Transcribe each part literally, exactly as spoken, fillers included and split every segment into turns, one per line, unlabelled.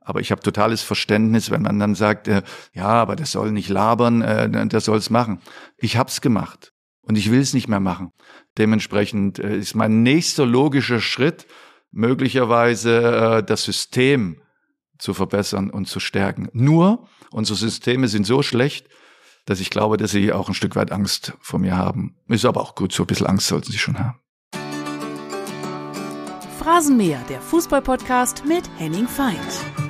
Aber ich habe totales Verständnis, wenn man dann sagt, äh, ja, aber der soll nicht labern, äh, der soll es machen. Ich habe es gemacht und ich will es nicht mehr machen. Dementsprechend äh, ist mein nächster logischer Schritt, möglicherweise äh, das System zu verbessern und zu stärken. Nur, unsere Systeme sind so schlecht, dass ich glaube, dass sie auch ein Stück weit Angst vor mir haben. Ist aber auch gut, so ein bisschen Angst sollten sie schon haben.
Phrasenmäher, der Fußball-Podcast mit Henning Feind.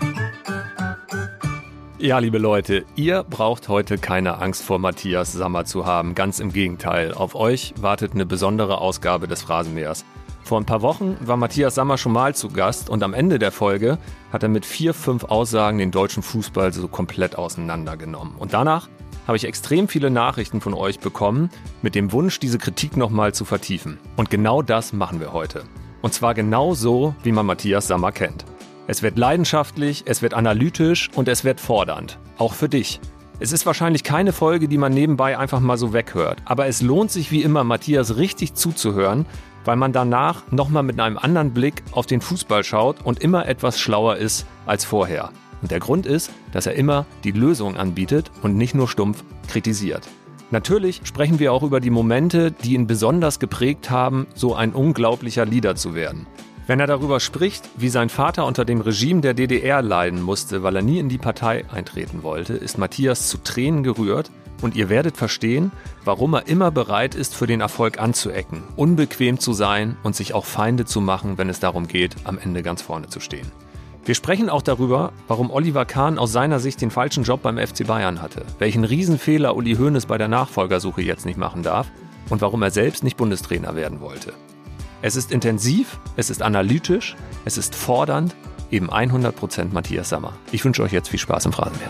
Ja, liebe Leute, ihr braucht heute keine Angst vor Matthias Sammer zu haben. Ganz im Gegenteil. Auf euch wartet eine besondere Ausgabe des Phrasenmähers. Vor ein paar Wochen war Matthias Sammer schon mal zu Gast und am Ende der Folge hat er mit vier, fünf Aussagen den deutschen Fußball so komplett auseinandergenommen. Und danach habe ich extrem viele Nachrichten von euch bekommen mit dem Wunsch, diese Kritik nochmal zu vertiefen. Und genau das machen wir heute. Und zwar genau so, wie man Matthias Sammer kennt. Es wird leidenschaftlich, es wird analytisch und es wird fordernd. Auch für dich. Es ist wahrscheinlich keine Folge, die man nebenbei einfach mal so weghört. Aber es lohnt sich wie immer, Matthias richtig zuzuhören, weil man danach nochmal mit einem anderen Blick auf den Fußball schaut und immer etwas schlauer ist als vorher. Und der Grund ist, dass er immer die Lösung anbietet und nicht nur stumpf kritisiert. Natürlich sprechen wir auch über die Momente, die ihn besonders geprägt haben, so ein unglaublicher Leader zu werden. Wenn er darüber spricht, wie sein Vater unter dem Regime der D D R leiden musste, weil er nie in die Partei eintreten wollte, ist Matthias zu Tränen gerührt und ihr werdet verstehen, warum er immer bereit ist, für den Erfolg anzuecken, unbequem zu sein und sich auch Feinde zu machen, wenn es darum geht, am Ende ganz vorne zu stehen. Wir sprechen auch darüber, warum Oliver Kahn aus seiner Sicht den falschen Job beim F C Bayern hatte, welchen Riesenfehler Uli Hoeneß bei der Nachfolgersuche jetzt nicht machen darf und warum er selbst nicht Bundestrainer werden wollte. Es ist intensiv, es ist analytisch, es ist fordernd, eben hundert Prozent Matthias Sammer. Ich wünsche euch jetzt viel Spaß im Phrasenmäher.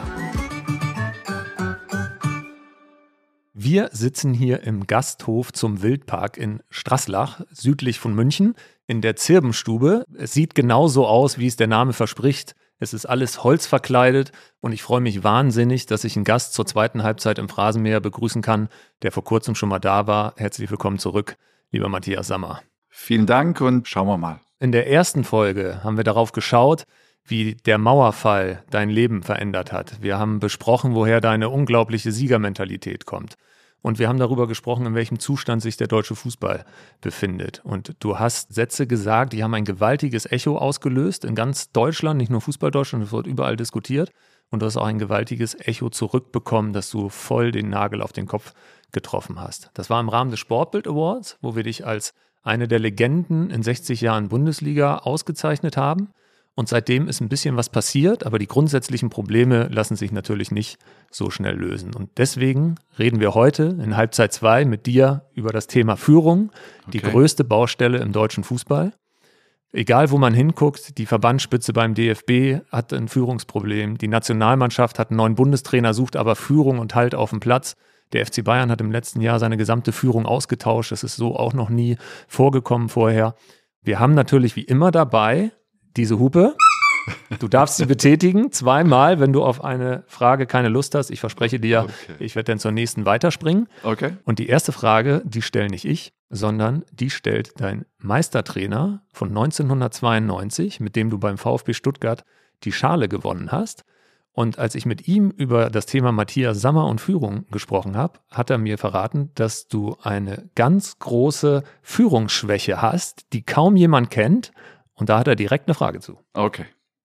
Wir sitzen hier im Gasthof zum Wildpark in Straßlach, südlich von München, in der Zirbenstube. Es sieht genauso aus, wie es der Name verspricht. Es ist alles holzverkleidet und ich freue mich wahnsinnig, dass ich einen Gast zur zweiten Halbzeit im Phrasenmäher begrüßen kann, der vor kurzem schon mal da war. Herzlich willkommen zurück, lieber Matthias Sammer.
Vielen Dank und schauen wir mal.
In der ersten Folge haben wir darauf geschaut, wie der Mauerfall dein Leben verändert hat. Wir haben besprochen, woher deine unglaubliche Siegermentalität kommt. Und wir haben darüber gesprochen, in welchem Zustand sich der deutsche Fußball befindet. Und du hast Sätze gesagt, die haben ein gewaltiges Echo ausgelöst in ganz Deutschland, nicht nur Fußball-Deutschland, es wird überall diskutiert. Und du hast auch ein gewaltiges Echo zurückbekommen, dass du voll den Nagel auf den Kopf getroffen hast. Das war im Rahmen des Sportbild Awards, wo wir dich als eine der Legenden in sechzig Jahren Bundesliga ausgezeichnet haben. Und seitdem ist ein bisschen was passiert, aber die grundsätzlichen Probleme lassen sich natürlich nicht so schnell lösen. Und deswegen reden wir heute in Halbzeit zwei mit dir über das Thema Führung, die okay. größte Baustelle im deutschen Fußball. Egal, wo man hinguckt, die Verbandsspitze beim D F B hat ein Führungsproblem. Die Nationalmannschaft hat einen neuen Bundestrainer, sucht aber Führung und Halt auf dem Platz. Der F C Bayern hat im letzten Jahr seine gesamte Führung ausgetauscht. Das ist so auch noch nie vorgekommen vorher. Wir haben natürlich wie immer dabei diese Hupe. Du darfst sie betätigen, zweimal, wenn du auf eine Frage keine Lust hast. Ich verspreche dir, okay. ich werde dann zur nächsten weiterspringen.
Okay.
Und die erste Frage, die stelle nicht ich, sondern die stellt dein Meistertrainer von neunzehnhundertzweiundneunzig, mit dem du beim VfB Stuttgart die Schale gewonnen hast. Und als ich mit ihm über das Thema Matthias Sammer und Führung gesprochen habe, hat er mir verraten, dass du eine ganz große Führungsschwäche hast, die kaum jemand kennt. Und da hat er direkt eine Frage zu.
Okay.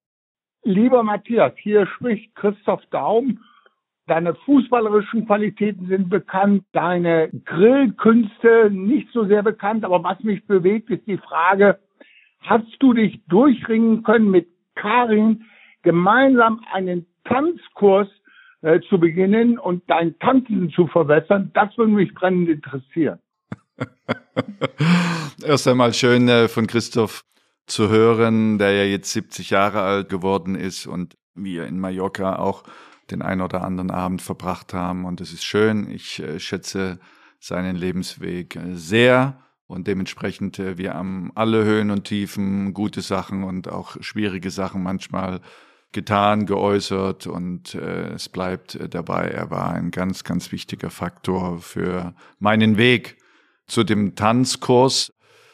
Lieber Matthias, hier spricht Christoph Daum. Deine fußballerischen Qualitäten sind bekannt, deine Grillkünste nicht so sehr bekannt. Aber was mich bewegt, ist die Frage, hast du dich durchringen können, mit Karin gemeinsam einen Tanzkurs äh, zu beginnen und dein Tanzen zu verbessern? Das würde mich brennend interessieren.
Erst einmal schön äh, von Christoph zu hören, der ja jetzt siebzig Jahre alt geworden ist und wir in Mallorca auch den ein oder anderen Abend verbracht haben. Und es ist schön. Ich äh, schätze seinen Lebensweg äh, sehr und dementsprechend äh, wir haben alle Höhen und Tiefen, gute Sachen und auch schwierige Sachen manchmal getan, geäußert und äh, es bleibt äh, dabei. Er war ein ganz, ganz wichtiger Faktor für meinen Weg zu dem Tanzkurs.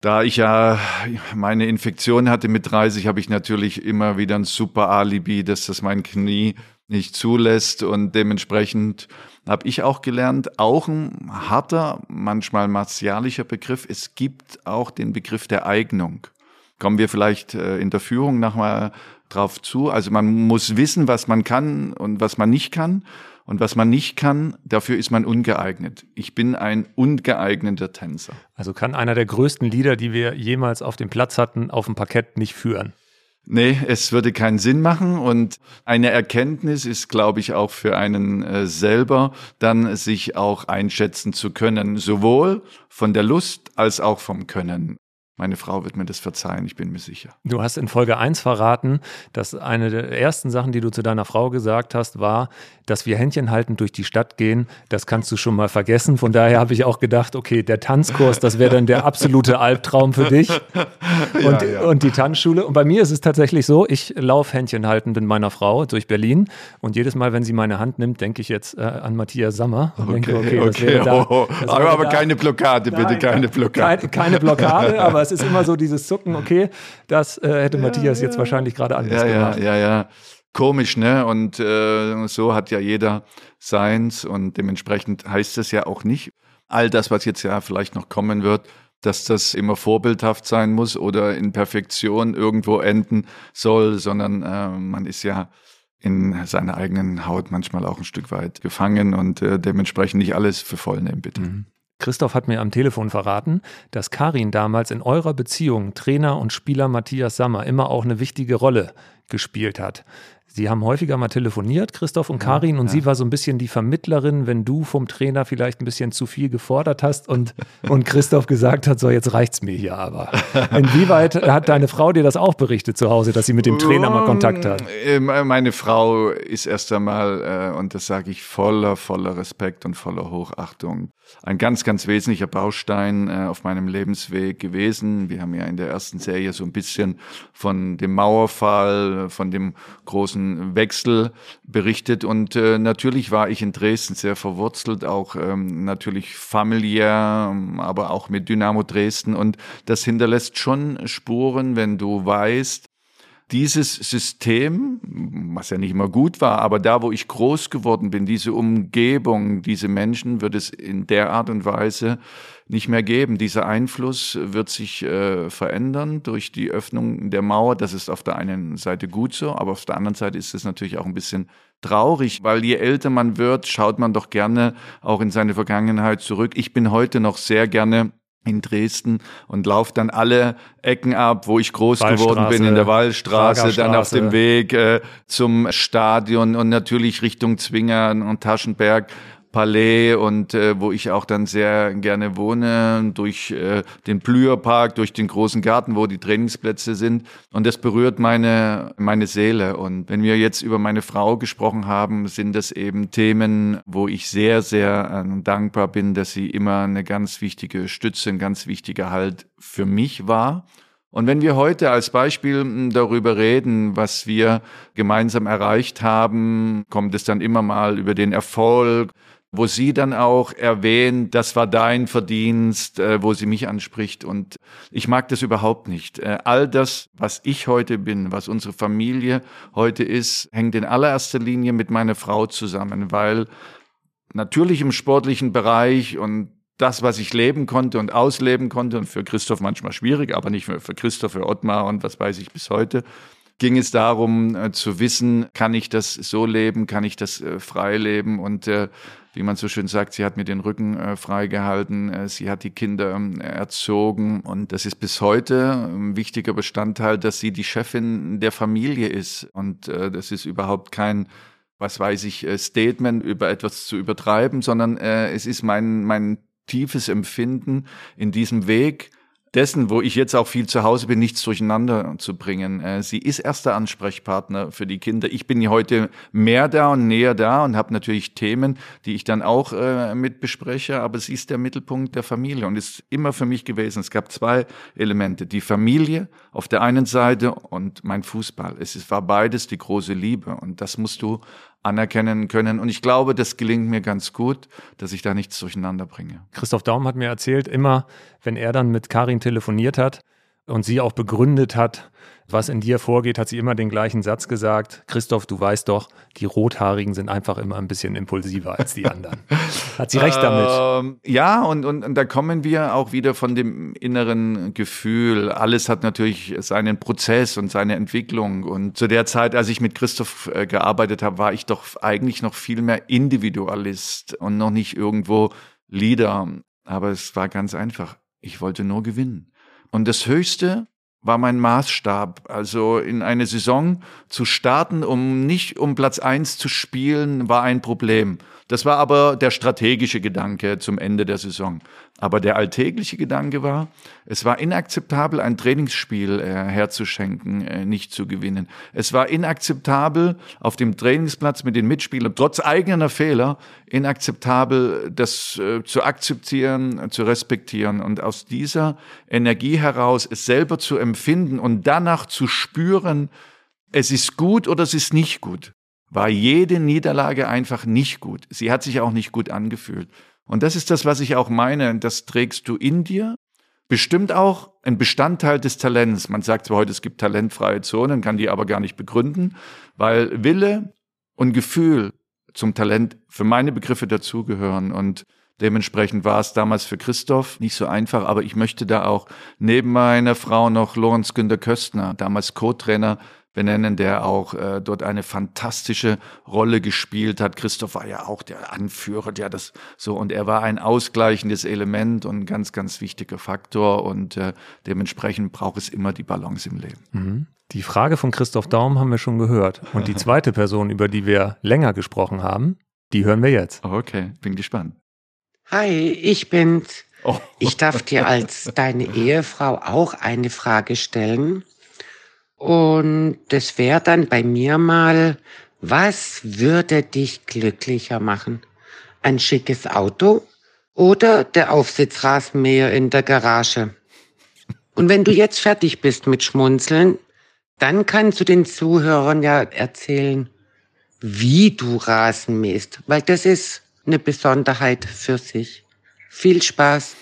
Da ich ja meine Infektion hatte mit dreißig, habe ich natürlich immer wieder ein super Alibi, dass das mein Knie nicht zulässt. Und dementsprechend habe ich auch gelernt, auch ein harter, manchmal martialischer Begriff. Es gibt auch den Begriff der Eignung. Kommen wir vielleicht in der Führung nochmal drauf zu. Also man muss wissen, was man kann und was man nicht kann. Und was man nicht kann, dafür ist man ungeeignet. Ich bin ein ungeeigneter Tänzer.
Also kann einer der größten Lieder, die wir jemals auf dem Platz hatten, auf dem Parkett nicht führen?
Nee, es würde keinen Sinn machen. Und eine Erkenntnis ist, glaube ich, auch für einen äh, selber, dann sich auch einschätzen zu können. Sowohl von der Lust als auch vom Können. Meine Frau wird mir das verzeihen, ich bin mir sicher.
Du hast in Folge eins verraten, dass eine der ersten Sachen, die du zu deiner Frau gesagt hast, war, dass wir händchenhaltend durch die Stadt gehen. Das kannst du schon mal vergessen. Von daher habe ich auch gedacht, okay, der Tanzkurs, das wäre dann der absolute Albtraum für dich. Und, ja, ja. und die Tanzschule. Und bei mir ist es tatsächlich so, ich laufe händchenhaltend mit meiner Frau durch Berlin. Und jedes Mal, wenn sie meine Hand nimmt, denke ich jetzt äh, an Matthias Sammer. Und
okay,
denke, okay,
okay.
das wäre da,
oh,
das
aber
wäre
aber
da.
keine Blockade, bitte,
Nein,
keine Blockade.
Keine, keine Blockade, aber es ist immer so dieses Zucken, okay, das äh, hätte ja, Matthias ja. jetzt wahrscheinlich gerade anders
ja,
gemacht.
Ja, ja, ja. Komisch, ne? Und äh, so hat ja jeder seins und dementsprechend heißt es ja auch nicht, all das, was jetzt ja vielleicht noch kommen wird, dass das immer vorbildhaft sein muss oder in Perfektion irgendwo enden soll, sondern äh, man ist ja in seiner eigenen Haut manchmal auch ein Stück weit gefangen und äh, dementsprechend nicht alles für voll nehmen, bitte.
Mhm. Christoph hat mir am Telefon verraten, dass Karin damals in eurer Beziehung Trainer und Spieler Matthias Sammer immer auch eine wichtige Rolle gespielt hat. Sie haben häufiger mal telefoniert, Christoph und Karin, ja, und ja. sie war so ein bisschen die Vermittlerin, wenn du vom Trainer vielleicht ein bisschen zu viel gefordert hast und, und Christoph gesagt hat, so jetzt reicht's mir hier aber. Inwieweit hat deine Frau dir das auch berichtet zu Hause, dass sie mit dem Trainer mal Kontakt hat?
Meine Frau ist erst einmal, und das sage ich voller, voller Respekt und voller Hochachtung, ein ganz, ganz wesentlicher Baustein auf meinem Lebensweg gewesen. Wir haben ja in der ersten Serie so ein bisschen von dem Mauerfall, von dem großen Wechsel berichtet und äh, natürlich war ich in Dresden sehr verwurzelt, auch ähm, natürlich familiär, aber auch mit Dynamo Dresden und das hinterlässt schon Spuren, wenn du weißt, dieses System, was ja nicht immer gut war, aber da, wo ich groß geworden bin, diese Umgebung, diese Menschen, wird es in der Art und Weise nicht mehr geben. Dieser Einfluss wird sich äh, verändern durch die Öffnung der Mauer. Das ist auf der einen Seite gut so, aber auf der anderen Seite ist es natürlich auch ein bisschen traurig, weil je älter man wird, schaut man doch gerne auch in seine Vergangenheit zurück. Ich bin heute noch sehr gerne in Dresden und laufe dann alle Ecken ab, wo ich groß geworden bin, in der Wallstraße, dann auf dem Weg äh, zum Stadion und natürlich Richtung Zwingern und Taschenberg, Palais und äh, wo ich auch dann sehr gerne wohne, durch äh, den Plüherpark, durch den großen Garten, wo die Trainingsplätze sind und das berührt meine meine Seele und wenn wir jetzt über meine Frau gesprochen haben, sind das eben Themen, wo ich sehr, sehr äh, dankbar bin, dass sie immer eine ganz wichtige Stütze, ein ganz wichtiger Halt für mich war. Und wenn wir heute als Beispiel darüber reden, was wir gemeinsam erreicht haben, kommt es dann immer mal über den Erfolg, wo sie dann auch erwähnt, das war dein Verdienst, äh, wo sie mich anspricht. Und ich mag das überhaupt nicht. Äh, all das, was ich heute bin, was unsere Familie heute ist, hängt in allererster Linie mit meiner Frau zusammen, weil natürlich im sportlichen Bereich und das, was ich leben konnte und ausleben konnte, und für Christoph manchmal schwierig, aber nicht für, für Christoph, für Ottmar und was weiß ich bis heute, ging es darum äh, zu wissen, kann ich das so leben, kann ich das äh, frei leben und äh, wie man so schön sagt, sie hat mir den Rücken äh, freigehalten, äh, sie hat die Kinder äh, erzogen und das ist bis heute ein wichtiger Bestandteil, dass sie die Chefin der Familie ist und äh, das ist überhaupt kein, was weiß ich, äh, Statement über etwas zu übertreiben, sondern äh, es ist mein, mein tiefes Empfinden in diesem Weg, dessen, wo ich jetzt auch viel zu Hause bin, nichts durcheinander zu bringen. Sie ist erster Ansprechpartner für die Kinder. Ich bin heute mehr da und näher da und habe natürlich Themen, die ich dann auch äh, mit bespreche, aber sie ist der Mittelpunkt der Familie und ist immer für mich gewesen. Es gab zwei Elemente, die Familie auf der einen Seite und mein Fußball. Es war beides die große Liebe und das musst du anerkennen können. Und ich glaube, das gelingt mir ganz gut, dass ich da nichts durcheinander bringe.
Christoph Daum hat mir erzählt, immer wenn er dann mit Karin telefoniert hat und sie auch begründet hat, was in dir vorgeht, hat sie immer den gleichen Satz gesagt: Christoph, du weißt doch, die Rothaarigen sind einfach immer ein bisschen impulsiver als die anderen. Hat sie recht damit?
Ähm, ja, und, und, und da kommen wir auch wieder von dem inneren Gefühl. Alles hat natürlich seinen Prozess und seine Entwicklung. Und zu der Zeit, als ich mit Christoph äh, gearbeitet habe, war ich doch eigentlich noch viel mehr Individualist und noch nicht irgendwo Leader. Aber es war ganz einfach. Ich wollte nur gewinnen. Und das Höchste war mein Maßstab, also in eine Saison zu starten, um nicht um Platz eins zu spielen, war ein Problem. Das war aber der strategische Gedanke zum Ende der Saison. Aber der alltägliche Gedanke war, es war inakzeptabel, ein Trainingsspiel äh, herzuschenken, äh, nicht zu gewinnen. Es war inakzeptabel, auf dem Trainingsplatz mit den Mitspielern, trotz eigener Fehler, inakzeptabel, das äh, zu akzeptieren, äh, zu respektieren. Und aus dieser Energie heraus, es selber zu empfinden und danach zu spüren, es ist gut oder es ist nicht gut, war jede Niederlage einfach nicht gut. Sie hat sich auch nicht gut angefühlt. Und das ist das, was ich auch meine. Das trägst du in dir. Bestimmt auch ein Bestandteil des Talents. Man sagt zwar heute, es gibt talentfreie Zonen, kann die aber gar nicht begründen, weil Wille und Gefühl zum Talent für meine Begriffe dazugehören. Und dementsprechend war es damals für Christoph nicht so einfach. Aber ich möchte da auch neben meiner Frau noch Lorenz Günther Köstner, damals Co-Trainer, benennen, der auch äh, dort eine fantastische Rolle gespielt hat. Christoph war ja auch der Anführer, der das so, und er war ein ausgleichendes Element und ein ganz, ganz wichtiger Faktor, und äh, dementsprechend braucht es immer die Balance im Leben.
Mhm. Die Frage von Christoph Daum haben wir schon gehört, und die zweite Person, über die wir länger gesprochen haben, die hören wir jetzt.
Okay, bin gespannt.
Hi, ich bin's.
Oh.
Ich darf dir als deine Ehefrau auch eine Frage stellen. Und das wäre dann bei mir mal, was würde dich glücklicher machen? Ein schickes Auto oder der Aufsitzrasenmäher in der Garage? Und wenn du jetzt fertig bist mit Schmunzeln, dann kannst du den Zuhörern ja erzählen, wie du Rasen mähst, weil das ist eine Besonderheit für sich. Viel Spaß.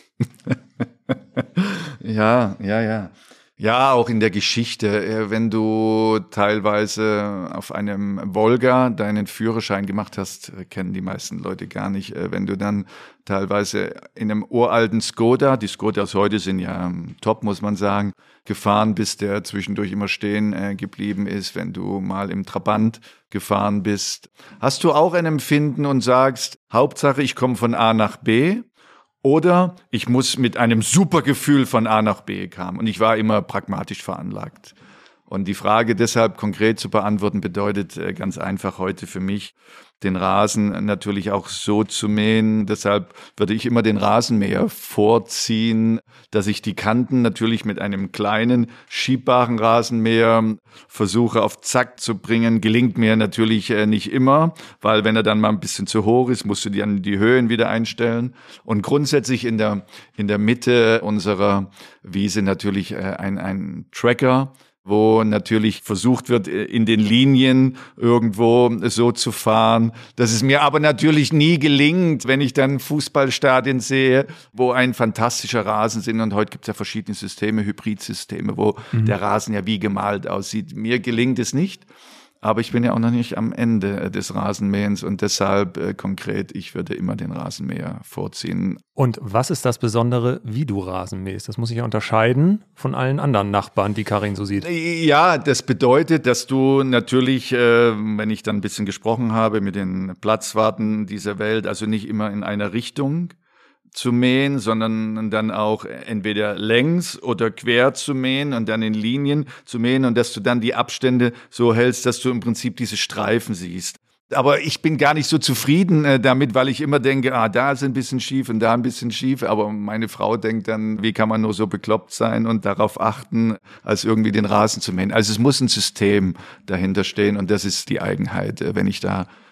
Ja, ja, ja. Ja, auch in der Geschichte, wenn du teilweise auf einem Volga deinen Führerschein gemacht hast, kennen die meisten Leute gar nicht, wenn du dann teilweise in einem uralten Skoda, die Skodas heute sind ja top, muss man sagen, gefahren bist, der zwischendurch immer stehen geblieben ist, wenn du mal im Trabant gefahren bist. Hast du auch ein Empfinden und sagst, Hauptsache ich komme von A nach B? Oder ich muss mit einem super Gefühl von A nach B kommen. Und ich war immer pragmatisch veranlagt. Und die Frage deshalb konkret zu beantworten, bedeutet ganz einfach heute für mich, den Rasen natürlich auch so zu mähen. Deshalb würde ich immer den Rasenmäher vorziehen, dass ich die Kanten natürlich mit einem kleinen, schiebbaren Rasenmäher versuche auf Zack zu bringen. Gelingt mir natürlich nicht immer, weil wenn er dann mal ein bisschen zu hoch ist, musst du dann die Höhen wieder einstellen. Und grundsätzlich in der, in der Mitte unserer Wiese natürlich ein, ein Tracker, wo natürlich versucht wird, in den Linien irgendwo so zu fahren, dass es mir aber natürlich nie gelingt, wenn ich dann Fußballstadien sehe, wo ein fantastischer Rasen sind. Und heute gibt es ja verschiedene Systeme, Hybridsysteme, wo mhm. der Rasen ja wie gemalt aussieht. Mir gelingt es nicht. Aber ich bin ja auch noch nicht am Ende des Rasenmähens, und deshalb äh, konkret, ich würde immer den Rasenmäher vorziehen.
Und was ist das Besondere, wie du Rasen mähst? Das muss ich ja unterscheiden von allen anderen Nachbarn, die Karin so sieht.
Ja, das bedeutet, dass du natürlich, äh, wenn ich dann ein bisschen gesprochen habe mit den Platzwarten dieser Welt, also nicht immer in einer Richtung zu mähen, sondern dann auch entweder längs oder quer zu mähen und dann in Linien zu mähen, und dass du dann die Abstände so hältst, dass du im Prinzip diese Streifen siehst. Aber ich bin gar nicht so zufrieden äh, damit, weil ich immer denke, ah, da ist ein bisschen schief und da ein bisschen schief. Aber meine Frau denkt dann, wie kann man nur so bekloppt sein und darauf achten, als irgendwie den Rasen zu mähen. Also es muss ein System dahinter stehen, und das ist die Eigenheit, äh, wenn ich da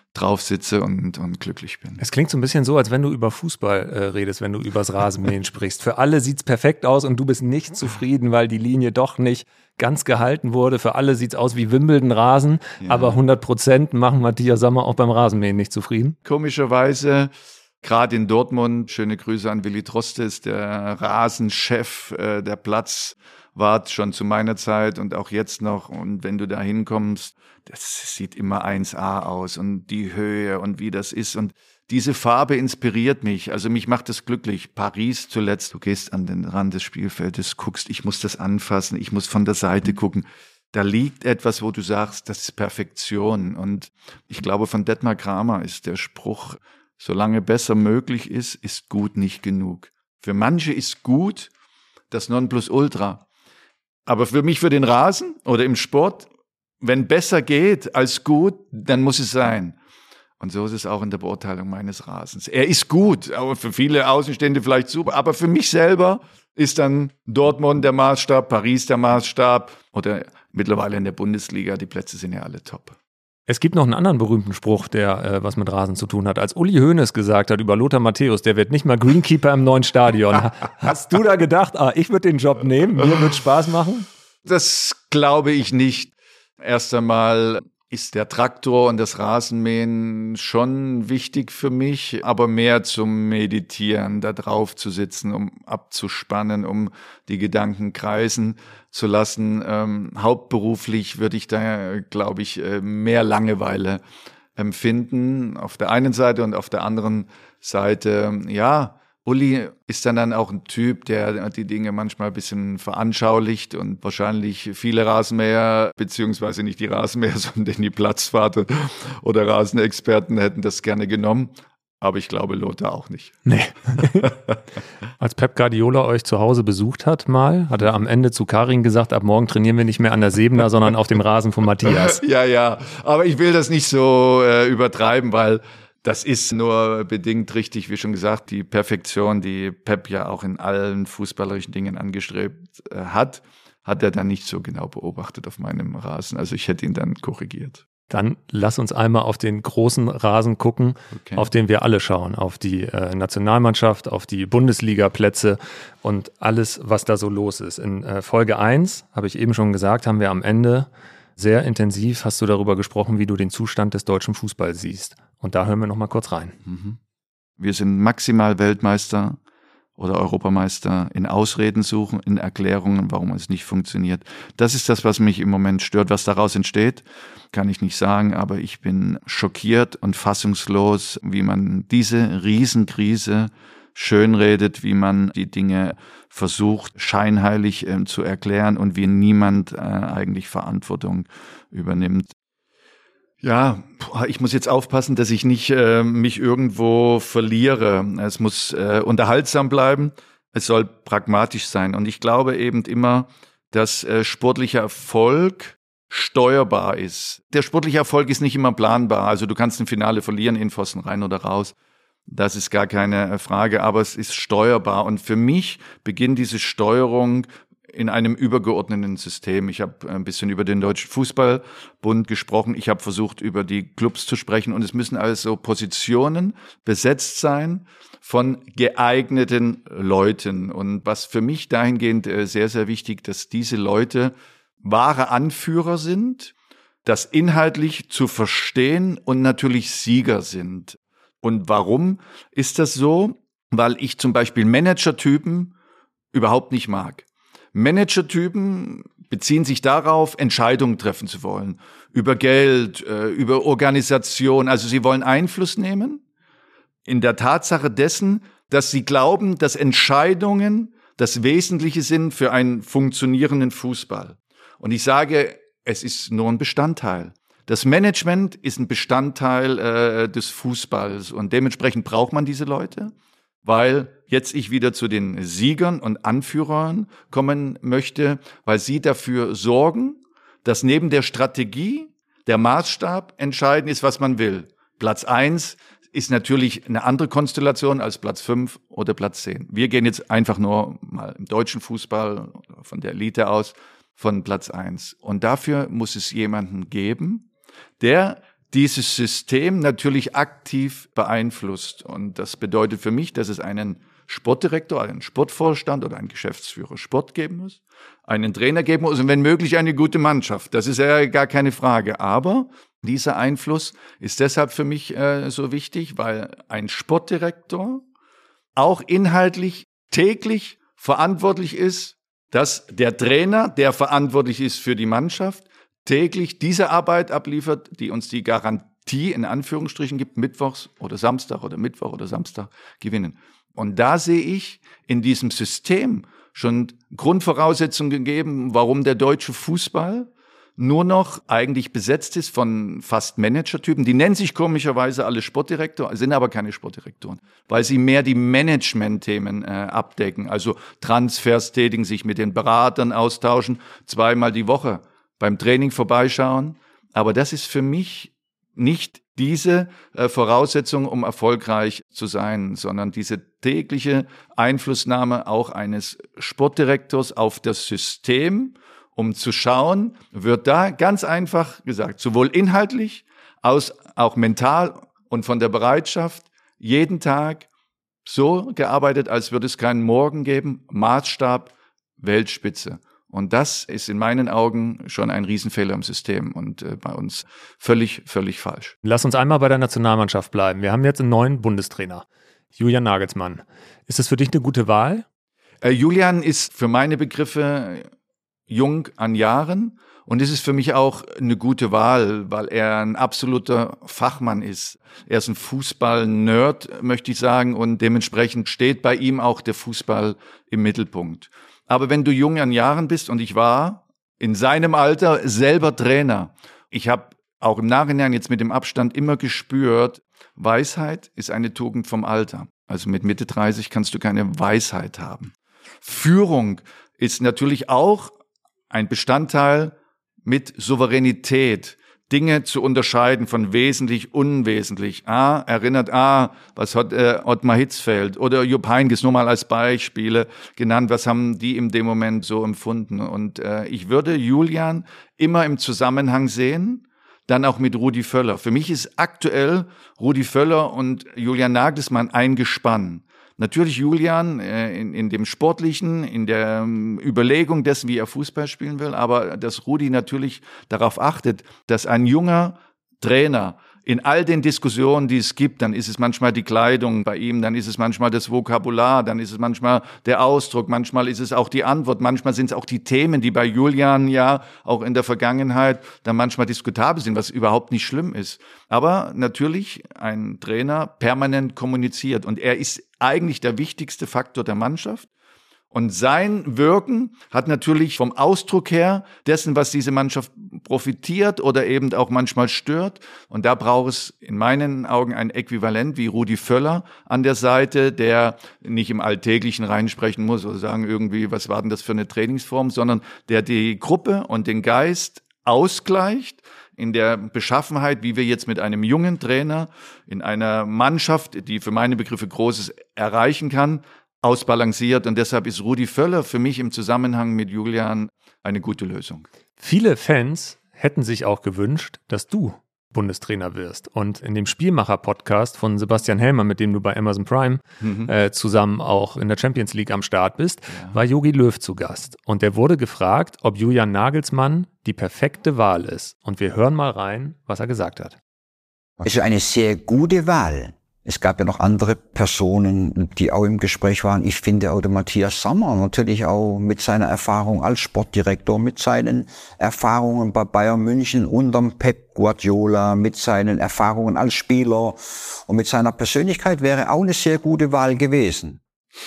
drauf sitze und, und glücklich bin.
Es klingt so ein bisschen so, als wenn du über Fußball äh, redest, wenn du übers Rasenmähen sprichst. Für alle sieht's perfekt aus und du bist nicht zufrieden, weil die Linie doch nicht ganz gehalten wurde. Für alle sieht's aus wie Wimbledon-Rasen, ja. Aber hundert Prozent machen Matthias Sammer auch beim Rasenmähen nicht zufrieden.
Komischerweise, gerade in Dortmund, schöne Grüße an Willi Trostes, der Rasenchef, äh, der Platzwart schon zu meiner Zeit und auch jetzt noch. Und wenn du da hinkommst, das sieht immer eins A aus und die Höhe und wie das ist. Und diese Farbe inspiriert mich. Also mich macht das glücklich. Paris zuletzt, du gehst an den Rand des Spielfeldes, guckst, ich muss das anfassen, ich muss von der Seite gucken. Da liegt etwas, wo du sagst, das ist Perfektion. Und ich glaube, von Detmar Kramer ist der Spruch, solange besser möglich ist, ist gut nicht genug. Für manche ist gut das Nonplusultra. Aber für mich, für den Rasen oder im Sport, wenn besser geht als gut, dann muss es sein. Und so ist es auch in der Beurteilung meines Rasens. Er ist gut, aber für viele Außenstehende vielleicht super. Aber für mich selber ist dann Dortmund der Maßstab, Paris der Maßstab oder mittlerweile in der Bundesliga. Die Plätze sind ja alle top.
Es gibt noch einen anderen berühmten Spruch, der äh, was mit Rasen zu tun hat. Als Uli Hoeneß gesagt hat über Lothar Matthäus, der wird nicht mal Greenkeeper im neuen Stadion. Hast du da gedacht, ah, ich würde den Job nehmen, mir wird Spaß machen?
Das glaube ich nicht. Erst einmal ist der Traktor und das Rasenmähen schon wichtig für mich, aber mehr zum Meditieren, da drauf zu sitzen, um abzuspannen, um die Gedanken kreisen zu lassen. Ähm, hauptberuflich würde ich da, glaube ich, mehr Langeweile empfinden, auf der einen Seite und auf der anderen Seite, ja, Uli ist dann, dann auch ein Typ, der die Dinge manchmal ein bisschen veranschaulicht und wahrscheinlich viele Rasenmäher, beziehungsweise nicht die Rasenmäher, sondern die Platzwarte oder Rasenexperten hätten das gerne genommen. Aber ich glaube, Lothar auch nicht.
Nee. Als Pep Guardiola euch zu Hause besucht hat mal, hat er am Ende zu Karin gesagt, ab morgen trainieren wir nicht mehr an der Sebener, sondern auf dem Rasen von Matthias.
Ja, ja, aber ich will das nicht so äh, übertreiben, weil das ist nur bedingt richtig, wie schon gesagt, die Perfektion, die Pep ja auch in allen fußballerischen Dingen angestrebt äh, hat, hat er dann nicht so genau beobachtet auf meinem Rasen. Also ich hätte ihn dann korrigiert.
Dann lass uns einmal auf den großen Rasen gucken,
okay.
Auf den wir alle schauen, auf die äh, Nationalmannschaft, auf die Bundesliga-Plätze und alles, was da so los ist. In äh, Folge eins, habe ich eben schon gesagt, haben wir am Ende sehr intensiv, hast du darüber gesprochen, wie du den Zustand des deutschen Fußballs siehst. Und da hören wir noch mal kurz rein.
Mhm. Wir sind maximal Weltmeister oder Europameister in Ausreden suchen, in Erklärungen, warum es nicht funktioniert. Das ist das, was mich im Moment stört. Was daraus entsteht, kann ich nicht sagen, aber ich bin schockiert und fassungslos, wie man diese Riesenkrise schönredet, wie man die Dinge versucht, scheinheilig äh, zu erklären und wie niemand äh, eigentlich Verantwortung übernimmt. Ja, ich muss jetzt aufpassen, dass ich nicht äh, mich irgendwo verliere. Es muss äh, unterhaltsam bleiben, es soll pragmatisch sein. Und ich glaube eben immer, dass äh, sportlicher Erfolg steuerbar ist. Der sportliche Erfolg ist nicht immer planbar. Also du kannst im Finale verlieren, in Pfosten rein oder raus. Das ist gar keine Frage, aber es ist steuerbar. Und für mich beginnt diese Steuerung in einem übergeordneten System. Ich habe ein bisschen über den Deutschen Fußballbund gesprochen. Ich habe versucht, über die Clubs zu sprechen. Und es müssen also Positionen besetzt sein von geeigneten Leuten. Und was für mich dahingehend sehr, sehr wichtig, dass diese Leute wahre Anführer sind, das inhaltlich zu verstehen und natürlich Sieger sind. Und warum ist das so? Weil ich zum Beispiel Managertypen überhaupt nicht mag. Managertypen beziehen sich darauf, Entscheidungen treffen zu wollen. Über Geld, über Organisation. Also sie wollen Einfluss nehmen in der Tatsache dessen, dass sie glauben, dass Entscheidungen das Wesentliche sind für einen funktionierenden Fußball. Und ich sage, es ist nur ein Bestandteil. Das Management ist ein Bestandteil äh, des Fußballs und dementsprechend braucht man diese Leute, weil jetzt ich wieder zu den Siegern und Anführern kommen möchte, weil sie dafür sorgen, dass neben der Strategie der Maßstab entscheidend ist, was man will. Platz eins ist natürlich eine andere Konstellation als Platz fünf oder Platz zehn. Wir gehen jetzt einfach nur mal im deutschen Fußball von der Elite aus von Platz eins. Und dafür muss es jemanden geben, der dieses System natürlich aktiv beeinflusst. Und das bedeutet für mich, dass es einen Sportdirektor, einen Sportvorstand oder einen Geschäftsführer Sport geben muss, einen Trainer geben muss und wenn möglich eine gute Mannschaft. Das ist ja gar keine Frage. Aber dieser Einfluss ist deshalb für mich äh, so wichtig, weil ein Sportdirektor auch inhaltlich täglich verantwortlich ist, dass der Trainer, der verantwortlich ist für die Mannschaft, täglich diese Arbeit abliefert, die uns die Garantie in Anführungsstrichen gibt, mittwochs oder Samstag oder Mittwoch oder Samstag gewinnen. Und da sehe ich in diesem System schon Grundvoraussetzungen gegeben, warum der deutsche Fußball nur noch eigentlich besetzt ist von fast Managertypen. Die nennen sich komischerweise alle Sportdirektor, sind aber keine Sportdirektoren, weil sie mehr die Management-Themen äh, abdecken. Also Transfers tätigen, sich mit den Beratern austauschen, zweimal die Woche beim Training vorbeischauen. Aber das ist für mich nicht diese äh, Voraussetzung, um erfolgreich zu sein, sondern diese tägliche Einflussnahme auch eines Sportdirektors auf das System, um zu schauen, wird da ganz einfach gesagt, sowohl inhaltlich, als auch mental und von der Bereitschaft, jeden Tag so gearbeitet, als würde es keinen Morgen geben, Maßstab, Weltspitze. Und das ist in meinen Augen schon ein Riesenfehler im System und äh, bei uns völlig, völlig falsch.
Lass uns einmal bei der Nationalmannschaft bleiben. Wir haben jetzt einen neuen Bundestrainer, Julian Nagelsmann. Ist das für dich eine gute Wahl?
Äh, Julian ist für meine Begriffe jung an Jahren und es ist für mich auch eine gute Wahl, weil er ein absoluter Fachmann ist. Er ist ein Fußball-Nerd, möchte ich sagen, und dementsprechend steht bei ihm auch der Fußball im Mittelpunkt. Aber wenn du jung an Jahren bist, und ich war in seinem Alter selber Trainer, ich habe auch im Nachhinein jetzt mit dem Abstand immer gespürt, Weisheit ist eine Tugend vom Alter. Also mit Mitte dreißig kannst du keine Weisheit haben. Führung ist natürlich auch ein Bestandteil mit Souveränität, Dinge zu unterscheiden von wesentlich, unwesentlich. Ah, erinnert, ah, was hat äh, Ottmar Hitzfeld oder Jupp Heynckes, nur mal als Beispiele genannt, was haben die in dem Moment so empfunden. Und äh, ich würde Julian immer im Zusammenhang sehen, dann auch mit Rudi Völler. Für mich ist aktuell Rudi Völler und Julian Nagelsmann ein Gespann. Natürlich Julian äh, in, in dem Sportlichen, in der ähm, Überlegung dessen, wie er Fußball spielen will, aber dass Rudi natürlich darauf achtet, dass ein junger Trainer in all den Diskussionen, die es gibt, dann ist es manchmal die Kleidung bei ihm, dann ist es manchmal das Vokabular, dann ist es manchmal der Ausdruck, manchmal ist es auch die Antwort, manchmal sind es auch die Themen, die bei Julian ja auch in der Vergangenheit dann manchmal diskutabel sind, was überhaupt nicht schlimm ist. Aber natürlich ein Trainer permanent kommuniziert und er ist eigentlich der wichtigste Faktor der Mannschaft. Und sein Wirken hat natürlich vom Ausdruck her dessen, was diese Mannschaft profitiert oder eben auch manchmal stört. Und da braucht es in meinen Augen ein Äquivalent wie Rudi Völler an der Seite, der nicht im Alltäglichen reinsprechen muss oder sagen irgendwie, was war denn das für eine Trainingsform, sondern der die Gruppe und den Geist ausgleicht in der Beschaffenheit, wie wir jetzt mit einem jungen Trainer in einer Mannschaft, die für meine Begriffe Großes erreichen kann, ausbalanciert. Und deshalb ist Rudi Völler für mich im Zusammenhang mit Julian eine gute Lösung.
Viele Fans hätten sich auch gewünscht, dass du Bundestrainer wirst. Und in dem Spielmacher-Podcast von Sebastian Hellmann, mit dem du bei Amazon Prime mhm. äh, zusammen auch in der Champions League am Start bist, ja. war Jogi Löw zu Gast. Und der wurde gefragt, ob Julian Nagelsmann die perfekte Wahl ist. Und wir hören mal rein, was er gesagt hat.
Es ist eine sehr gute Wahl. Es gab ja noch andere Personen, die auch im Gespräch waren. Ich finde auch der Matthias Sammer natürlich auch mit seiner Erfahrung als Sportdirektor, mit seinen Erfahrungen bei Bayern München unterm Pep Guardiola, mit seinen Erfahrungen als Spieler und mit seiner Persönlichkeit wäre auch eine sehr gute Wahl gewesen.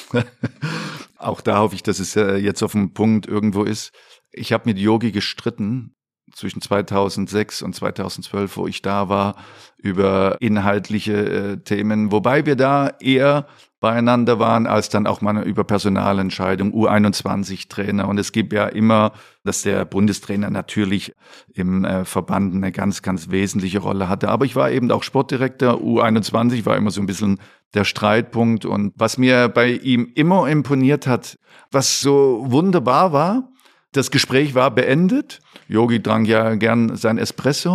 Auch da hoffe ich, dass es jetzt auf dem Punkt irgendwo ist. Ich habe mit Jogi gestritten zwischen zweitausendsechs und zweitausendzwölf, wo ich da war, über inhaltliche äh, Themen, wobei wir da eher beieinander waren, als dann auch mal über Personalentscheidung, U einundzwanzig Trainer. Und es gibt ja immer, dass der Bundestrainer natürlich im äh, Verband eine ganz, ganz wesentliche Rolle hatte. Aber ich war eben auch Sportdirektor, U einundzwanzig war immer so ein bisschen der Streitpunkt. Und was mir bei ihm immer imponiert hat, was so wunderbar war, das Gespräch war beendet. Jogi trank ja gern sein Espresso.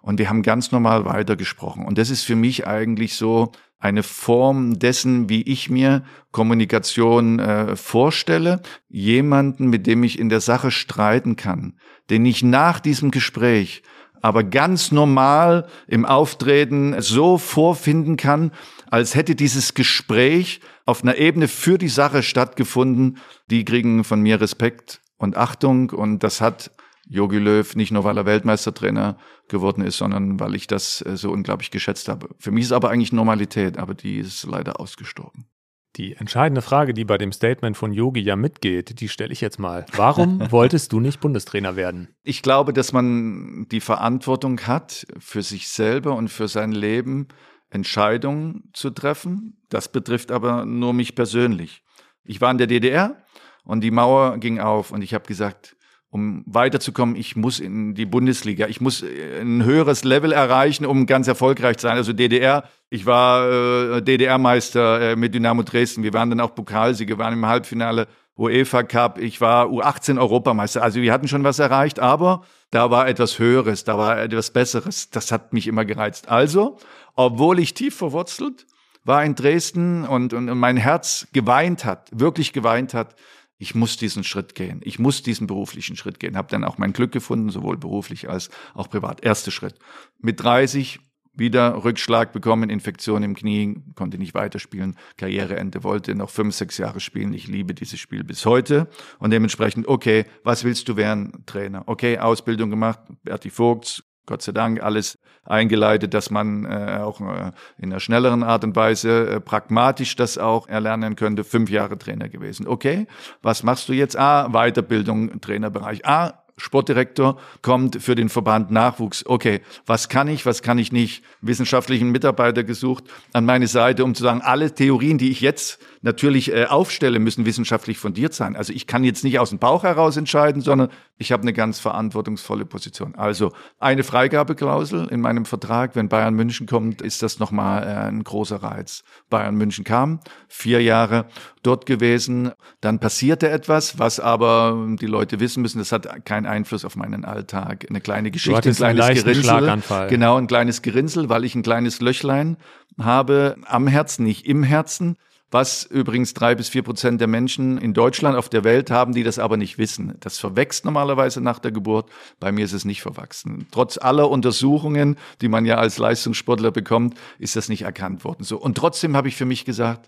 Und wir haben ganz normal weitergesprochen. Und das ist für mich eigentlich so eine Form dessen, wie ich mir Kommunikation äh, vorstelle. Jemanden, mit dem ich in der Sache streiten kann, den ich nach diesem Gespräch aber ganz normal im Auftreten so vorfinden kann, als hätte dieses Gespräch auf einer Ebene für die Sache stattgefunden. Die kriegen von mir Respekt und Achtung. Und das hat Jogi Löw nicht nur, weil er Weltmeistertrainer geworden ist, sondern weil ich das so unglaublich geschätzt habe. Für mich ist aber eigentlich Normalität, aber die ist leider ausgestorben.
Die entscheidende Frage, die bei dem Statement von Jogi ja mitgeht, die stelle ich jetzt mal. Warum wolltest du nicht Bundestrainer werden?
Ich glaube, dass man die Verantwortung hat, für sich selber und für sein Leben Entscheidungen zu treffen. Das betrifft aber nur mich persönlich. Ich war in der D D R und die Mauer ging auf und ich habe gesagt, um weiterzukommen, ich muss in die Bundesliga, ich muss ein höheres Level erreichen, um ganz erfolgreich zu sein. Also D D R, ich war äh, D D R-Meister äh, mit Dynamo Dresden, wir waren dann auch Pokalsieger, wir waren im Halbfinale UEFA Cup, ich war U achtzehn Europameister, also wir hatten schon was erreicht, aber da war etwas Höheres, da war etwas Besseres, das hat mich immer gereizt. Also, obwohl ich tief verwurzelt war in Dresden und, und, und mein Herz geweint hat, wirklich geweint hat, ich muss diesen Schritt gehen. Ich muss diesen beruflichen Schritt gehen. Habe dann auch mein Glück gefunden, sowohl beruflich als auch privat. Erster Schritt. Mit dreißig wieder Rückschlag bekommen, Infektion im Knie, konnte nicht weiterspielen, Karriereende, wollte noch fünf, sechs Jahre spielen. Ich liebe dieses Spiel bis heute. Und dementsprechend, okay, was willst du werden? Trainer. Okay, Ausbildung gemacht, Berti Vogts, Gott sei Dank alles eingeleitet, dass man äh, auch äh, in einer schnelleren Art und Weise äh, pragmatisch das auch erlernen könnte. Fünf Jahre Trainer gewesen. Okay, was machst du jetzt? Ah, Weiterbildung, Trainerbereich. Ah, Sportdirektor kommt für den Verband Nachwuchs. Okay, was kann ich, was kann ich nicht? Wissenschaftlichen Mitarbeiter gesucht an meine Seite, um zu sagen, alle Theorien, die ich jetzt natürlich äh, aufstelle, müssen wissenschaftlich fundiert sein. Also ich kann jetzt nicht aus dem Bauch heraus entscheiden, sondern ich habe eine ganz verantwortungsvolle Position. Also eine Freigabeklausel in meinem Vertrag, wenn Bayern München kommt, ist das nochmal äh, ein großer Reiz. Bayern München kam, vier Jahre dort gewesen, dann passierte etwas, was aber die Leute wissen müssen, das hat keinen Einfluss auf meinen Alltag. Eine kleine Geschichte, ein kleines Gerinnsel.
Schlaganfall.
Genau, ein kleines Gerinnsel, weil ich ein kleines Löchlein habe am Herzen, nicht im Herzen, was übrigens drei bis vier Prozent der Menschen in Deutschland, auf der Welt haben, die das aber nicht wissen. Das verwächst normalerweise nach der Geburt. Bei mir ist es nicht verwachsen. Trotz aller Untersuchungen, die man ja als Leistungssportler bekommt, ist das nicht erkannt worden. So. Und trotzdem habe ich für mich gesagt,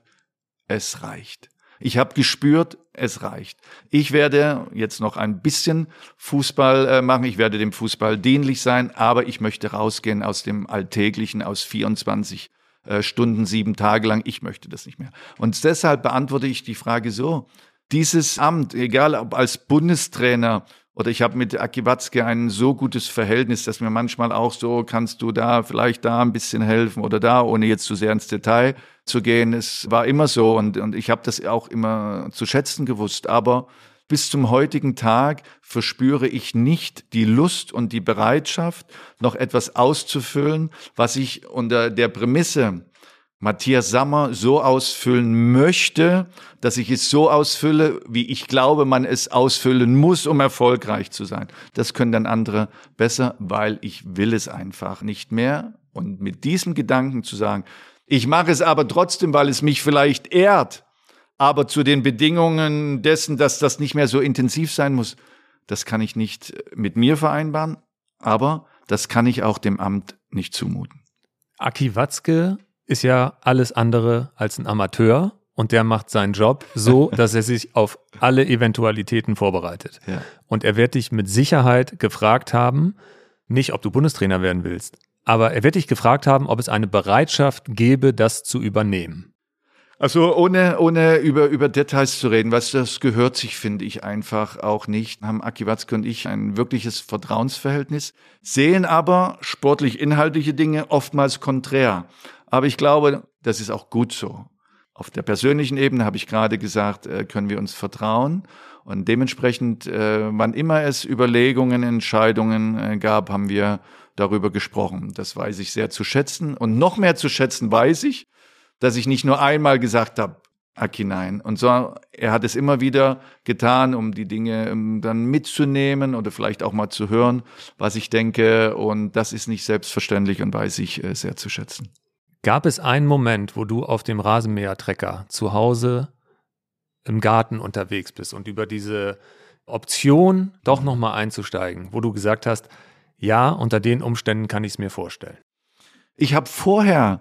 es reicht. Ich habe gespürt, es reicht. Ich werde jetzt noch ein bisschen Fußball äh, machen. Ich werde dem Fußball dienlich sein, aber ich möchte rausgehen aus dem Alltäglichen, aus vierundzwanzig äh, Stunden, sieben Tage lang. Ich möchte das nicht mehr. Und deshalb beantworte ich die Frage so. Dieses Amt, egal ob als Bundestrainer oder ich habe mit Aki Watzke ein so gutes Verhältnis, dass mir manchmal auch so, kannst du da vielleicht da ein bisschen helfen oder da, ohne jetzt zu sehr ins Detail zu gehen. Es war immer so und, und ich habe das auch immer zu schätzen gewusst. Aber bis zum heutigen Tag verspüre ich nicht die Lust und die Bereitschaft, noch etwas auszufüllen, was ich unter der Prämisse Matthias Sammer so ausfüllen möchte, dass ich es so ausfülle, wie ich glaube, man es ausfüllen muss, um erfolgreich zu sein. Das können dann andere besser, weil ich will es einfach nicht mehr. Und mit diesem Gedanken zu sagen, ich mache es aber trotzdem, weil es mich vielleicht ehrt, aber zu den Bedingungen dessen, dass das nicht mehr so intensiv sein muss, das kann ich nicht mit mir vereinbaren, aber das kann ich auch dem Amt nicht zumuten.
Aki Watzke ist ja alles andere als ein Amateur und der macht seinen Job so, dass er sich auf alle Eventualitäten vorbereitet. Ja. Und er wird dich mit Sicherheit gefragt haben, nicht ob du Bundestrainer werden willst, aber er wird dich gefragt haben, ob es eine Bereitschaft gäbe, das zu übernehmen.
Also ohne ohne über über Details zu reden, was das gehört sich, finde ich einfach auch nicht. Haben Aki Watzke und ich ein wirkliches Vertrauensverhältnis, sehen aber sportlich inhaltliche Dinge oftmals konträr. Aber ich glaube, das ist auch gut so. Auf der persönlichen Ebene habe ich gerade gesagt, können wir uns vertrauen. Und dementsprechend, wann immer es Überlegungen, Entscheidungen gab, haben wir darüber gesprochen. Das weiß ich sehr zu schätzen. Und noch mehr zu schätzen weiß ich, dass ich nicht nur einmal gesagt habe, hinein. Und so, er hat es immer wieder getan, um die Dinge um, dann mitzunehmen oder vielleicht auch mal zu hören, was ich denke. Und das ist nicht selbstverständlich und weiß ich äh, sehr zu schätzen.
Gab es einen Moment, wo du auf dem Rasenmäher-Trecker zu Hause im Garten unterwegs bist und über diese Option doch nochmal einzusteigen, wo du gesagt hast, ja, unter den Umständen kann ich es mir vorstellen?
Ich habe vorher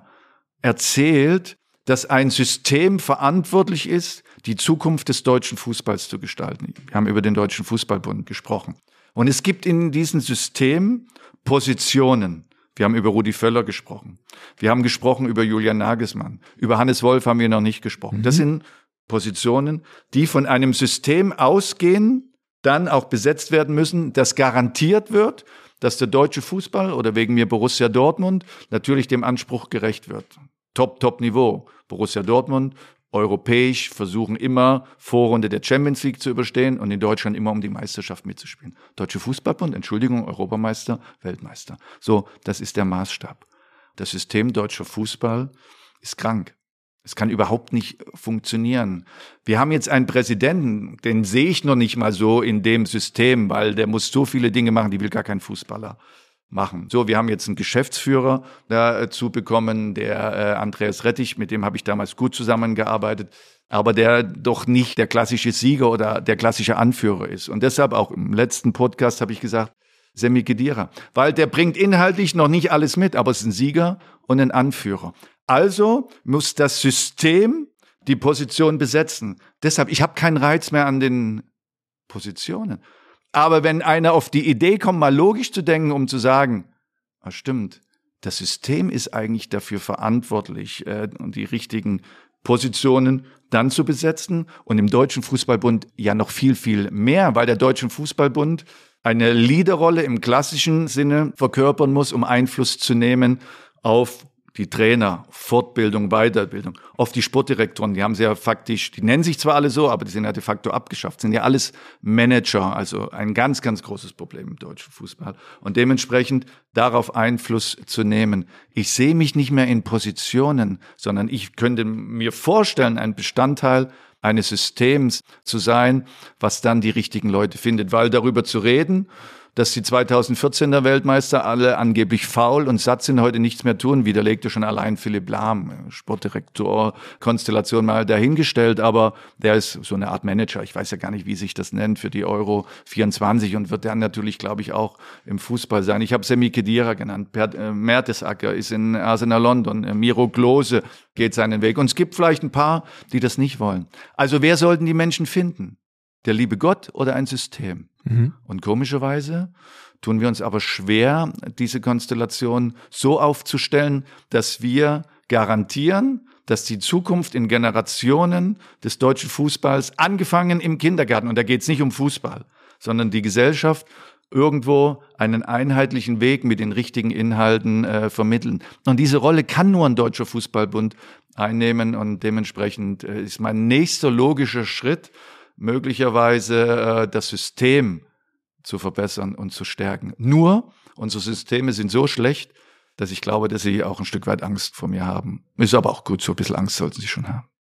erzählt, dass ein System verantwortlich ist, die Zukunft des deutschen Fußballs zu gestalten. Wir haben über den Deutschen Fußballbund gesprochen. Und es gibt in diesem System Positionen. Wir haben über Rudi Völler gesprochen. Wir haben gesprochen über Julian Nagelsmann. Über Hannes Wolf haben wir noch nicht gesprochen. Mhm. Das sind Positionen, die von einem System ausgehen, dann auch besetzt werden müssen, das garantiert wird, dass der deutsche Fußball oder wegen mir Borussia Dortmund natürlich dem Anspruch gerecht wird. Top, top Niveau. Borussia Dortmund, europäisch, versuchen immer Vorrunde der Champions League zu überstehen und in Deutschland immer um die Meisterschaft mitzuspielen. Deutsche Fußballbund, Entschuldigung, Europameister, Weltmeister. So, das ist der Maßstab. Das System deutscher Fußball ist krank. Es kann überhaupt nicht funktionieren. Wir haben jetzt einen Präsidenten, den sehe ich noch nicht mal so in dem System, weil der muss so viele Dinge machen, die will gar kein Fußballer machen. So, wir haben jetzt einen Geschäftsführer dazu bekommen, der äh, Andreas Rettich, mit dem habe ich damals gut zusammengearbeitet, aber der doch nicht der klassische Sieger oder der klassische Anführer ist. Und deshalb auch im letzten Podcast habe ich gesagt, Semi Khedira, weil der bringt inhaltlich noch nicht alles mit, aber es ist ein Sieger und ein Anführer. Also muss das System die Position besetzen. Deshalb, ich habe keinen Reiz mehr an den Positionen. Aber wenn einer auf die Idee kommt, mal logisch zu denken, um zu sagen, ah, stimmt, das System ist eigentlich dafür verantwortlich, äh, die richtigen Positionen dann zu besetzen. Und im Deutschen Fußballbund ja noch viel, viel mehr, weil der Deutsche Fußballbund eine Leaderrolle im klassischen Sinne verkörpern muss, um Einfluss zu nehmen auf die Trainer, Fortbildung, Weiterbildung, auf die Sportdirektoren, die haben sie ja faktisch, die nennen sich zwar alle so, aber die sind ja de facto abgeschafft, sind ja alles Manager, also ein ganz, ganz großes Problem im deutschen Fußball. Und dementsprechend darauf Einfluss zu nehmen. Ich sehe mich nicht mehr in Positionen, sondern ich könnte mir vorstellen, ein Bestandteil eines Systems zu sein, was dann die richtigen Leute findet, weil darüber zu reden, dass die zweitausendvierzehner Weltmeister alle angeblich faul und satt sind, heute nichts mehr tun, widerlegte schon allein Philipp Lahm, Sportdirektor, Konstellation mal dahingestellt, aber der ist so eine Art Manager, ich weiß ja gar nicht, wie sich das nennt, für die Euro vierundzwanzig und wird dann natürlich, glaube ich, auch im Fußball sein. Ich habe Semi Khedira genannt, Bert, äh, Mertesacker ist in Arsenal London, äh, Miro Klose geht seinen Weg und es gibt vielleicht ein paar, die das nicht wollen. Also wer sollten die Menschen finden? Der liebe Gott oder ein System? Mhm. Und komischerweise tun wir uns aber schwer, diese Konstellation so aufzustellen, dass wir garantieren, dass die Zukunft in Generationen des deutschen Fußballs, angefangen im Kindergarten, und da geht es nicht um Fußball, sondern die Gesellschaft irgendwo einen einheitlichen Weg mit den richtigen Inhalten äh, vermitteln. Und diese Rolle kann nur ein Deutscher Fußballbund einnehmen und dementsprechend äh, ist mein nächster logischer Schritt, möglicherweise äh, das System zu verbessern und zu stärken. Nur, unsere Systeme sind so schlecht, dass ich glaube, dass sie auch ein Stück weit Angst vor mir haben. Ist aber auch gut, so ein bisschen Angst sollten sie schon haben.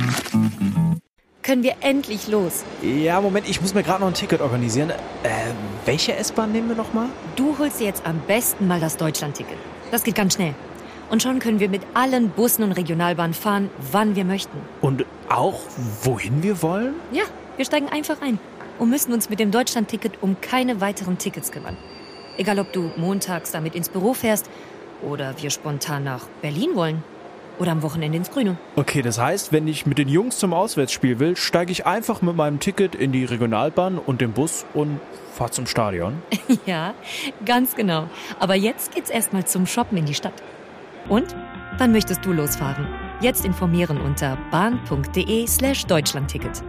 Können wir endlich los?
Ja, Moment, ich muss mir gerade noch ein Ticket organisieren. Äh, welche S-Bahn nehmen wir nochmal?
Du holst dir jetzt am besten mal das Deutschland-Ticket. Das geht ganz schnell. Und schon können wir mit allen Bussen und Regionalbahnen fahren, wann wir möchten.
Und auch, wohin wir wollen?
Ja, wir steigen einfach ein und müssen uns mit dem Deutschland-Ticket um keine weiteren Tickets kümmern. Egal, ob du montags damit ins Büro fährst oder wir spontan nach Berlin wollen oder am Wochenende ins Grüne.
Okay, das heißt, wenn ich mit den Jungs zum Auswärtsspiel will, steige ich einfach mit meinem Ticket in die Regionalbahn und den Bus und fahre zum Stadion?
Ja, ganz genau. Aber jetzt geht's erstmal zum Shoppen in die Stadt. Und? Wann möchtest du losfahren? Jetzt informieren unter bahn.de slash Deutschlandticket.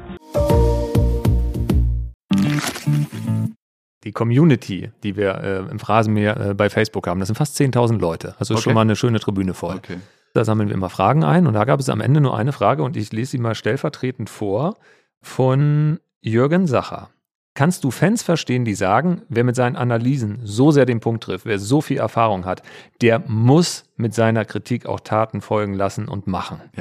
Die Community, die wir äh, im Phrasenmäher äh, bei Facebook haben, das sind fast zehntausend Leute. Also
okay.
Schon mal eine schöne Tribüne voll.
Okay.
Da sammeln wir immer Fragen ein und da gab es am Ende nur eine Frage und ich lese sie mal stellvertretend vor von Jürgen Sacher. Kannst du Fans verstehen, die sagen, wer mit seinen Analysen so sehr den Punkt trifft, wer so viel Erfahrung hat, der muss mit seiner Kritik auch Taten folgen lassen und machen?
Ja,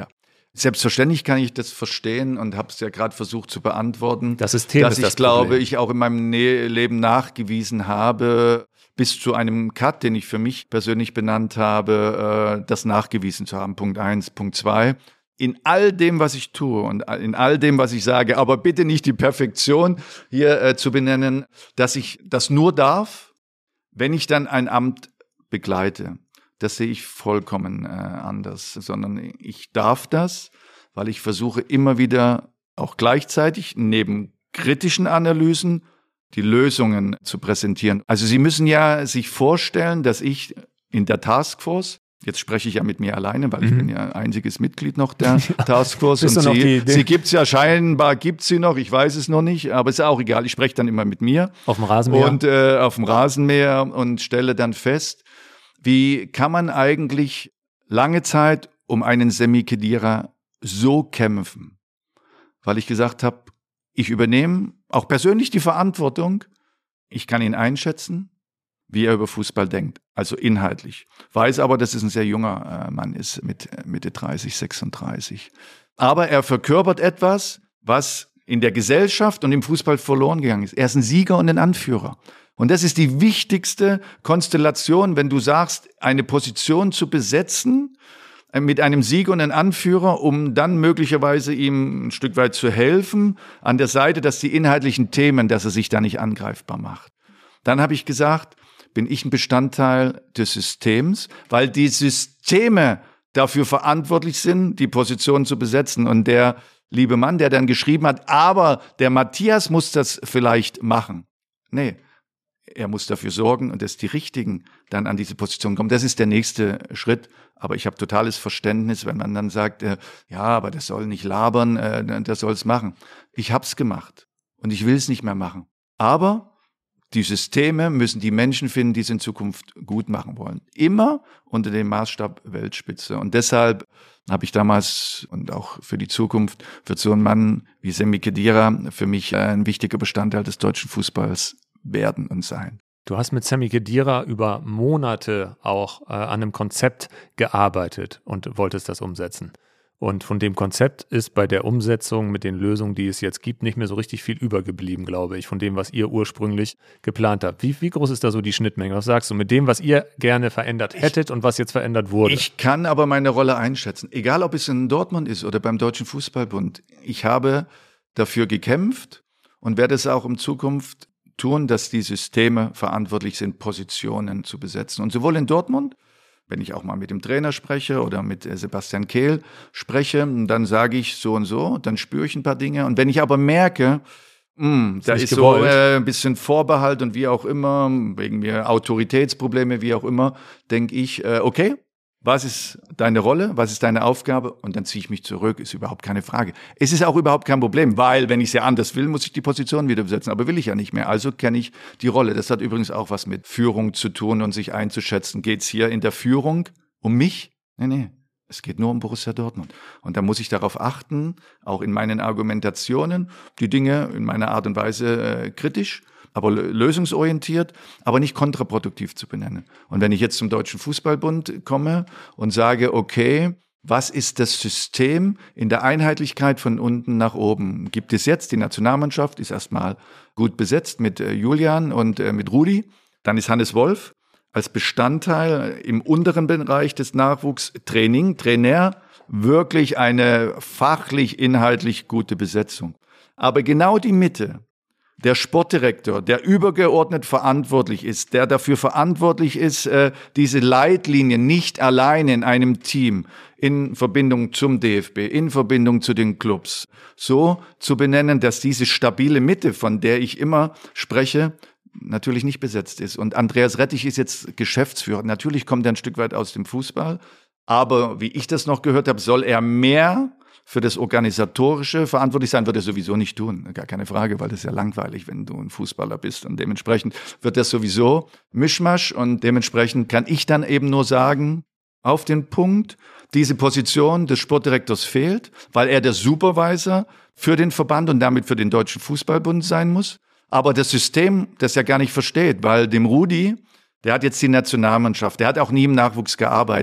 Selbstverständlich kann ich das verstehen und habe es ja gerade versucht zu beantworten.
Das System
dass
ist
ich
das
glaube,
Problem.
ich auch in meinem ne- Leben nachgewiesen habe, bis zu einem Cut, den ich für mich persönlich benannt habe, äh, das nachgewiesen zu haben. Punkt eins. Punkt zwei. In all dem, was ich tue und in all dem, was ich sage, aber bitte nicht die Perfektion hier äh, zu benennen, dass ich das nur darf, wenn ich dann ein Amt begleite. Das sehe ich vollkommen äh, anders, sondern ich darf das, weil ich versuche immer wieder auch gleichzeitig neben kritischen Analysen die Lösungen zu präsentieren. Also Sie müssen ja sich vorstellen, dass ich in der Taskforce, jetzt spreche ich ja mit mir alleine, weil ich mhm. bin ja einziges Mitglied noch der Taskforce und sie, sie gibt's ja scheinbar, gibt's sie noch, ich weiß es noch nicht, aber ist ja auch egal, ich spreche dann immer mit mir.
Auf dem Rasenmäher.
Und äh, auf dem Rasenmäher und stelle dann fest, wie kann man eigentlich lange Zeit um einen Semi Khedira so kämpfen? Weil ich gesagt habe, ich übernehme auch persönlich die Verantwortung. Ich kann ihn einschätzen, wie er über Fußball denkt, also inhaltlich. Weiß aber, dass es ein sehr junger äh, Mann ist, mit Mitte dreißig, sechsunddreißig. Aber er verkörpert etwas, was in der Gesellschaft und im Fußball verloren gegangen ist. Er ist ein Sieger und ein Anführer. Und das ist die wichtigste Konstellation, wenn du sagst, eine Position zu besetzen mit einem Sieger und einem Anführer, um dann möglicherweise ihm ein Stück weit zu helfen an der Seite, dass die inhaltlichen Themen, dass er sich da nicht angreifbar macht. Dann habe ich gesagt, bin ich ein Bestandteil des Systems, weil die Systeme dafür verantwortlich sind, die Position zu besetzen. Und der liebe Mann, der dann geschrieben hat, aber der Matthias muss das vielleicht machen. Nee. Er muss dafür sorgen, dass die Richtigen dann an diese Position kommen. Das ist der nächste Schritt. Aber ich habe totales Verständnis, wenn man dann sagt, äh, ja, aber das soll nicht labern, äh, das soll es machen. Ich habe es gemacht und ich will es nicht mehr machen. Aber die Systeme müssen die Menschen finden, die es in Zukunft gut machen wollen. Immer unter dem Maßstab Weltspitze. Und deshalb habe ich damals und auch für die Zukunft wird so ein Mann wie Semi Khedira für mich ein wichtiger Bestandteil des deutschen Fußballs werden und sein.
Du hast mit Semi Khedira über Monate auch äh, an einem Konzept gearbeitet und wolltest das umsetzen. Und von dem Konzept ist bei der Umsetzung mit den Lösungen, die es jetzt gibt, nicht mehr so richtig viel übergeblieben, glaube ich, von dem, was ihr ursprünglich geplant habt. Wie, wie groß ist da so die Schnittmenge? Was sagst du mit dem, was ihr gerne verändert hättet ich, und was jetzt verändert wurde?
Ich kann aber meine Rolle einschätzen, egal ob es in Dortmund ist oder beim Deutschen Fußballbund. Ich habe dafür gekämpft und werde es auch in Zukunft tun, dass die Systeme verantwortlich sind, Positionen zu besetzen. Und sowohl in Dortmund, wenn ich auch mal mit dem Trainer spreche oder mit Sebastian Kehl spreche, dann sage ich so und so, dann spüre ich ein paar Dinge. Und wenn ich aber merke, mh, da ist gewollt. so äh, ein bisschen Vorbehalt und wie auch immer, wegen mir Autoritätsprobleme, wie auch immer, denke ich, äh, okay, was ist deine Rolle, was ist deine Aufgabe? Und dann ziehe ich mich zurück, ist überhaupt keine Frage. Es ist auch überhaupt kein Problem, weil wenn ich es ja anders will, muss ich die Position wieder besetzen. Aber will ich ja nicht mehr, also kenne ich die Rolle. Das hat übrigens auch was mit Führung zu tun und sich einzuschätzen. Geht es hier in der Führung um mich? Nee, nee, es geht nur um Borussia Dortmund. Und da muss ich darauf achten, auch in meinen Argumentationen, die Dinge in meiner Art und Weise äh, kritisch, aber lösungsorientiert, aber nicht kontraproduktiv zu benennen. Und wenn ich jetzt zum Deutschen Fußballbund komme und sage, okay, was ist das System in der Einheitlichkeit von unten nach oben? Gibt es jetzt, die Nationalmannschaft ist erstmal gut besetzt mit äh, Julian und äh, mit Rudi. Dann ist Hannes Wolf als Bestandteil im unteren Bereich des Nachwuchstraining, Trainer, wirklich eine fachlich, inhaltlich gute Besetzung. Aber genau die Mitte, der Sportdirektor, der übergeordnet verantwortlich ist, der dafür verantwortlich ist, äh, diese Leitlinien nicht alleine in einem Team in Verbindung zum D F B, in Verbindung zu den Clubs, so zu benennen, dass diese stabile Mitte, von der ich immer spreche, natürlich nicht besetzt ist. Und Andreas Rettich ist jetzt Geschäftsführer. Natürlich kommt er ein Stück weit aus dem Fußball, aber wie ich das noch gehört habe, soll er mehr für das Organisatorische verantwortlich sein, wird er sowieso nicht tun. Gar keine Frage, weil das ist ja langweilig, wenn du ein Fußballer bist. Und dementsprechend wird das sowieso Mischmasch. Und dementsprechend kann ich dann eben nur sagen, auf den Punkt, diese Position des Sportdirektors fehlt, weil er der Supervisor für den Verband und damit für den Deutschen Fußballbund sein muss. Aber das System das ja gar nicht versteht, weil dem Rudi, der hat jetzt die Nationalmannschaft, der hat auch nie im Nachwuchs gearbeitet.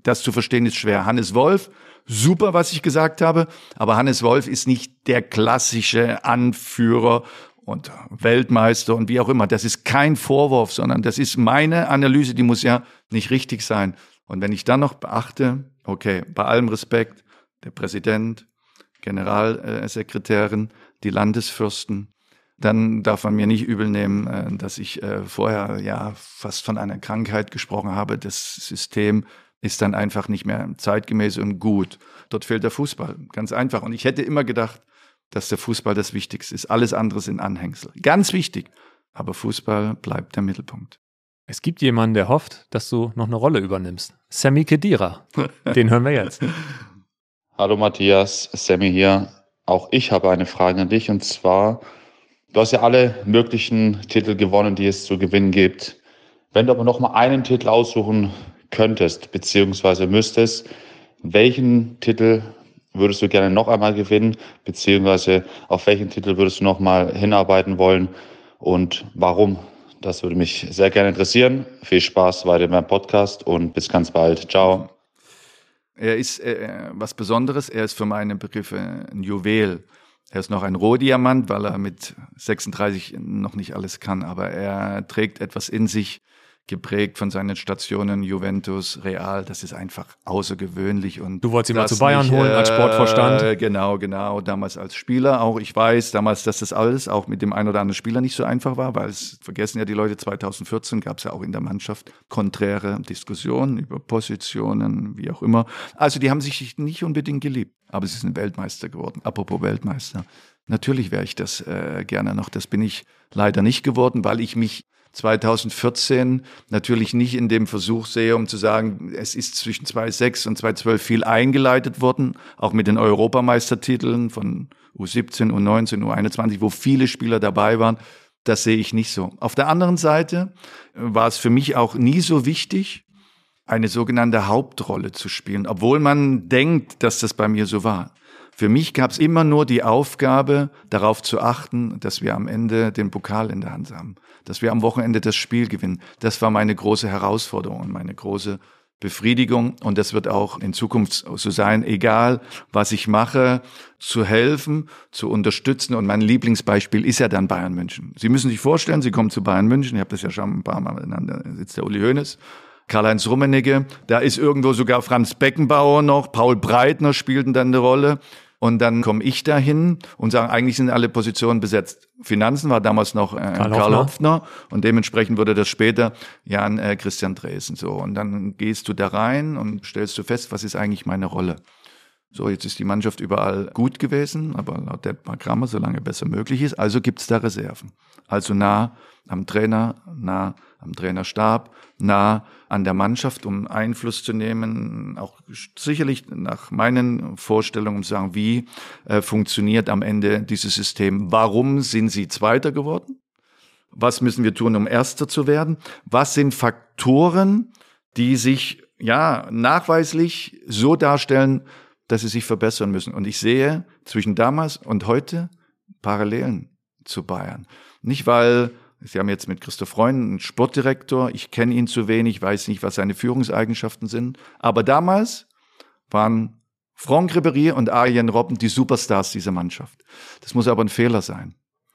das zu verstehen ist schwer. Hannes Wolf, super, was ich gesagt habe, aber Hannes Wolf ist nicht der klassische Anführer und Weltmeister und wie auch immer. Das ist kein Vorwurf, sondern das ist meine Analyse, die muss ja nicht richtig sein. Und wenn ich dann noch beachte, okay, bei allem Respekt, der Präsident, Generalsekretärin, die Landesfürsten, dann darf man mir nicht übel nehmen, dass ich vorher ja fast von einer Krankheit gesprochen habe. Das System ist dann einfach nicht mehr zeitgemäß und gut. Dort fehlt der Fußball, ganz einfach. Und ich hätte immer gedacht, dass der Fußball das Wichtigste ist. Alles andere sind Anhängsel. Ganz wichtig, aber Fußball bleibt der Mittelpunkt.
Es gibt jemanden, der hofft, dass du noch eine Rolle übernimmst. Sami Khedira, den hören wir jetzt.
Hallo Matthias, Sammy hier. Auch ich habe eine Frage an dich und zwar, du hast ja alle möglichen Titel gewonnen, die es zu gewinnen gibt. Wenn du aber noch mal einen Titel aussuchen könntest, beziehungsweise müsstest, welchen Titel würdest du gerne noch einmal gewinnen, beziehungsweise auf welchen Titel würdest du noch mal hinarbeiten wollen und warum? Das würde mich sehr gerne interessieren. Viel Spaß weiter beim Podcast und bis ganz bald. Ciao.
Er ist äh, was Besonderes. Er ist für meine Begriffe ein Juwel. Er ist noch ein Rohdiamant, weil er mit sechsunddreißig noch nicht alles kann. Aber er trägt etwas in sich, geprägt von seinen Stationen Juventus, Real. Das ist einfach außergewöhnlich. Und
du wolltest ihn mal zu Bayern nicht, holen als Sportvorstand?
Äh, genau, genau. Damals als Spieler auch. Ich weiß damals, dass das alles auch mit dem einen oder anderen Spieler nicht so einfach war, weil es vergessen ja die Leute, zweitausendvierzehn gab es ja auch in der Mannschaft konträre Diskussionen über Positionen, wie auch immer. Also die haben sich nicht unbedingt geliebt, aber sie sind Weltmeister geworden. Apropos Weltmeister. Natürlich wäre ich das äh, gerne noch. Das bin ich leider nicht geworden, weil ich mich zweitausendvierzehn natürlich nicht in dem Versuch sehe, um zu sagen, es ist zwischen zweitausendsechs und zweitausendzwölf viel eingeleitet worden, auch mit den Europameistertiteln von U siebzehn, U neunzehn, U einundzwanzig, wo viele Spieler dabei waren. Das sehe ich nicht so. Auf der anderen Seite war es für mich auch nie so wichtig, eine sogenannte Hauptrolle zu spielen, obwohl man denkt, dass das bei mir so war. Für mich gab es immer nur die Aufgabe, darauf zu achten, dass wir am Ende den Pokal in der Hand haben, dass wir am Wochenende das Spiel gewinnen. Das war meine große Herausforderung und meine große Befriedigung. Und das wird auch in Zukunft so sein, egal was ich mache, zu helfen, zu unterstützen. Und mein Lieblingsbeispiel ist ja dann Bayern München. Sie müssen sich vorstellen, Sie kommen zu Bayern München, ich habe das ja schon ein paar Mal genannt, da sitzt der Uli Hoeneß, Karl-Heinz Rummenigge, da ist irgendwo sogar Franz Beckenbauer noch, Paul Breitner spielten dann eine Rolle. Und dann komme ich dahin und sage, eigentlich sind alle Positionen besetzt. Finanzen war damals noch äh, Karl, Karl Hopfner und dementsprechend wurde das später Jan äh, Christian Dresen. So, und dann gehst du da rein und stellst du fest, was ist eigentlich meine Rolle? So, jetzt ist die Mannschaft überall gut gewesen, aber laut Dietmar Krammer, solange besser möglich ist. Also gibt's da Reserven. Also nah am Trainer, nah am Trainerstab, nah an der Mannschaft, um Einfluss zu nehmen, auch sicherlich nach meinen Vorstellungen, um zu sagen, wie äh, funktioniert am Ende dieses System? Warum sind sie Zweiter geworden? Was müssen wir tun, um Erster zu werden? Was sind Faktoren, die sich ja nachweislich so darstellen, dass sie sich verbessern müssen? Und ich sehe zwischen damals und heute Parallelen zu Bayern. Nicht, weil Sie haben jetzt mit Christoph Freund einen Sportdirektor, ich kenne ihn zu wenig, weiß nicht, was seine Führungseigenschaften sind. Aber damals waren Franck Ribéry und Arjen Robben die Superstars dieser Mannschaft. Das muss aber ein Fehler sein.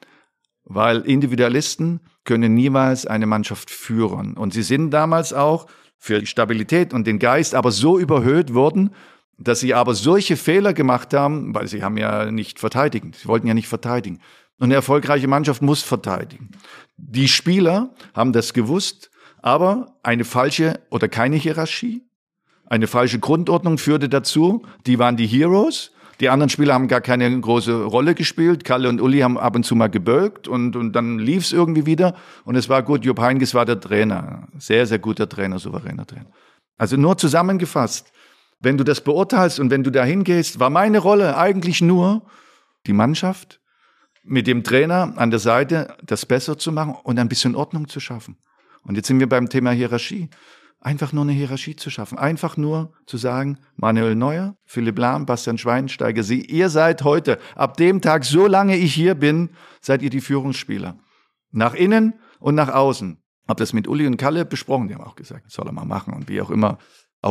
Weil Individualisten können niemals eine Mannschaft führen. Und sie sind damals auch für die Stabilität und den Geist aber so überhöht worden, dass sie aber solche Fehler gemacht haben, weil sie haben ja nicht verteidigt. Sie wollten ja nicht verteidigen. Und eine erfolgreiche Mannschaft muss verteidigen. Die Spieler haben das gewusst, aber eine falsche oder keine Hierarchie, eine falsche Grundordnung führte dazu, die waren die Heroes. Die anderen Spieler haben gar keine große Rolle gespielt. Kalle und Uli haben ab und zu mal gebölkt und, und dann lief es irgendwie wieder. Und es war gut, Jupp Heynckes war der Trainer. Sehr, sehr guter Trainer, souveräner Trainer. Also nur zusammengefasst, wenn du das beurteilst und wenn du da hingehst, war meine Rolle eigentlich nur, die Mannschaft mit dem Trainer an der Seite das besser zu machen und ein bisschen Ordnung zu schaffen. Und jetzt sind wir beim Thema Hierarchie. Einfach nur eine Hierarchie zu schaffen. Einfach nur zu sagen, Manuel Neuer, Philipp Lahm, Bastian Schweinsteiger, Sie, ihr seid heute, ab dem Tag, solange ich hier bin, seid ihr die Führungsspieler. Nach innen und nach außen. Hab das mit Uli und Kalle besprochen, die haben auch gesagt, soll er mal machen und wie auch immer. Auch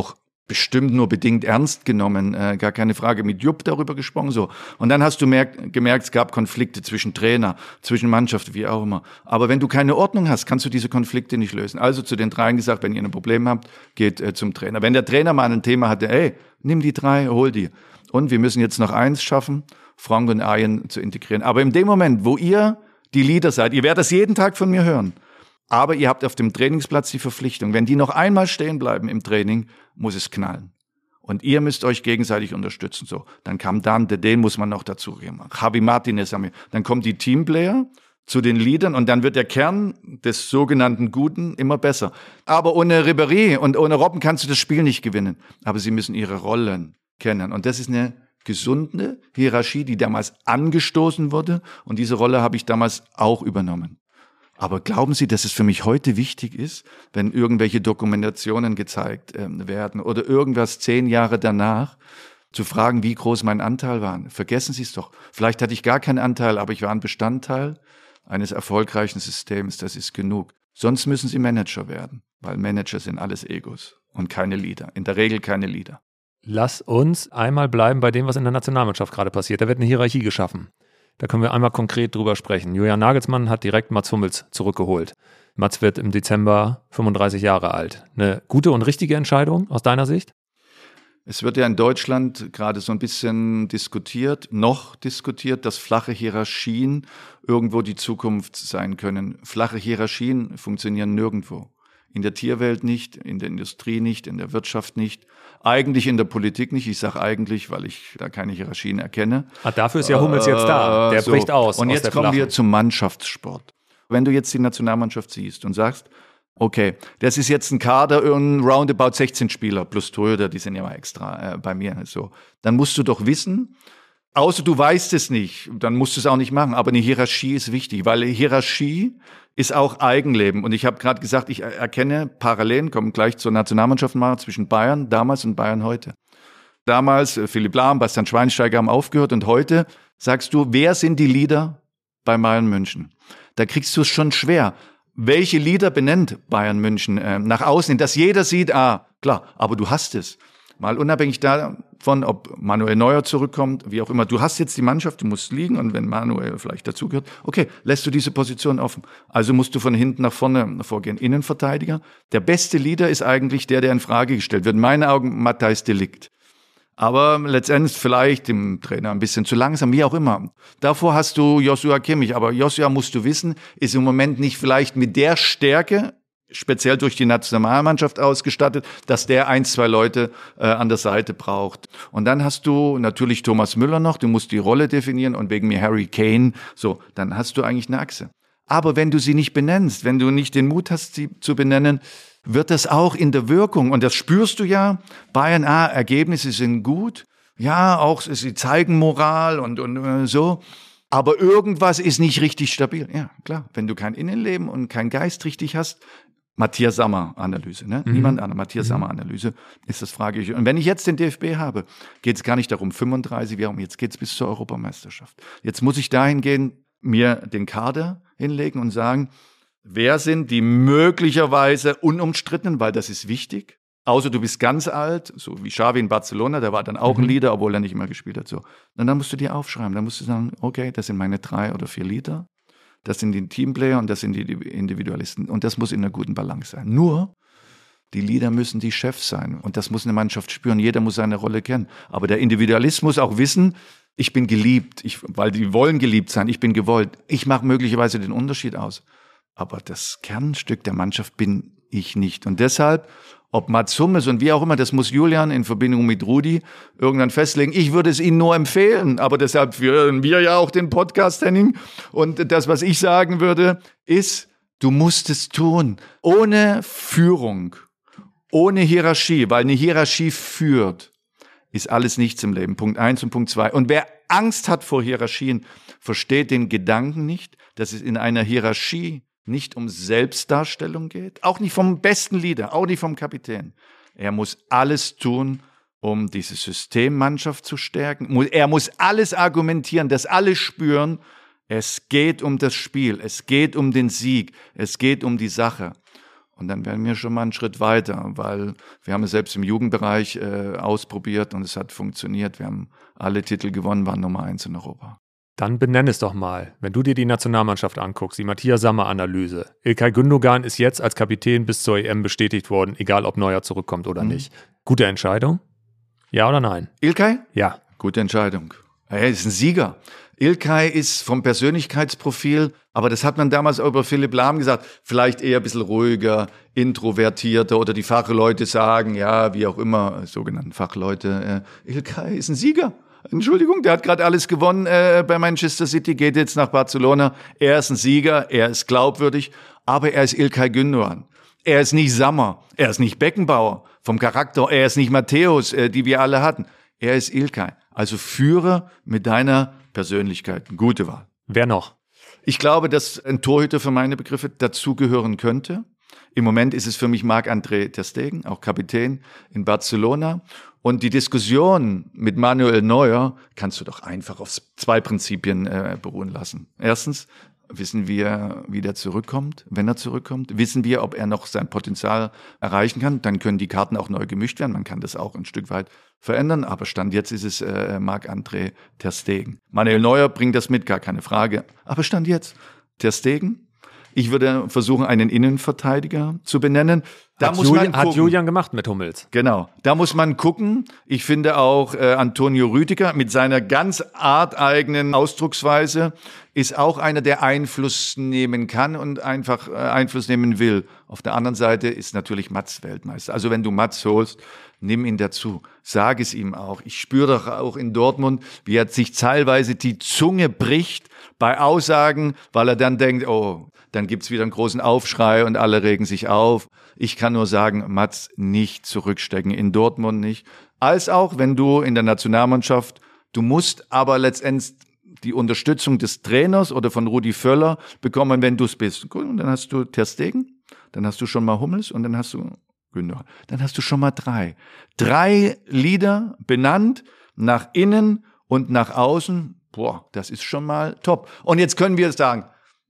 bestimmt nur bedingt ernst genommen, äh, gar keine Frage, mit Jupp darüber gesprochen, so. Und dann hast du merkt, gemerkt, es gab Konflikte zwischen Trainer, zwischen Mannschaft, wie auch immer. Aber wenn du keine Ordnung hast, kannst du diese Konflikte nicht lösen. Also zu den dreien gesagt, wenn ihr ein Problem habt, geht äh, zum Trainer. Wenn der Trainer mal ein Thema hatte, ey, nimm die drei, hol die. Und wir müssen jetzt noch eins schaffen, Frank und Arjen zu integrieren. Aber in dem Moment, wo ihr die Leader seid, ihr werdet das jeden Tag von mir hören, aber ihr habt auf dem Trainingsplatz die Verpflichtung. Wenn die noch einmal stehen bleiben im Training, muss es knallen. Und ihr müsst euch gegenseitig unterstützen. So, dann kam Dante, den muss man noch dazu geben. Javi Martinez haben wir. Dann kommen die Teamplayer zu den Leadern und dann wird der Kern des sogenannten Guten immer besser. Aber ohne Ribéry und ohne Robben kannst du das Spiel nicht gewinnen. Aber sie müssen ihre Rollen kennen. Und das ist eine gesunde Hierarchie, die damals angestoßen wurde. Und diese Rolle habe ich damals auch übernommen. Aber glauben Sie, dass es für mich heute wichtig ist, wenn irgendwelche Dokumentationen gezeigt äh, werden oder irgendwas zehn Jahre danach, zu fragen, wie groß mein Anteil war? Vergessen Sie es doch. Vielleicht hatte ich gar keinen Anteil, aber ich war ein Bestandteil eines erfolgreichen Systems. Das ist genug. Sonst müssen Sie Manager werden, weil Manager sind alles Egos und keine Leader. In der Regel keine Leader.
Lass uns einmal bleiben bei dem, was in der Nationalmannschaft gerade passiert. Da wird eine Hierarchie geschaffen. Da können wir einmal konkret drüber sprechen. Julian Nagelsmann hat direkt Mats Hummels zurückgeholt. Mats wird im Dezember fünfunddreißig Jahre alt. Eine gute und richtige Entscheidung aus deiner Sicht?
Es wird ja in Deutschland gerade so ein bisschen diskutiert, noch diskutiert, dass flache Hierarchien irgendwo die Zukunft sein können. Flache Hierarchien funktionieren nirgendwo. In der Tierwelt nicht, in der Industrie nicht, in der Wirtschaft nicht, eigentlich in der Politik nicht. Ich sage eigentlich, weil ich da keine Hierarchien erkenne.
Ah, dafür ist ja Hummels äh, jetzt da. Der so. bricht aus.
Und
aus
jetzt kommen wir zum Mannschaftssport. Wenn du jetzt die Nationalmannschaft siehst und sagst, okay, das ist jetzt ein Kader, ein roundabout sechzehn Spieler plus Torhüter, die sind ja mal extra äh, bei mir. So, dann musst du doch wissen, außer du weißt es nicht, dann musst du es auch nicht machen. Aber eine Hierarchie ist wichtig, weil Hierarchie ist auch Eigenleben. Und ich habe gerade gesagt, ich erkenne Parallelen, kommen gleich zur Nationalmannschaft mal, zwischen Bayern damals und Bayern heute. Damals, Philipp Lahm, Bastian Schweinsteiger haben aufgehört und heute sagst du, wer sind die Leader bei Bayern München? Da kriegst du es schon schwer. Welche Leader benennt Bayern München äh, nach außen, dass jeder sieht, ah, klar, aber du hast es. Mal unabhängig davon, ob Manuel Neuer zurückkommt, wie auch immer. Du hast jetzt die Mannschaft, du musst liegen und wenn Manuel vielleicht dazugehört, okay, lässt du diese Position offen. Also musst du von hinten nach vorne vorgehen. Innenverteidiger. Der beste Leader ist eigentlich der, der in Frage gestellt wird. In meinen Augen Matthijs de Ligt. Aber letztendlich vielleicht dem Trainer ein bisschen zu langsam, wie auch immer. Davor hast du Joshua Kimmich. Aber Joshua, musst du wissen, ist im Moment nicht vielleicht mit der Stärke, speziell durch die Nationalmannschaft ausgestattet, dass der ein, zwei Leute äh, an der Seite braucht. Und dann hast du natürlich Thomas Müller noch, du musst die Rolle definieren und wegen mir Harry Kane. So, dann hast du eigentlich eine Achse. Aber wenn du sie nicht benennst, wenn du nicht den Mut hast, sie zu benennen, wird das auch in der Wirkung, und das spürst du ja, Bayern, ah, Ergebnisse sind gut, ja, auch sie zeigen Moral und, und äh, so, aber irgendwas ist nicht richtig stabil. Ja, klar, wenn du kein Innenleben und kein Geist richtig hast, Matthias Sammer-Analyse, ne? Mhm. Niemand anderes, Matthias
Mhm.
Sammer-Analyse ist das, frage ich. Und wenn ich jetzt den D F B habe, geht es gar nicht darum, fünfunddreißig, wie auch immer, jetzt geht es bis zur Europameisterschaft. Jetzt muss ich dahin gehen, mir den Kader hinlegen und sagen, wer sind die möglicherweise unumstrittenen, weil das ist wichtig. Außer du bist ganz alt, so wie Xavi in Barcelona, der war dann auch
Mhm.
ein Leader, obwohl er nicht immer gespielt hat. So. Und dann musst du dir aufschreiben, dann musst du sagen, okay, das sind meine drei oder vier Leader, das sind die Teamplayer und das sind die Individualisten. Und das muss in einer guten Balance sein. Nur, die Leader müssen die Chefs sein. Und das muss eine Mannschaft spüren. Jeder muss seine Rolle kennen. Aber der Individualist muss auch wissen, ich bin geliebt, ich, weil die wollen geliebt sein, ich bin gewollt. Ich mache möglicherweise den Unterschied aus. Aber das Kernstück der Mannschaft bin ich nicht. Und deshalb, ob Mats Hummels und wie auch immer, das muss Julian in Verbindung mit Rudi irgendwann festlegen. Ich würde es Ihnen nur empfehlen, aber deshalb führen wir ja auch den Podcast, Henning. Und das, was ich sagen würde, ist, du musst es tun. Ohne Führung, ohne Hierarchie, weil eine Hierarchie führt, ist alles nichts im Leben. Punkt eins und Punkt zwei. Und wer Angst hat vor Hierarchien, versteht den Gedanken nicht, dass es in einer Hierarchie nicht um Selbstdarstellung geht, auch nicht vom besten Leader, auch nicht vom Kapitän. Er muss alles tun, um diese Systemmannschaft zu stärken. Er muss alles argumentieren, dass alle spüren, es geht um das Spiel, es geht um den Sieg, es geht um die Sache. Und dann wären wir schon mal einen Schritt weiter, weil wir haben es selbst im Jugendbereich äh, ausprobiert und es hat funktioniert. Wir haben alle Titel gewonnen, waren Nummer eins in Europa.
Dann benenn es doch mal. Wenn du dir die Nationalmannschaft anguckst, die Matthias Sammer-Analyse. İlkay Gündoğan ist jetzt als Kapitän bis zur E M bestätigt worden, egal ob Neuer zurückkommt oder mhm. nicht. Gute Entscheidung? Ja oder nein?
İlkay?
Ja.
Gute Entscheidung. Er ist ein Sieger. İlkay ist vom Persönlichkeitsprofil, aber das hat man damals auch über Philipp Lahm gesagt, vielleicht eher ein bisschen ruhiger, introvertierter oder die Fachleute sagen, ja, wie auch immer, sogenannten Fachleute, äh, İlkay ist ein Sieger. Entschuldigung, der hat gerade alles gewonnen äh, bei Manchester City, geht jetzt nach Barcelona. Er ist ein Sieger, er ist glaubwürdig, aber er ist İlkay Gündoğan. Er ist nicht Sammer, er ist nicht Beckenbauer vom Charakter, er ist nicht Matthäus, äh, die wir alle hatten. Er ist İlkay, also Führer mit deiner Persönlichkeit. Gute Wahl.
Wer noch?
Ich glaube, dass ein Torhüter für meine Begriffe dazugehören könnte. Im Moment ist es für mich Marc-André ter Stegen, auch Kapitän in Barcelona. Und die Diskussion mit Manuel Neuer kannst du doch einfach auf zwei Prinzipien äh, beruhen lassen. Erstens, wissen wir, wie der zurückkommt, wenn er zurückkommt? Wissen wir, ob er noch sein Potenzial erreichen kann? Dann können die Karten auch neu gemischt werden. Man kann das auch ein Stück weit verändern. Aber Stand jetzt ist es äh, Marc-André ter Stegen. Manuel Neuer bringt das mit, gar keine Frage. Aber Stand jetzt ter Stegen. Ich würde versuchen, einen Innenverteidiger zu benennen. Da
hat,
muss
Julian,
man
hat Julian gemacht mit Hummels.
Genau, da muss man gucken. Ich finde auch äh, Antonio Rüdiger mit seiner ganz arteigenen Ausdrucksweise ist auch einer, der Einfluss nehmen kann und einfach äh, Einfluss nehmen will. Auf der anderen Seite ist natürlich Mats Weltmeister. Also wenn du Mats holst, nimm ihn dazu. Sag es ihm auch. Ich spüre doch auch in Dortmund, wie er sich teilweise die Zunge bricht bei Aussagen, weil er dann denkt, oh, dann gibt's wieder einen großen Aufschrei und alle regen sich auf. Ich kann nur sagen, Mats, nicht zurückstecken, in Dortmund nicht. Als auch, wenn du in der Nationalmannschaft, du musst aber letztendlich die Unterstützung des Trainers oder von Rudi Völler bekommen, wenn du es bist. Und dann hast du ter Stegen, dann hast du schon mal Hummels und dann hast du Gündoğan. Dann hast du schon mal drei. Drei Leader benannt, nach innen und nach außen. Boah, das ist schon mal top. Und jetzt können wir sagen,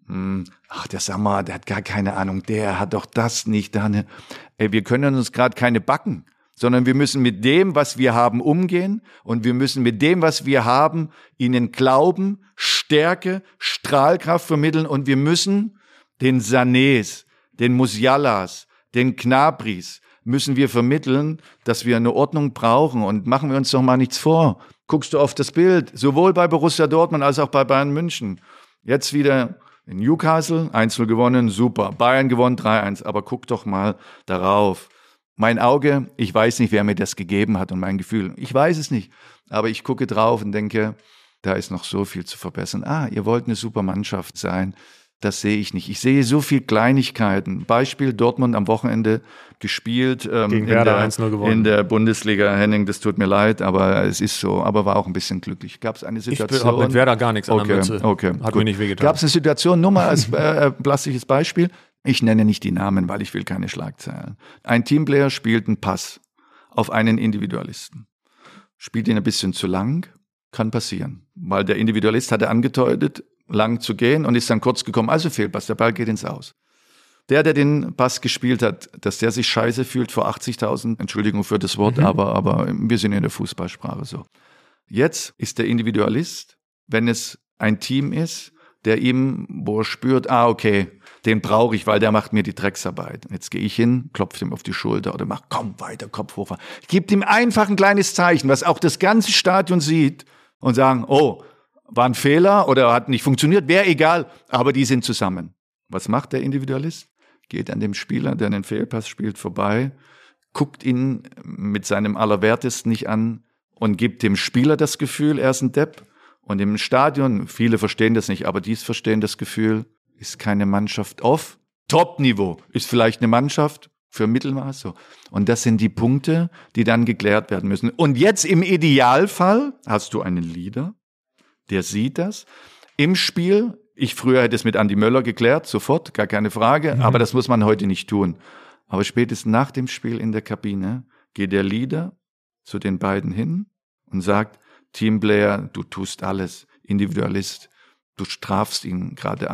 ach, der Sammer, der hat gar keine Ahnung, der hat doch das nicht. Da ne. Ey, wir können uns gerade keine backen, sondern wir müssen mit dem, was wir haben, umgehen und wir müssen mit dem, was wir haben, ihnen Glauben, Stärke, Strahlkraft vermitteln und wir müssen den Sanés, den Musialas, den Gnabris müssen wir vermitteln, dass wir eine Ordnung brauchen und machen wir uns doch mal nichts vor. Guckst du auf das Bild, sowohl bei Borussia Dortmund als auch bei Bayern München. Jetzt wieder in Newcastle, eins null gewonnen, super. Bayern gewonnen, drei eins. Aber guck doch mal darauf. Mein Auge, ich weiß nicht, wer mir das gegeben hat und mein Gefühl. Ich weiß es nicht. Aber ich gucke drauf und denke, da ist noch so viel zu verbessern. Ah, ihr wollt eine super Mannschaft sein. Das sehe ich nicht. Ich sehe so viel Kleinigkeiten. Beispiel Dortmund am Wochenende gespielt. Ähm,
Gegen
in,
Werder
der,
eins null gewonnen.
In der Bundesliga. Henning, das tut mir leid, aber es ist so. Aber war auch ein bisschen glücklich. Gab es eine Situation?
Ich habe mit Werder gar nichts an
okay,
der Mütze.
Okay,
Hat
gut.
mir nicht wehgetan.
Gab es eine Situation, nur mal als äh, plastisches Beispiel. Ich nenne nicht die Namen, weil ich will keine Schlagzeilen. Ein Teamplayer spielt einen Pass auf einen Individualisten. Spielt ihn ein bisschen zu lang, kann passieren. Weil der Individualist hatte angedeutet, lang zu gehen und ist dann kurz gekommen, also Fehlpass, der Ball geht ins Aus. Der, der den Pass gespielt hat, dass der sich scheiße fühlt vor achtzigtausend, Entschuldigung für das Wort, mhm. aber, aber wir sind in der Fußballsprache so. Jetzt ist der Individualist, wenn es ein Team ist, der ihm, wo er spürt, ah, okay, den brauche ich, weil der macht mir die Drecksarbeit. Jetzt gehe ich hin, klopfe ihm auf die Schulter oder mach, komm weiter, Kopf hoch. Gibt ihm einfach ein kleines Zeichen, was auch das ganze Stadion sieht und sagen, oh, war ein Fehler oder hat nicht funktioniert, wäre egal, aber die sind zusammen. Was macht der Individualist? Geht an dem Spieler, der einen Fehlpass spielt, vorbei, guckt ihn mit seinem Allerwertesten nicht an und gibt dem Spieler das Gefühl, er ist ein Depp. Und im Stadion, viele verstehen das nicht, aber dies verstehen das Gefühl, ist keine Mannschaft auf Top-Niveau, ist vielleicht eine Mannschaft für Mittelmaß. So. Und das sind die Punkte, die dann geklärt werden müssen. Und jetzt im Idealfall hast du einen Leader, der sieht das im Spiel. Ich früher hätte es mit Andi Möller geklärt, sofort, gar keine Frage. Mhm. Aber das muss man heute nicht tun. Aber spätestens nach dem Spiel in der Kabine geht der Leader zu den beiden hin und sagt, Teamplayer, du tust alles, Individualist, du strafst ihn gerade ab.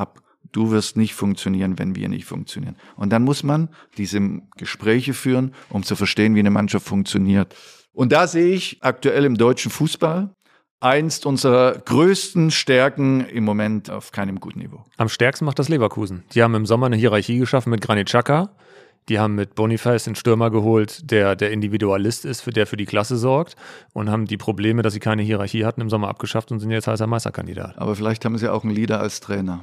du wirst nicht funktionieren, wenn wir nicht funktionieren. Und dann muss man diese Gespräche führen, um zu verstehen, wie eine Mannschaft funktioniert. Und da sehe ich aktuell im deutschen Fußball einst unserer größten Stärken im Moment auf keinem guten Niveau.
Am stärksten macht das Leverkusen. Die haben im Sommer eine Hierarchie geschaffen mit Granit Xhaka. Die haben mit Boniface einen Stürmer geholt, der der Individualist ist, für der für die Klasse sorgt, und haben die Probleme, dass sie keine Hierarchie hatten, im Sommer abgeschafft und sind jetzt heißer Meisterkandidat.
Aber vielleicht haben sie auch einen Leader als Trainer.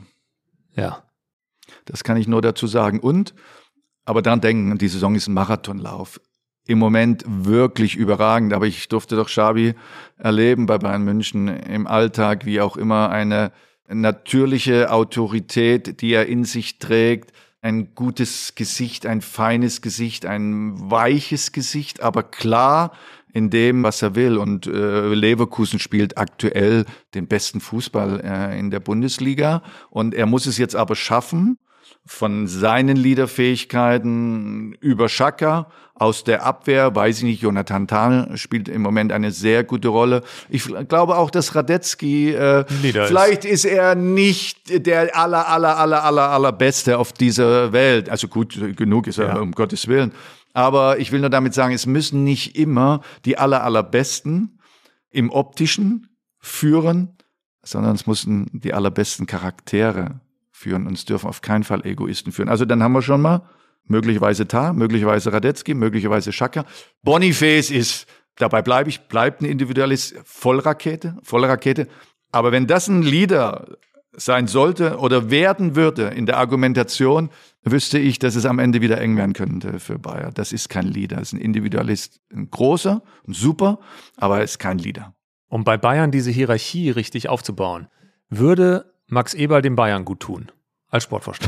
Ja.
Das kann ich nur dazu sagen. Und, aber daran denken, die Saison ist ein Marathonlauf. Im Moment wirklich überragend, aber ich durfte doch Xabi erleben bei Bayern München im Alltag, wie auch immer, eine natürliche Autorität, die er in sich trägt. Ein gutes Gesicht, ein feines Gesicht, ein weiches Gesicht, aber klar in dem, was er will. Und äh, Leverkusen spielt aktuell den besten Fußball äh, in der Bundesliga. Und er muss es jetzt aber schaffen, von seinen Leaderfähigkeiten über Xhaka, aus der Abwehr, weiß ich nicht, Jonathan Tah spielt im Moment eine sehr gute Rolle. Ich glaube auch, dass Radetzky, äh, vielleicht ist. ist er nicht der aller, aller, aller, aller, allerbeste auf dieser Welt. Also gut, genug ist er, ja. Um Gottes Willen. Aber ich will nur damit sagen, es müssen nicht immer die aller, allerbesten im Optischen führen, sondern es müssen die allerbesten Charaktere führen und es dürfen auf keinen Fall Egoisten führen. Also dann haben wir schon mal möglicherweise Tah, möglicherweise Radetzky, möglicherweise Xhaka. Boniface ist, dabei bleibe ich, bleibt ein Individualist, Vollrakete, Vollrakete. Aber wenn das ein Leader sein sollte oder werden würde in der Argumentation, wüsste ich, dass es am Ende wieder eng werden könnte für Bayer. Das ist kein Leader, das ist ein Individualist, ein großer, ein super, aber er ist kein Leader.
Um bei Bayern diese Hierarchie richtig aufzubauen, würde Max Eberl dem Bayern gut tun, als Sportvorstand?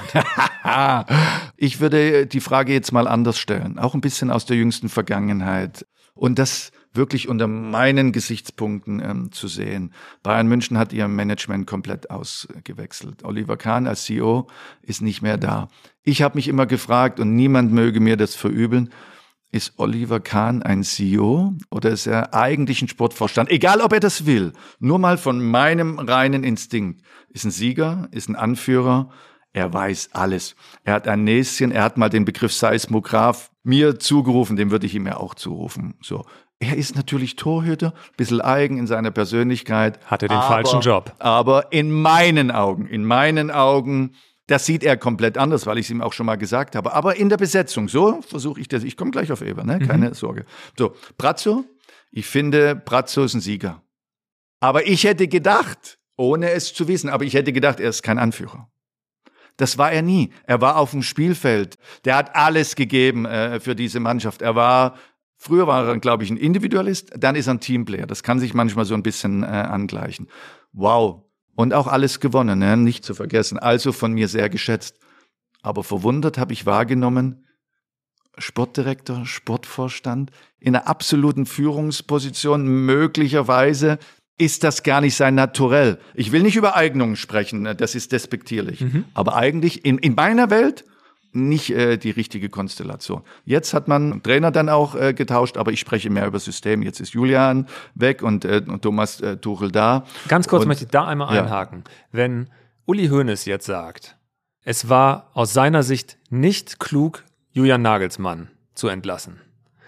Ich würde die Frage jetzt mal anders stellen, auch ein bisschen aus der jüngsten Vergangenheit und das wirklich unter meinen Gesichtspunkten ähm, zu sehen. Bayern München hat ihr Management komplett ausgewechselt. Oliver Kahn als C E O ist nicht mehr da. Ich habe mich immer gefragt, und niemand möge mir das verübeln, ist Oliver Kahn ein C E O oder ist er eigentlich ein Sportvorstand? Egal, ob er das will. Nur mal von meinem reinen Instinkt. Ist ein Sieger, ist ein Anführer. Er weiß alles. Er hat ein Näschen. Er hat mal den Begriff Seismograph mir zugerufen. Den würde ich ihm ja auch zurufen. So. Er ist natürlich Torhüter, ein bisschen eigen in seiner Persönlichkeit.
Hatte den
aber,
falschen Job.
Aber in meinen Augen, in meinen Augen, das sieht er komplett anders, weil ich es ihm auch schon mal gesagt habe. Aber in der Besetzung, so versuche ich das. Ich komme gleich auf Eber, ne? Keine mhm. Sorge. So, Brazzo, ich finde, Brazzo ist ein Sieger. Aber ich hätte gedacht, ohne es zu wissen, aber ich hätte gedacht, er ist kein Anführer. Das war er nie. Er war auf dem Spielfeld. Der hat alles gegeben äh, für diese Mannschaft. Er war, früher war er, glaube ich, ein Individualist, dann ist er ein Teamplayer. Das kann sich manchmal so ein bisschen äh, angleichen. Wow. Und auch alles gewonnen, ne? Nicht zu vergessen. Also von mir sehr geschätzt. Aber verwundert habe ich wahrgenommen, Sportdirektor, Sportvorstand, in einer absoluten Führungsposition, möglicherweise ist das gar nicht sein Naturell. Ich will nicht über Eignungen sprechen, das ist despektierlich. Mhm. Aber eigentlich in, in meiner Welt nicht äh, die richtige Konstellation. Jetzt hat man einen Trainer dann auch äh, getauscht, aber ich spreche mehr über System. Jetzt ist Julian weg und, äh, und Thomas äh, Tuchel da.
Ganz kurz
und,
möchte ich da einmal ja. einhaken. Wenn Uli Hoeneß jetzt sagt, es war aus seiner Sicht nicht klug, Julian Nagelsmann zu entlassen,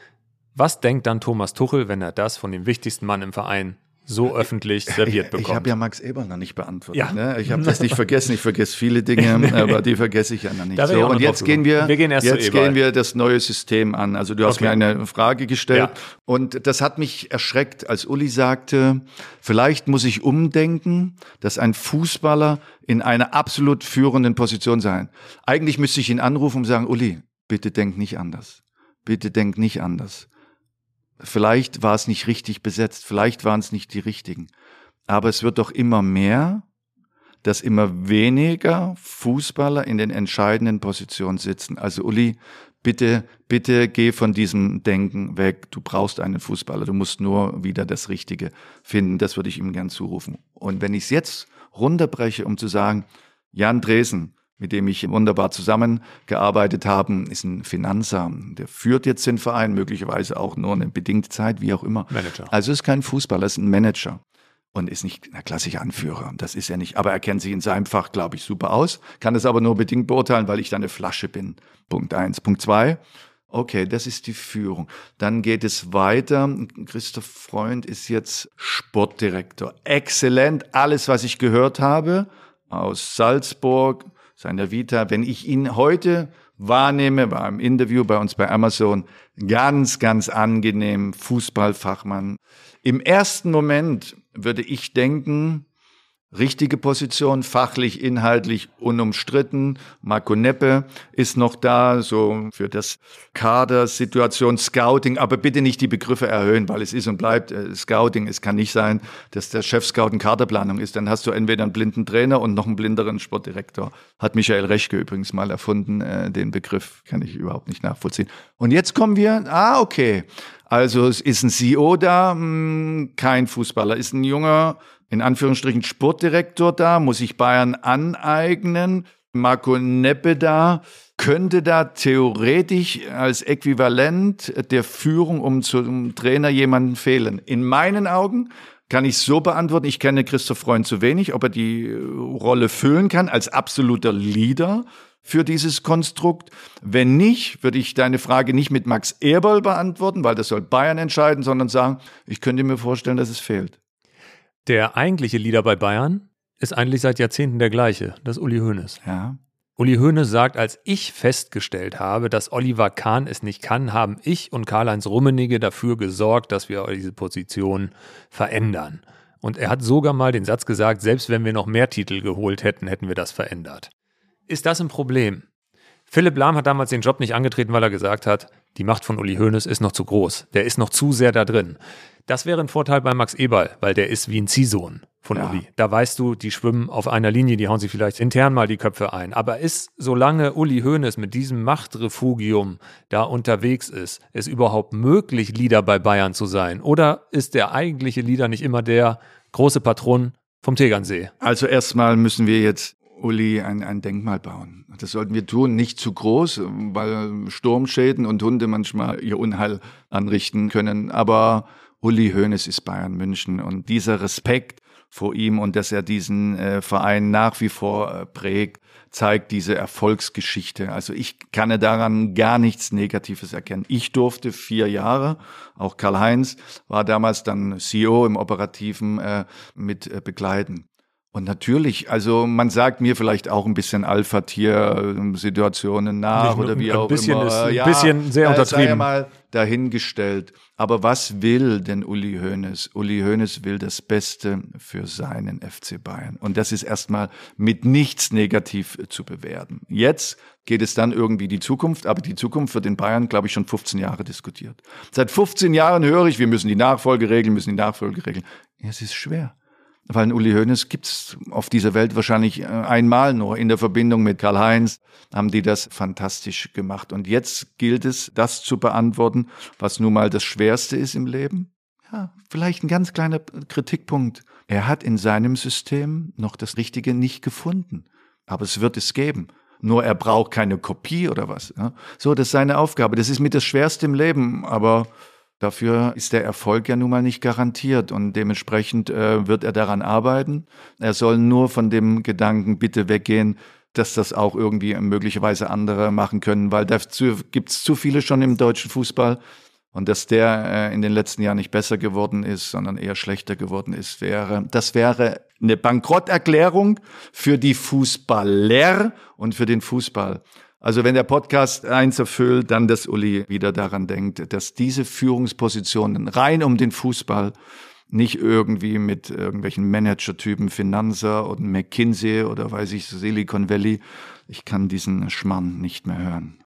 was denkt dann Thomas Tuchel, wenn er das von dem wichtigsten Mann im Verein so öffentlich serviert bekommt?
Ich habe ja Max Eberl noch nicht beantwortet.
Ja.
Ne? Ich habe das nicht vergessen. Ich vergesse viele Dinge, aber die vergesse ich ja noch nicht. So, und jetzt gehen wir,
wir gehen erst
jetzt gehen wir das neue System an. Also du hast
okay.
mir eine Frage gestellt
ja.
und das hat mich erschreckt, als Uli sagte, vielleicht muss ich umdenken, dass ein Fußballer in einer absolut führenden Position sein. Eigentlich müsste ich ihn anrufen und sagen, Uli, bitte denk nicht anders. Bitte denk nicht anders. Vielleicht war es nicht richtig besetzt, vielleicht waren es nicht die richtigen. Aber es wird doch immer mehr, dass immer weniger Fußballer in den entscheidenden Positionen sitzen. Also Uli, bitte, bitte geh von diesem Denken weg. Du brauchst einen Fußballer, du musst nur wieder das Richtige finden. Das würde ich ihm gern zurufen. Und wenn ich es jetzt runterbreche, um zu sagen, Jan Dresen, mit dem ich wunderbar zusammengearbeitet habe, ist ein Finanzer. Der führt jetzt den Verein, möglicherweise auch nur eine bedingte Zeit, wie auch immer.
Manager.
Also ist kein Fußballer, ist ein Manager. und ist nicht ein klassischer Anführer. Das ist er nicht. Aber er kennt sich in seinem Fach, glaube ich, super aus. Kann es aber nur bedingt beurteilen, weil ich da eine Flasche bin. Punkt eins. Punkt zwei. Okay, das ist die Führung. Dann geht es weiter. Christoph Freund ist jetzt Sportdirektor. Exzellent. Alles, was ich gehört habe aus Salzburg, seiner Vita. Wenn ich ihn heute wahrnehme, bei einem Interview bei uns bei Amazon, ganz, ganz angenehm, Fußballfachmann. Im ersten Moment würde ich denken, richtige Position, fachlich, inhaltlich unumstritten. Marco Neppe ist noch da, so für das Kader, Situation, Scouting, aber bitte nicht die Begriffe erhöhen, weil es ist und bleibt äh, Scouting. Es kann nicht sein, dass der Chef Scout in Kaderplanung ist. Dann hast du entweder einen blinden Trainer und noch einen blinderen Sportdirektor. Hat Michael Rechke übrigens mal erfunden, äh, den Begriff kann ich überhaupt nicht nachvollziehen. Und jetzt kommen wir, ah, okay. Also es ist ein C E O da, mh, kein Fußballer, ist ein junger, in Anführungsstrichen Sportdirektor da, muss sich Bayern aneignen. Marco Neppe da, könnte da theoretisch als Äquivalent der Führung um zum Trainer jemanden fehlen. In meinen Augen kann ich so beantworten, ich kenne Christoph Freund zu wenig, ob er die Rolle füllen kann als absoluter Leader für dieses Konstrukt. Wenn nicht, würde ich deine Frage nicht mit Max Eberl beantworten, weil das soll Bayern entscheiden, sondern sagen, ich könnte mir vorstellen, dass es fehlt.
Der eigentliche Leader bei Bayern ist eigentlich seit Jahrzehnten der gleiche, das ist Uli Hoeneß.
Ja.
Uli Hoeneß sagt, als ich festgestellt habe, dass Oliver Kahn es nicht kann, haben ich und Karl-Heinz Rummenigge dafür gesorgt, dass wir diese Position verändern. Und er hat sogar mal den Satz gesagt, selbst wenn wir noch mehr Titel geholt hätten, hätten wir das verändert. Ist das ein Problem? Philipp Lahm hat damals den Job nicht angetreten, weil er gesagt hat, die Macht von Uli Hoeneß ist noch zu groß. Der ist noch zu sehr da drin. Das wäre ein Vorteil bei Max Eberl, weil der ist wie ein Ziehsohn von ja. Uli. Da weißt du, die schwimmen auf einer Linie, die hauen sich vielleicht intern mal die Köpfe ein. Aber ist, solange Uli Hoeneß mit diesem Machtrefugium da unterwegs ist, ist überhaupt möglich, Leader bei Bayern zu sein? Oder ist der eigentliche Leader nicht immer der große Patron vom Tegernsee?
Also erstmal müssen wir jetzt Uli ein, ein Denkmal bauen. Das sollten wir tun, nicht zu groß, weil Sturmschäden und Hunde manchmal ihr Unheil anrichten können. Aber Uli Hoeneß ist Bayern München und dieser Respekt vor ihm und dass er diesen äh, Verein nach wie vor äh, prägt, zeigt diese Erfolgsgeschichte. Also ich kann daran gar nichts Negatives erkennen. Ich durfte vier Jahre, auch Karl-Heinz war damals dann C E O im Operativen äh, mit äh, begleiten. Und natürlich, also man sagt mir vielleicht auch ein bisschen Alpha-Tier-Situationen nach
Nicht,
oder wie
ein
auch
bisschen
immer.
Ist ein
ja,
bisschen sehr untertrieben.
Sei ja mal dahingestellt. Aber was will denn Uli Hoeneß? Uli Hoeneß will das Beste für seinen F C Bayern. Und das ist erstmal mit nichts negativ zu bewerten. Jetzt geht es dann irgendwie die Zukunft, aber die Zukunft wird in Bayern, glaube ich, schon fünfzehn Jahre diskutiert. Seit fünfzehn Jahren höre ich, wir müssen die Nachfolge regeln, müssen die Nachfolge regeln. Ja, es ist schwer. Weil einen Uli Hoeneß gibt's auf dieser Welt wahrscheinlich einmal nur. In der Verbindung mit Karl-Heinz haben die das fantastisch gemacht. Und jetzt gilt es, das zu beantworten, was nun mal das Schwerste ist im Leben. Ja, vielleicht ein ganz kleiner Kritikpunkt. Er hat in seinem System noch das Richtige nicht gefunden. Aber es wird es geben. Nur er braucht keine Kopie oder was. Ja? So, das ist seine Aufgabe. Das ist mit das Schwerste im Leben. Aber dafür ist der Erfolg ja nun mal nicht garantiert und dementsprechend äh, wird er daran arbeiten. Er soll nur von dem Gedanken bitte weggehen, dass das auch irgendwie möglicherweise andere machen können, weil dazu gibt es zu viele schon im deutschen Fußball und dass der äh, in den letzten Jahren nicht besser geworden ist, sondern eher schlechter geworden ist, wäre, das wäre eine Bankrotterklärung für die Fußballer und für den Fußball. Also wenn der Podcast eins erfüllt, dann, dass Uli wieder daran denkt, dass diese Führungspositionen rein um den Fußball nicht irgendwie mit irgendwelchen Managertypen, Finanzer oder McKinsey oder weiß ich, Silicon Valley, ich kann diesen Schmarrn nicht mehr hören.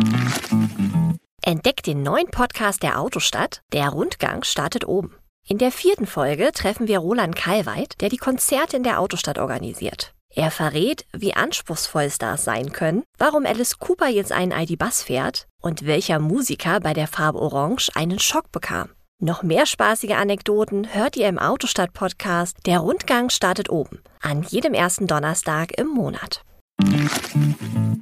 Entdeckt den neuen Podcast der Autostadt. Der Rundgang startet oben. In der vierten Folge treffen wir Roland Kalweit, der die Konzerte in der Autostadt organisiert. Er verrät, wie anspruchsvoll Stars sein können, warum Alice Cooper jetzt einen I D-Bus fährt und welcher Musiker bei der Farbe Orange einen Schock bekam. Noch mehr spaßige Anekdoten hört ihr im Autostadt-Podcast Der Rundgang startet oben, an jedem ersten Donnerstag im Monat.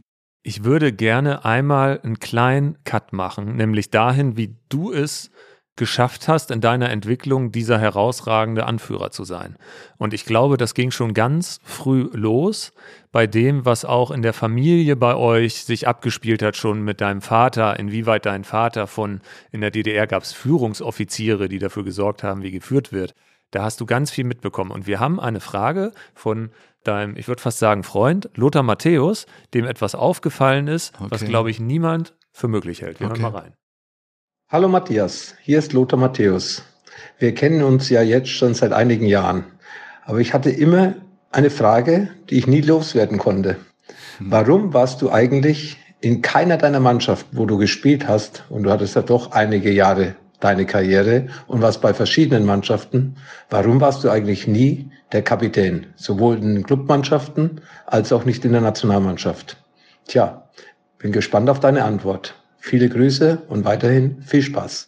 Ich würde gerne einmal einen kleinen Cut machen, nämlich dahin, wie du es geschafft hast, in deiner Entwicklung dieser herausragende Anführer zu sein. Und ich glaube, das ging schon ganz früh los bei dem, was auch in der Familie bei euch sich abgespielt hat, schon mit deinem Vater, inwieweit dein Vater von, in der D D R gab es Führungsoffiziere, die dafür gesorgt haben, wie geführt wird. Da hast du ganz viel mitbekommen. Und wir haben eine Frage von deinem, ich würde fast sagen, Freund, Lothar Matthäus, dem etwas aufgefallen ist, okay. was, glaube ich, niemand für möglich hält. Wir okay. hören mal rein.
Hallo Matthias, hier ist Lothar Matthäus. Wir kennen uns ja jetzt schon seit einigen Jahren. Aber ich hatte immer eine Frage, die ich nie loswerden konnte. Hm. Warum warst du eigentlich in keiner deiner Mannschaft, wo du gespielt hast, und du hattest ja doch einige Jahre deine Karriere und warst bei verschiedenen Mannschaften, warum warst du eigentlich nie der Kapitän? Sowohl in den Clubmannschaften als auch nicht in der Nationalmannschaft. Tja, bin gespannt auf deine Antwort. Viele Grüße und weiterhin viel Spaß.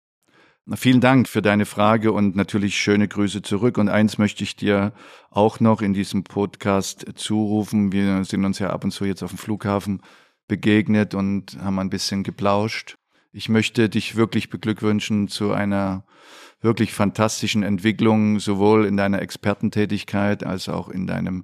Vielen Dank für deine Frage und natürlich schöne Grüße zurück. Und eins möchte ich dir auch noch in diesem Podcast zurufen. Wir sind uns ja ab und zu jetzt auf dem Flughafen begegnet und haben ein bisschen geplauscht. Ich möchte dich wirklich beglückwünschen zu einer wirklich fantastischen Entwicklung, sowohl in deiner Expertentätigkeit als auch in deinem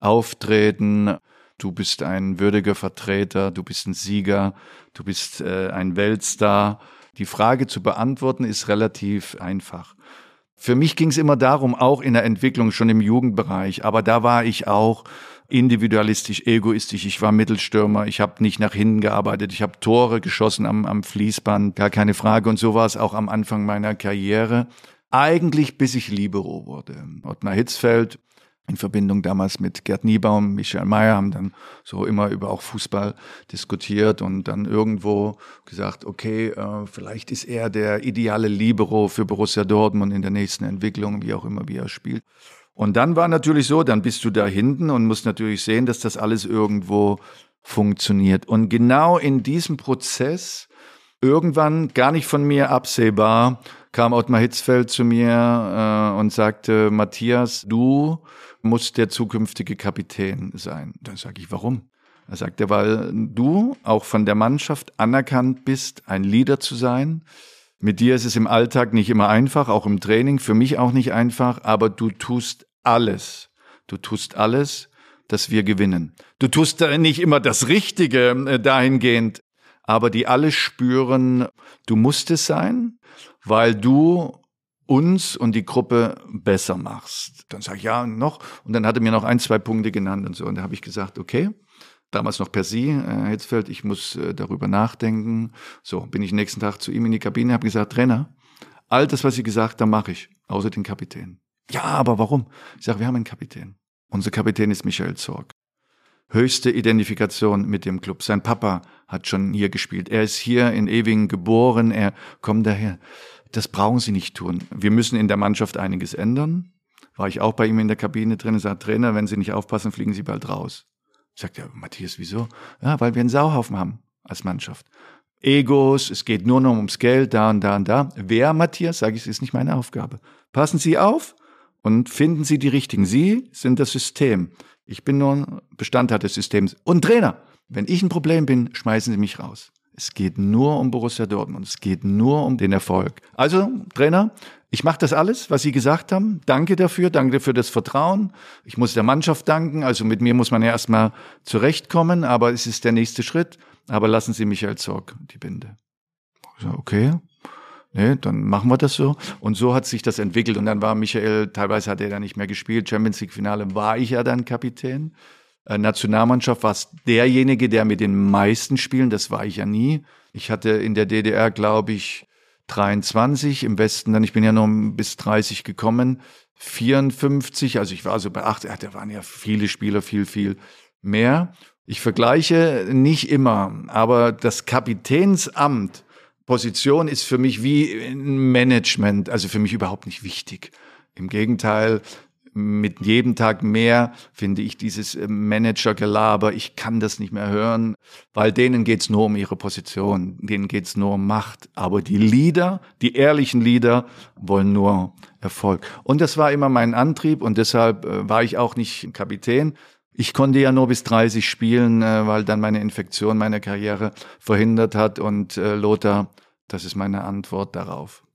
Auftreten. Du bist ein würdiger Vertreter, du bist ein Sieger, du bist äh, ein Weltstar. Die Frage zu beantworten ist relativ einfach. Für mich ging es immer darum, auch in der Entwicklung, schon im Jugendbereich, aber da war ich auch individualistisch, egoistisch. Ich war Mittelstürmer, ich habe nicht nach hinten gearbeitet, ich habe Tore geschossen am, am Fließband, gar keine Frage. Und so war es auch am Anfang meiner Karriere. Eigentlich bis ich Libero wurde. Ottmar Hitzfeld in Verbindung damals mit Gerd Niebaum, Michael Mayer haben dann so immer über auch Fußball diskutiert und dann irgendwo gesagt, okay, äh, vielleicht ist er der ideale Libero für Borussia Dortmund in der nächsten Entwicklung, wie auch immer, wie er spielt. Und dann war natürlich so, dann bist du da hinten und musst natürlich sehen, dass das alles irgendwo funktioniert. Und genau in diesem Prozess, irgendwann gar nicht von mir absehbar, kam Ottmar Hitzfeld zu mir äh, und sagte, Matthias, du musst der zukünftige Kapitän sein. Dann sage ich, warum? Er sagte, weil du auch von der Mannschaft anerkannt bist, ein Leader zu sein. Mit dir ist es im Alltag nicht immer einfach, auch im Training, für mich auch nicht einfach, aber du tust alles. Du tust alles, dass wir gewinnen. Du tust nicht immer das Richtige dahingehend, aber die alle spüren, du musst es sein, weil du uns und die Gruppe besser machst. Dann sage ich, ja, noch. Und dann hat er mir noch ein, zwei Punkte genannt und so. Und da habe ich gesagt, okay, damals noch per Sie, Herr Hitzfeld, ich muss äh, darüber nachdenken. So, bin ich nächsten Tag zu ihm in die Kabine, habe gesagt, Trainer, all das, was Sie gesagt haben, mache ich, außer den Kapitän. Ja, aber warum? Ich sage, wir haben einen Kapitän. Unser Kapitän ist Michael Zorc. Höchste Identifikation mit dem Club. Sein Papa hat schon hier gespielt. Er ist hier in Ewingen geboren, er kommt daher. Das brauchen Sie nicht tun. Wir müssen in der Mannschaft einiges ändern. War ich auch bei ihm in der Kabine drin und sagt, Trainer, wenn Sie nicht aufpassen, fliegen Sie bald raus. Sagt er, Matthias, wieso? Ja, weil wir einen Sauhaufen haben als Mannschaft. Egos, es geht nur noch ums Geld, da und da und da. Wer, Matthias, sage ich, es ist nicht meine Aufgabe. Passen Sie auf und finden Sie die Richtigen. Sie sind das System. Ich bin nur ein Bestandteil des Systems. Und Trainer, wenn ich ein Problem bin, schmeißen Sie mich raus. Es geht nur um Borussia Dortmund. Es geht nur um den Erfolg. Also, Trainer, ich mache das alles, was Sie gesagt haben. Danke dafür, danke für das Vertrauen. Ich muss der Mannschaft danken. Also mit mir muss man ja erstmal zurechtkommen, aber es ist der nächste Schritt. Aber lassen Sie Michael Zorc die Binde. So, okay, nee, dann machen wir das so. Und so hat sich das entwickelt. Und dann war Michael, teilweise hat er dann nicht mehr gespielt. Champions League Finale war ich ja dann Kapitän. Äh, Nationalmannschaft war es derjenige, der mit den meisten Spielen, das war ich ja nie. Ich hatte in der D D R, glaube ich, dreiundzwanzig, im Westen dann, ich bin ja noch bis dreißig gekommen, vierundfünfzig, also ich war so bei acht, ja, da waren ja viele Spieler, viel, viel mehr. Ich vergleiche nicht immer, aber das Kapitänsamt, Position ist für mich wie ein Management, also für mich überhaupt nicht wichtig. Im Gegenteil, mit jedem Tag mehr finde ich dieses Manager-Gelaber, ich kann das nicht mehr hören, weil denen geht's nur um ihre Position, denen geht's nur um Macht. Aber die Leader, die ehrlichen Leader, wollen nur Erfolg. Und das war immer mein Antrieb und deshalb äh, war ich auch nicht Kapitän. Ich konnte ja nur bis dreißig spielen, äh, weil dann meine Infektion meine Karriere verhindert hat. Und äh, Lothar, das ist meine Antwort darauf.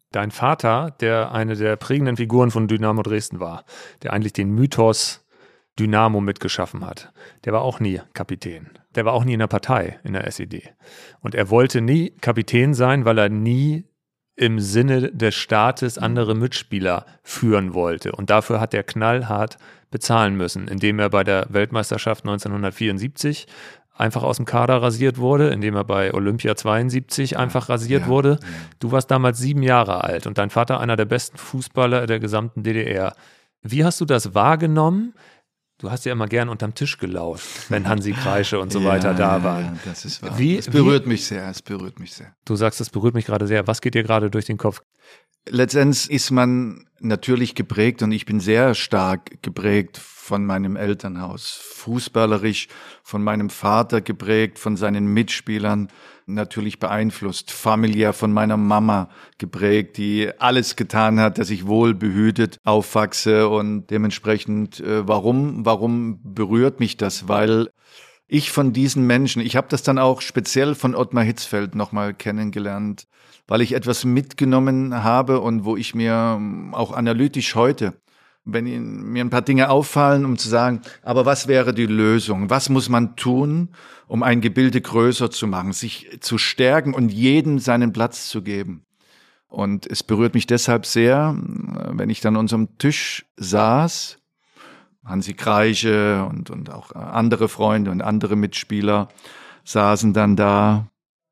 Dein Vater, der eine der prägenden Figuren von Dynamo Dresden war, der eigentlich den Mythos Dynamo mitgeschaffen hat, der war auch nie Kapitän. Der war auch nie in der Partei, in der S E D. Und er wollte nie Kapitän sein, weil er nie im Sinne des Staates andere Mitspieler führen wollte. Und dafür hat er knallhart bezahlen müssen, indem er bei der Weltmeisterschaft neunzehnhundertvierundsiebzig einfach aus dem Kader rasiert wurde, indem er bei Olympia zweiundsiebzig einfach rasiert ja, wurde. Ja. Du warst damals sieben Jahre alt und dein Vater einer der besten Fußballer der gesamten D D R. Wie hast du das wahrgenommen? Du hast ja immer gern unterm Tisch gelauscht, wenn Hansi Kreische und so weiter ja, da waren.
Ja, das ist wahr. Wie, es berührt wie, mich sehr, es berührt mich sehr.
Du sagst, es berührt mich gerade sehr. Was geht dir gerade durch den Kopf?
Letztendlich ist man natürlich geprägt und ich bin sehr stark geprägt von meinem Elternhaus. Fußballerisch von meinem Vater geprägt, von seinen Mitspielern natürlich beeinflusst. Familiär von meiner Mama geprägt, die alles getan hat, dass ich wohlbehütet aufwachse und dementsprechend, äh, warum, warum berührt mich das? Weil ich von diesen Menschen, ich habe das dann auch speziell von Ottmar Hitzfeld nochmal kennengelernt, weil ich etwas mitgenommen habe und wo ich mir auch analytisch heute, wenn mir ein paar Dinge auffallen, um zu sagen, aber was wäre die Lösung? Was muss man tun, um ein Gebilde größer zu machen, sich zu stärken und jedem seinen Platz zu geben? Und es berührt mich deshalb sehr, wenn ich dann an unserem Tisch saß, Hansi Kreische und, und auch andere Freunde und andere Mitspieler saßen dann da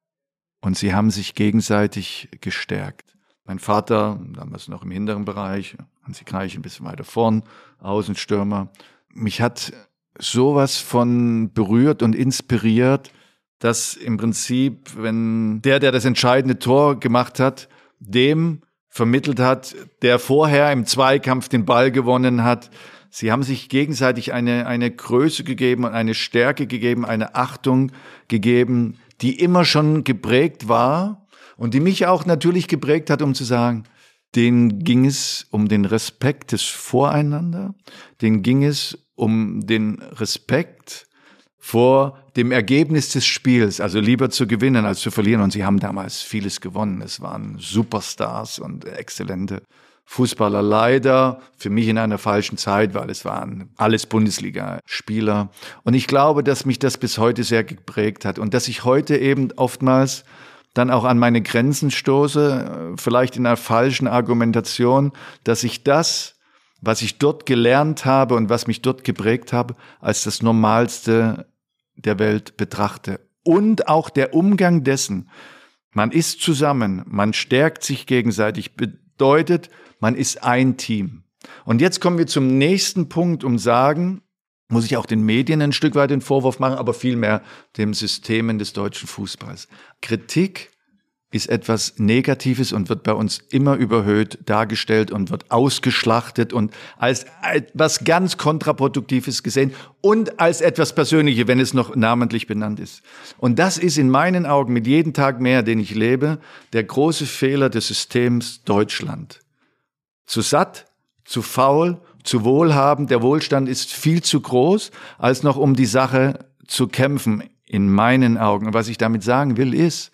und sie haben sich gegenseitig gestärkt. Mein Vater, damals noch im hinteren Bereich, Hansi Kreische ein bisschen weiter vorn, Außenstürmer. Mich hat sowas von berührt und inspiriert, dass im Prinzip, wenn der, der das entscheidende Tor gemacht hat, dem vermittelt hat, der vorher im Zweikampf den Ball gewonnen hat. Sie haben sich gegenseitig eine, eine Größe gegeben und eine Stärke gegeben, eine Achtung gegeben, die immer schon geprägt war und die mich auch natürlich geprägt hat, um zu sagen, denen ging es um den Respekt des Voreinander, denen ging es um den Respekt vor dem Ergebnis des Spiels, also lieber zu gewinnen als zu verlieren. Und sie haben damals vieles gewonnen. Es waren Superstars und exzellente Fußballer, leider für mich in einer falschen Zeit, weil es waren alles Bundesligaspieler. Und ich glaube, dass mich das bis heute sehr geprägt hat und dass ich heute eben oftmals dann auch an meine Grenzen stoße, vielleicht in einer falschen Argumentation, dass ich das, was ich dort gelernt habe und was mich dort geprägt habe, als das Normalste der Welt betrachte. Und auch der Umgang dessen. Man ist zusammen, man stärkt sich gegenseitig, bedeutet, man ist ein Team. Und jetzt kommen wir zum nächsten Punkt, um sagen, muss ich auch den Medien ein Stück weit den Vorwurf machen, aber vielmehr dem Systemen des deutschen Fußballs. Kritik ist etwas Negatives und wird bei uns immer überhöht dargestellt und wird ausgeschlachtet und als etwas ganz Kontraproduktives gesehen und als etwas Persönliches, wenn es noch namentlich benannt ist. Und das ist in meinen Augen mit jedem Tag mehr, den ich lebe, der große Fehler des Systems Deutschland. Zu satt, zu faul, zu wohlhabend, der Wohlstand ist viel zu groß, als noch um die Sache zu kämpfen, in meinen Augen. Und was ich damit sagen will, ist,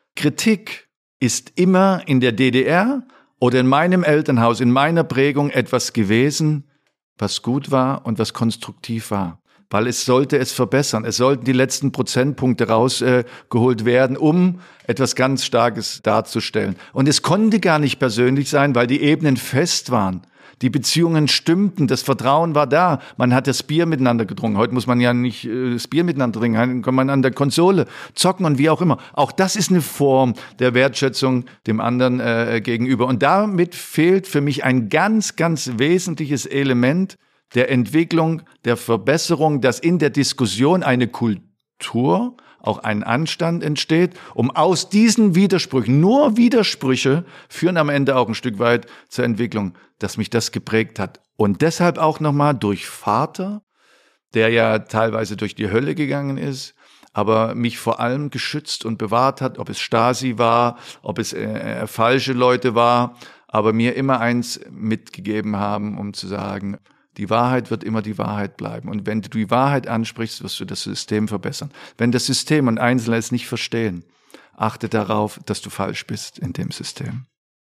Kritik ist immer in der D D R oder in meinem Elternhaus, in meiner Prägung etwas gewesen, was gut war und was konstruktiv war. Weil es sollte es verbessern. Es sollten die letzten Prozentpunkte rausgeholt äh, werden, um etwas ganz Starkes darzustellen. Und es konnte gar nicht persönlich sein, weil die Ebenen fest waren. Die Beziehungen stimmten, das Vertrauen war da. Man hat das Bier miteinander getrunken. Heute muss man ja nicht äh, das Bier miteinander trinken. Dann kann man an der Konsole zocken und wie auch immer. Auch das ist eine Form der Wertschätzung dem anderen äh, gegenüber. Und damit fehlt für mich ein ganz, ganz wesentliches Element der Entwicklung, der Verbesserung, dass in der Diskussion eine Kultur, auch ein Anstand entsteht, um aus diesen Widersprüchen, nur Widersprüche führen am Ende auch ein Stück weit zur Entwicklung, dass mich das geprägt hat. Und deshalb auch nochmal durch Vater, der ja teilweise durch die Hölle gegangen ist, aber mich vor allem geschützt und bewahrt hat, ob es Stasi war, ob es äh, falsche Leute war, aber mir immer eins mitgegeben haben, um zu sagen, die Wahrheit wird immer die Wahrheit bleiben. Und wenn du die Wahrheit ansprichst, wirst du das System verbessern. Wenn das System und Einzelne es nicht verstehen, achte darauf, dass du falsch bist in dem System.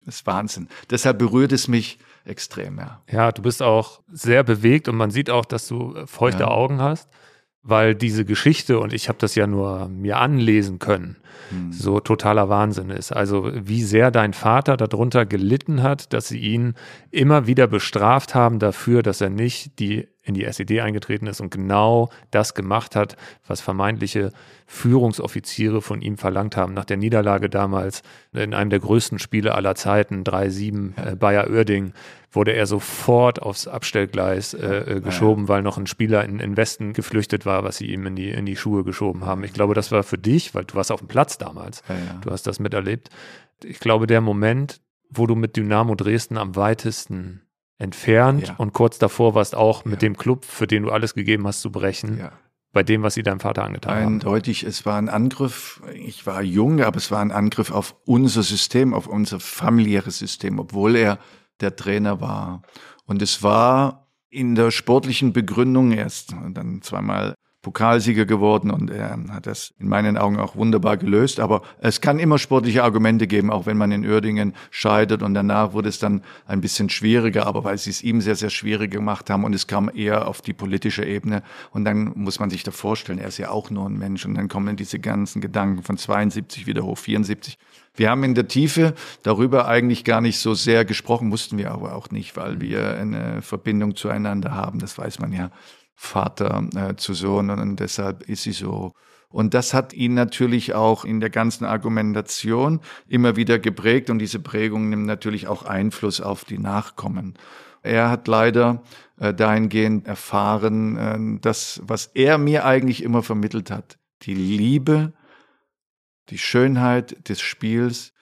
Das ist Wahnsinn. Deshalb berührt es mich extrem, ja.
Ja, du bist auch sehr bewegt und man sieht auch, dass du feuchte
Ja.
Augen hast, weil diese Geschichte, und ich habe das ja nur mir anlesen können,
Hm.
so totaler Wahnsinn ist. Also wie sehr dein Vater darunter gelitten hat, dass sie ihn immer wieder bestraft haben dafür, dass er nicht die in die S E D eingetreten ist und genau das gemacht hat, was vermeintliche Führungsoffiziere von ihm verlangt haben. Nach der Niederlage damals in einem der größten Spiele aller Zeiten, drei sieben, äh, Bayer Uerdingen, wurde er sofort aufs Abstellgleis äh, äh, geschoben, weil noch ein Spieler in den Westen geflüchtet war, was sie ihm in die, in die Schuhe geschoben haben. Ich glaube, das war für dich, weil du warst auf dem Platz damals,
Ja, ja.
du hast das miterlebt. Ich glaube, der Moment, wo du mit Dynamo Dresden am weitesten entfernt
Ja.
und kurz davor warst auch mit
Ja.
dem Club, für den du alles gegeben hast, zu brechen,
Ja.
bei dem, was sie deinem Vater angetan haben.
Eindeutig, es war ein Angriff, ich war jung, aber es war ein Angriff auf unser System, auf unser familiäres System, obwohl er der Trainer war. Und es war in der sportlichen Begründung erst dann zweimal Pokalsieger geworden und er hat das in meinen Augen auch wunderbar gelöst. Aber es kann immer sportliche Argumente geben, auch wenn man in Uerdingen scheitert und danach wurde es dann ein bisschen schwieriger, aber weil sie es ihm sehr, sehr schwierig gemacht haben und es kam eher auf die politische Ebene und dann muss man sich da vorstellen, er ist ja auch nur ein Mensch und dann kommen diese ganzen Gedanken von zweiundsiebzig wieder hoch, vierundsiebzig. Wir haben in der Tiefe darüber eigentlich gar nicht so sehr gesprochen, mussten wir aber auch nicht, weil wir eine Verbindung zueinander haben, das weiß man ja. Vater äh, zu Sohn und deshalb ist sie so. Und das hat ihn natürlich auch in der ganzen Argumentation immer wieder geprägt und diese Prägung nimmt natürlich auch Einfluss auf die Nachkommen. Er hat leider äh, dahingehend erfahren, äh, das, was er mir eigentlich immer vermittelt hat, die Liebe, die Schönheit des Spiels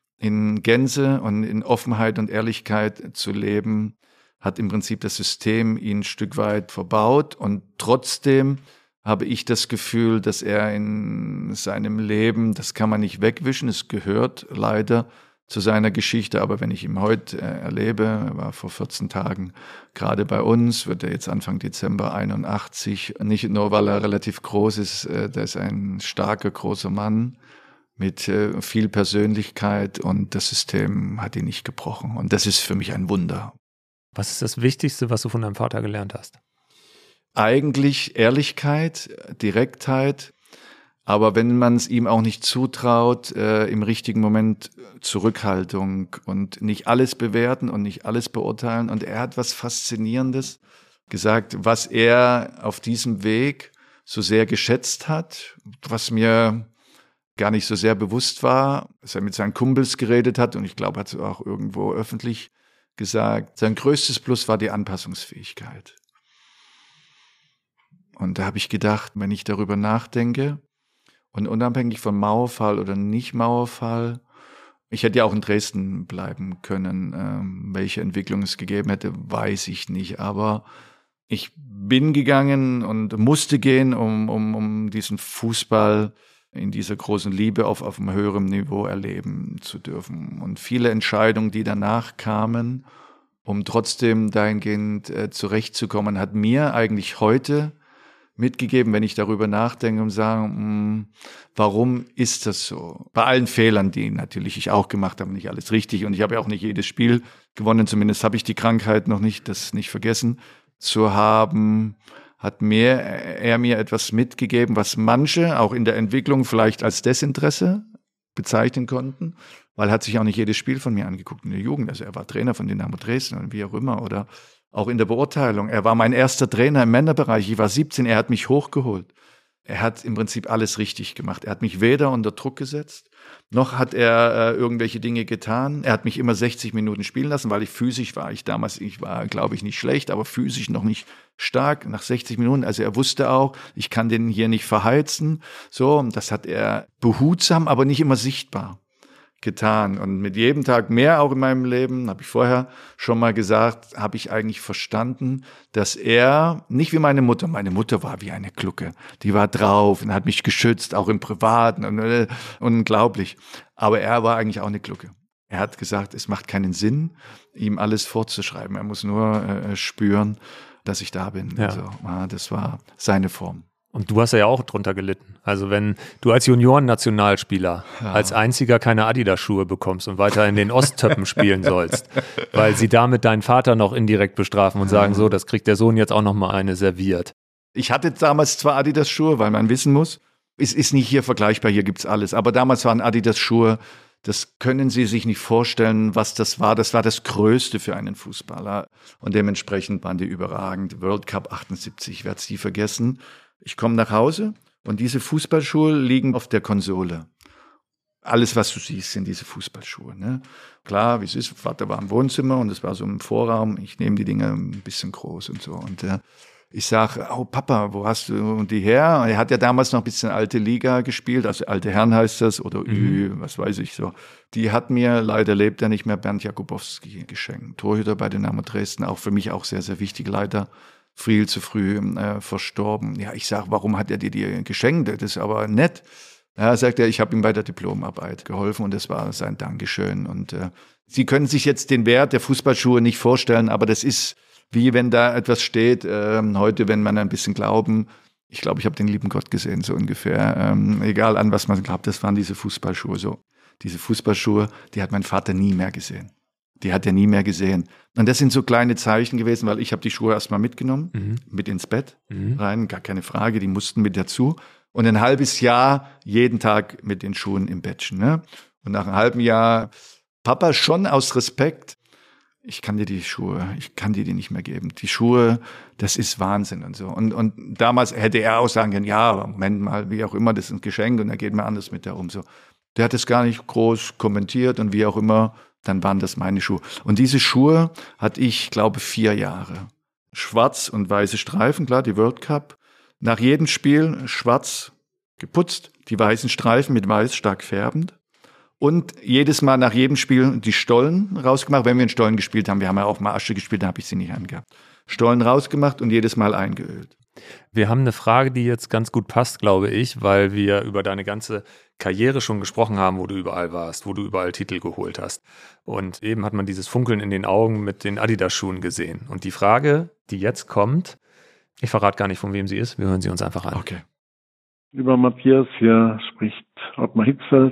in Gänze und in Offenheit und Ehrlichkeit zu leben, hat im Prinzip das System ihn ein Stück weit verbaut und trotzdem habe ich das Gefühl, dass er in seinem Leben, das kann man nicht wegwischen, es gehört leider zu seiner Geschichte, aber wenn ich ihn heute äh, erlebe, er war vor vierzehn Tagen gerade bei uns, wird er jetzt Anfang Dezember einundachtzig, nicht nur, weil er relativ groß ist, äh, der ist ein starker, großer Mann mit äh, viel Persönlichkeit und das System hat ihn nicht gebrochen und das ist für mich ein Wunder.
Was ist das Wichtigste, was du von deinem Vater gelernt hast?
Eigentlich Ehrlichkeit, Direktheit, aber wenn man es ihm auch nicht zutraut, äh, im richtigen Moment Zurückhaltung und nicht alles bewerten und nicht alles beurteilen. Und er hat was Faszinierendes gesagt, was er auf diesem Weg so sehr geschätzt hat, was mir gar nicht so sehr bewusst war, dass er mit seinen Kumpels geredet hat und ich glaube, hat es auch irgendwo öffentlich gesagt, sein größtes Plus war die Anpassungsfähigkeit. Und da habe ich gedacht, wenn ich darüber nachdenke und unabhängig von Mauerfall oder nicht Mauerfall, ich hätte ja auch in Dresden bleiben können, ähm, welche Entwicklung es gegeben hätte, weiß ich nicht, aber ich bin gegangen und musste gehen, um, um, um diesen Fußball in dieser großen Liebe auf, auf einem höheren Niveau erleben zu dürfen. Und viele Entscheidungen, die danach kamen, um trotzdem dahingehend äh, zurechtzukommen, hat mir eigentlich heute mitgegeben, wenn ich darüber nachdenke und sage, mh, warum ist das so? Bei allen Fehlern, die natürlich ich auch gemacht habe, nicht alles richtig und ich habe ja auch nicht jedes Spiel gewonnen, zumindest habe ich die Krankheit noch nicht, das nicht vergessen zu haben, hat mir, er mir etwas mitgegeben, was manche auch in der Entwicklung vielleicht als Desinteresse bezeichnen konnten, weil er hat sich auch nicht jedes Spiel von mir angeguckt in der Jugend. Also er war Trainer von Dynamo Dresden und wie auch immer oder auch in der Beurteilung. Er war mein erster Trainer im Männerbereich. Ich war siebzehn, er hat mich hochgeholt. Er hat im Prinzip alles richtig gemacht. Er hat mich weder unter Druck gesetzt, noch hat er äh, irgendwelche Dinge getan. Er hat mich immer sechzig Minuten spielen lassen, weil ich physisch war. Ich damals, ich war, glaube ich, nicht schlecht, aber physisch noch nicht stark. Nach sechzig Minuten, also er wusste auch, ich kann den hier nicht verheizen. So, und das hat er behutsam, aber nicht immer sichtbar getan. Und mit jedem Tag mehr auch in meinem Leben, habe ich vorher schon mal gesagt, habe ich eigentlich verstanden, dass er, nicht wie meine Mutter, meine Mutter war wie eine Glucke, die war drauf und hat mich geschützt, auch im Privaten, und, äh, unglaublich. Aber er war eigentlich auch eine Glucke. Er hat gesagt, es macht keinen Sinn, ihm alles vorzuschreiben. Er muss nur äh, spüren, dass ich da bin.
Ja.
Also, das war seine Form.
Und du hast ja auch drunter gelitten. Also wenn du als Junioren-Nationalspieler ja. als einziger keine Adidas-Schuhe bekommst und weiter in den Osttöppen spielen sollst, weil sie damit deinen Vater noch indirekt bestrafen und sagen, so, das kriegt der Sohn jetzt auch noch mal eine serviert.
Ich hatte damals zwar Adidas-Schuhe, weil man wissen muss, es ist nicht hier vergleichbar, hier gibt's alles. Aber damals waren Adidas-Schuhe, das können Sie sich nicht vorstellen, was das war. Das war das Größte für einen Fußballer. Und dementsprechend waren die überragend. World Cup achtundsiebzig, ich werde es nie vergessen. Ich komme nach Hause und diese Fußballschuhe liegen auf der Konsole. Alles, was du siehst, sind diese Fußballschuhe. Ne? Klar, wie es ist, Vater war im Wohnzimmer und es war so im Vorraum. Ich nehme die Dinge ein bisschen groß und so. Und äh, ich sage, oh Papa, wo hast du die her? Und er hat ja damals noch ein bisschen alte Liga gespielt, also alte Herren heißt das, oder mhm. Ü, was weiß ich so. Die hat mir, leider lebt er nicht mehr, Bernd Jakubowski geschenkt. Torhüter bei Dynamo Dresden, auch für mich auch sehr, sehr wichtig, leider. Viel zu früh äh, verstorben. Ja, ich sage, warum hat er dir die geschenkt? Das ist aber nett. Ja, sagt er, ich habe ihm bei der Diplomarbeit geholfen und das war sein Dankeschön. Und äh, Sie können sich jetzt den Wert der Fußballschuhe nicht vorstellen, aber das ist wie wenn da etwas steht, äh, heute, wenn man ein bisschen glauben, ich glaube, ich habe den lieben Gott gesehen, so ungefähr. Ähm, egal an was man glaubt, das waren diese Fußballschuhe so. Diese Fußballschuhe, die hat mein Vater nie mehr gesehen. Die hat er nie mehr gesehen. Und das sind so kleine Zeichen gewesen, weil ich habe die Schuhe erstmal mitgenommen, mhm. mit ins Bett mhm. rein, gar keine Frage, die mussten mit dazu. Und ein halbes Jahr jeden Tag mit den Schuhen im Bettchen. Ne? Und nach einem halben Jahr, Papa schon aus Respekt, ich kann dir die Schuhe, ich kann dir die nicht mehr geben. Die Schuhe, das ist Wahnsinn und so. Und, und damals hätte er auch sagen können, ja, aber Moment mal, wie auch immer, das ist ein Geschenk und er geht mir anders mit der um. So. Der hat es gar nicht groß kommentiert und wie auch immer, dann waren das meine Schuhe. Und diese Schuhe hatte ich, glaube vier Jahre. Schwarz und weiße Streifen, klar, die World Cup. Nach jedem Spiel schwarz geputzt, die weißen Streifen mit weiß stark färbend. Und jedes Mal nach jedem Spiel die Stollen rausgemacht. Wenn wir in Stollen gespielt haben, wir haben ja auch mal Asche gespielt, da habe ich sie nicht angehabt. Stollen rausgemacht und jedes Mal eingeölt.
Wir haben eine Frage, die jetzt ganz gut passt, glaube ich, weil wir über deine ganze Karriere schon gesprochen haben, wo du überall warst, wo du überall Titel geholt hast. Und eben hat man dieses Funkeln in den Augen mit den Adidas-Schuhen gesehen. Und die Frage, die jetzt kommt, ich verrate gar nicht, von wem sie ist, wir hören sie uns einfach an.
Okay.
Lieber Matthias, hier spricht Ottmar Hitzfeld.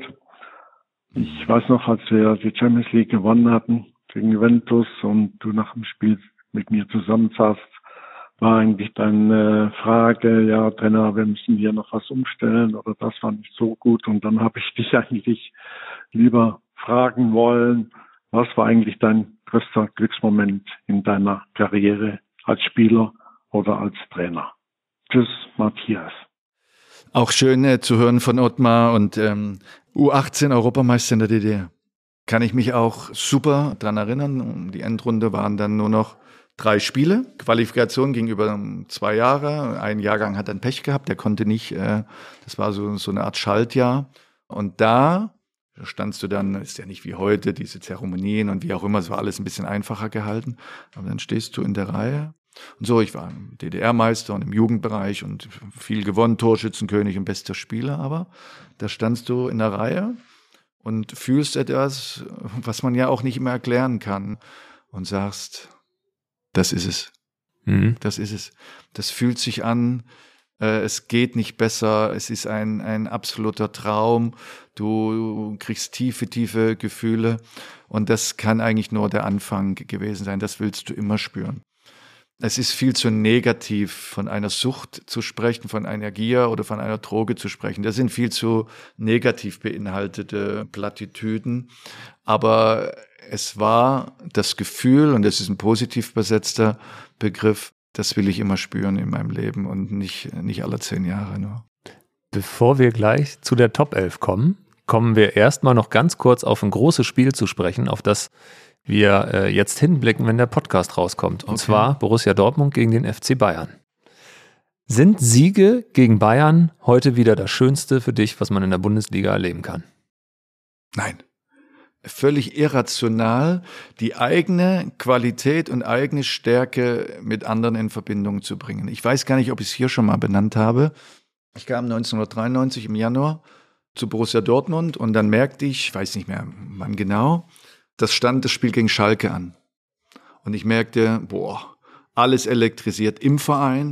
Ich weiß noch, als wir die Champions League gewonnen hatten gegen Juventus und du nach dem Spiel mit mir zusammensaßt, war eigentlich deine Frage, ja Trainer, wir müssen hier noch was umstellen oder das war nicht so gut. Und dann habe ich dich eigentlich lieber fragen wollen, was war eigentlich dein größter Glücksmoment in deiner Karriere als Spieler oder als Trainer? Tschüss, Matthias.
Auch schön äh, zu hören von Ottmar und ähm, U achtzehn Europameister in der D D R. Kann ich mich auch super dran erinnern. Die Endrunde waren dann nur noch drei Spiele. Qualifikation ging über zwei Jahre. Ein Jahrgang hat dann Pech gehabt, der konnte nicht, äh, das war so, so eine Art Schaltjahr. Und da standst du dann, ist ja nicht wie heute, diese Zeremonien und wie auch immer, es war alles ein bisschen einfacher gehalten. Aber dann stehst du in der Reihe. Und so, ich war D D R-Meister und im Jugendbereich und viel gewonnen, Torschützenkönig und bester Spieler, aber da standst du in der Reihe und fühlst etwas, was man ja auch nicht immer erklären kann und sagst, das ist es. Mhm. Das ist es. Das fühlt sich an, äh, es geht nicht besser, es ist ein, ein absoluter Traum, du kriegst tiefe, tiefe Gefühle und das kann eigentlich nur der Anfang gewesen sein, das willst du immer spüren. Es ist viel zu negativ, von einer Sucht zu sprechen, von einer Gier oder von einer Droge zu sprechen. Das sind viel zu negativ beinhaltete Plattitüden. Aber es war das Gefühl, und das ist ein positiv besetzter Begriff, das will ich immer spüren in meinem Leben und nicht, nicht alle zehn Jahre nur.
Bevor wir gleich zu der Top elf kommen, kommen wir erstmal noch ganz kurz auf ein großes Spiel zu sprechen, auf das wir äh, jetzt hinblicken, wenn der Podcast rauskommt. Und okay. zwar Borussia Dortmund gegen den F C Bayern. Sind Siege gegen Bayern heute wieder das Schönste für dich, was man in der Bundesliga erleben kann?
Nein. Völlig irrational, die eigene Qualität und eigene Stärke mit anderen in Verbindung zu bringen. Ich weiß gar nicht, ob ich es hier schon mal benannt habe. Ich kam neunzehnhundertdreiundneunzig im Januar zu Borussia Dortmund und dann merkte ich, ich weiß nicht mehr wann genau, das stand das Spiel gegen Schalke an. Und ich merkte, boah, alles elektrisiert im Verein,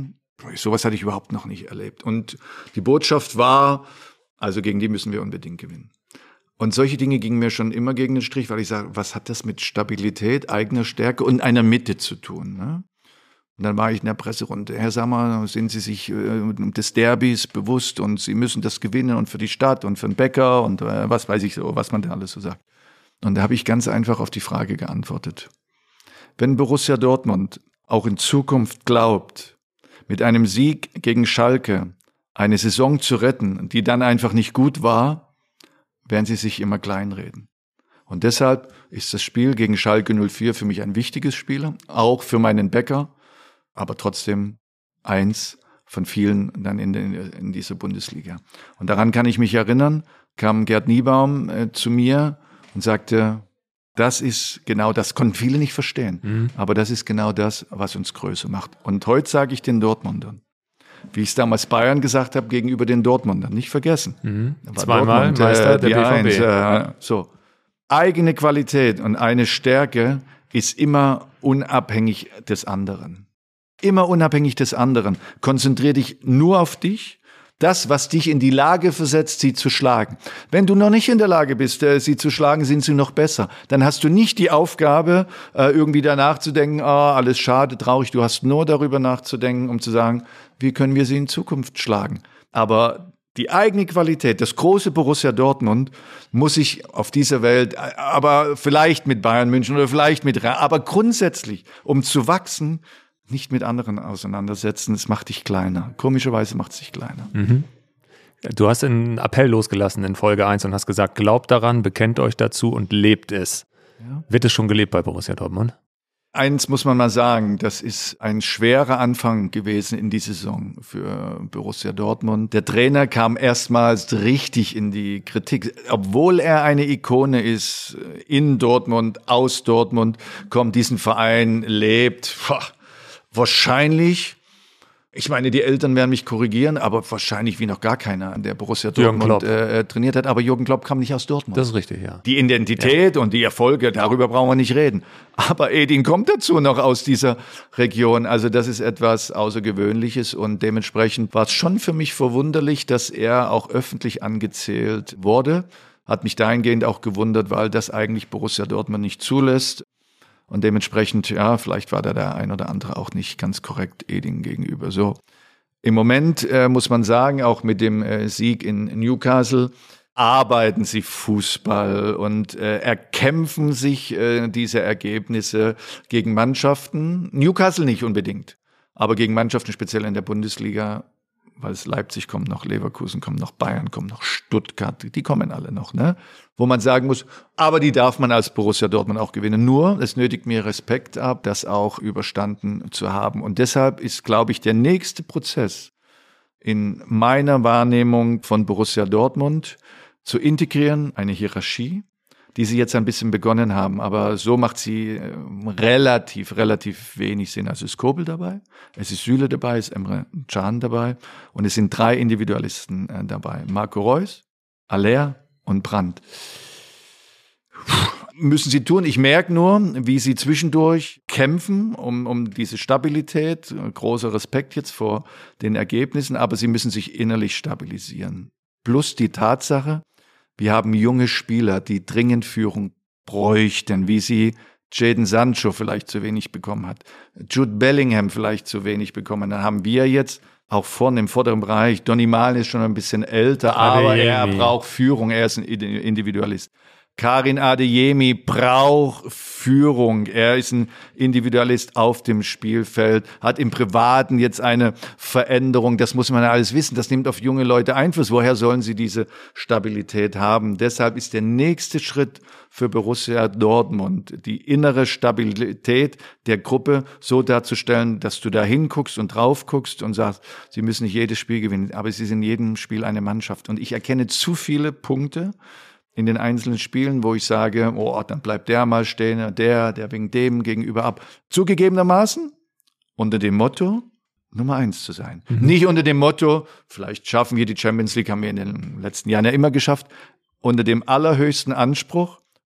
Sowas hatte ich überhaupt noch nicht erlebt. Und die Botschaft war, also gegen die müssen wir unbedingt gewinnen. Und solche Dinge gingen mir schon immer gegen den Strich, weil ich sage, was hat das mit Stabilität, eigener Stärke und einer Mitte zu tun? Ne? Und dann war ich in der Presserunde. Herr Sammer, sind Sie sich äh, des Derbys bewusst und Sie müssen das gewinnen und für die Stadt und für den Bäcker und äh, was weiß ich so, was man da alles so sagt. Und da habe ich ganz einfach auf die Frage geantwortet. Wenn Borussia Dortmund auch in Zukunft glaubt, mit einem Sieg gegen Schalke eine Saison zu retten, die dann einfach nicht gut war, werden sie sich immer kleinreden. Und deshalb ist das Spiel gegen Schalke null vier für mich ein wichtiges Spiel, auch für meinen Bäcker, aber trotzdem eins von vielen dann in, den, in dieser Bundesliga. Und daran kann ich mich erinnern, kam Gerd Niebaum äh, zu mir und sagte, das ist genau das, konnten viele nicht verstehen, mhm. aber das ist genau das, was uns größer macht. Und heute sage ich den Dortmundern, wie ich es damals Bayern gesagt habe, gegenüber den Dortmundern, nicht vergessen. Mhm.
Zweimal
Dortmund,
Meister
äh,
der B V B.
Eins, äh, so. Eigene Qualität und eine Stärke ist immer unabhängig des anderen. Immer unabhängig des anderen. Konzentrier dich nur auf dich. Das, was dich in die Lage versetzt, sie zu schlagen. Wenn du noch nicht in der Lage bist, äh, sie zu schlagen, sind sie noch besser. Dann hast du nicht die Aufgabe, äh, irgendwie danach zu denken, ah, alles schade, traurig. Du hast nur darüber nachzudenken, um zu sagen, wie können wir sie in Zukunft schlagen. Aber die eigene Qualität, das große Borussia Dortmund, muss sich auf dieser Welt, aber vielleicht mit Bayern München oder vielleicht mit, aber grundsätzlich, um zu wachsen, nicht mit anderen auseinandersetzen, es macht dich kleiner. Komischerweise macht es dich kleiner.
Mhm. Du hast einen Appell losgelassen in Folge eins und hast gesagt, glaubt daran, bekennt euch dazu und lebt es. Ja. Wird es schon gelebt bei Borussia Dortmund?
Eins muss man mal sagen, das ist ein schwerer Anfang gewesen in die Saison für Borussia Dortmund. Der Trainer kam erstmals richtig in die Kritik. Obwohl er eine Ikone ist, in Dortmund, aus Dortmund, kommt diesen Verein, lebt, boah, wahrscheinlich, ich meine, die Eltern werden mich korrigieren, aber wahrscheinlich wie noch gar keiner, der Borussia Dortmund äh, trainiert hat. Aber Jürgen Klopp kam nicht aus Dortmund.
Das ist richtig, ja.
Die Identität
ja.
und die Erfolge, darüber brauchen wir nicht reden. Aber Edin kommt dazu noch aus dieser Region. Also das ist etwas Außergewöhnliches und dementsprechend war es schon für mich verwunderlich, dass er auch öffentlich angezählt wurde. Hat mich dahingehend auch gewundert, weil das eigentlich Borussia Dortmund nicht zulässt. Und dementsprechend, ja, vielleicht war da der ein oder andere auch nicht ganz korrekt Edin gegenüber. So, im Moment äh, muss man sagen, auch mit dem äh, Sieg in Newcastle arbeiten sie Fußball und äh, erkämpfen sich äh, diese Ergebnisse gegen Mannschaften. Newcastle nicht unbedingt, aber gegen Mannschaften speziell in der Bundesliga, weil es Leipzig kommt noch, Leverkusen kommt noch, Bayern kommt noch, Stuttgart, die kommen alle noch, ne? Wo man sagen muss, aber die darf man als Borussia Dortmund auch gewinnen. Nur, es nötigt mir Respekt ab, das auch überstanden zu haben. Und deshalb ist, glaube ich, der nächste Prozess in meiner Wahrnehmung von Borussia Dortmund zu integrieren, eine Hierarchie, die sie jetzt ein bisschen begonnen haben, aber so macht sie relativ, relativ wenig Sinn. Also ist Kobel dabei, es ist Süle dabei, es ist Emre Can dabei und es sind drei Individualisten äh, dabei. Marco Reus, Aller und Brandt. Müssen sie tun. Ich merke nur, wie sie zwischendurch kämpfen um, um diese Stabilität. Großer Respekt jetzt vor den Ergebnissen, aber sie müssen sich innerlich stabilisieren. Plus die Tatsache, wir haben junge Spieler, die dringend Führung bräuchten, wie sie Jadon Sancho vielleicht zu wenig bekommen hat, Jude Bellingham vielleicht zu wenig bekommen. Dann haben wir jetzt auch vorne im vorderen Bereich, Donny Malen ist schon ein bisschen älter, aber er braucht Führung, er ist ein Individualist. Karim Adeyemi braucht Führung. Er ist ein Individualist auf dem Spielfeld, hat im Privaten jetzt eine Veränderung. Das muss man alles wissen. Das nimmt auf junge Leute Einfluss. Woher sollen sie diese Stabilität haben? Deshalb ist der nächste Schritt für Borussia Dortmund, die innere Stabilität der Gruppe so darzustellen, dass du da hinguckst und drauf guckst und sagst, sie müssen nicht jedes Spiel gewinnen, aber sie sind in jedem Spiel eine Mannschaft. Und ich erkenne zu viele Punkte in den einzelnen Spielen, wo ich sage, oh, dann bleibt der mal stehen, der, der wegen dem gegenüber ab. Zugegebenermaßen unter dem Motto, Nummer eins zu sein. Mhm. Nicht unter dem Motto, vielleicht schaffen wir die Champions League, haben wir in den letzten Jahren ja immer geschafft, unter dem allerhöchsten Anspruch,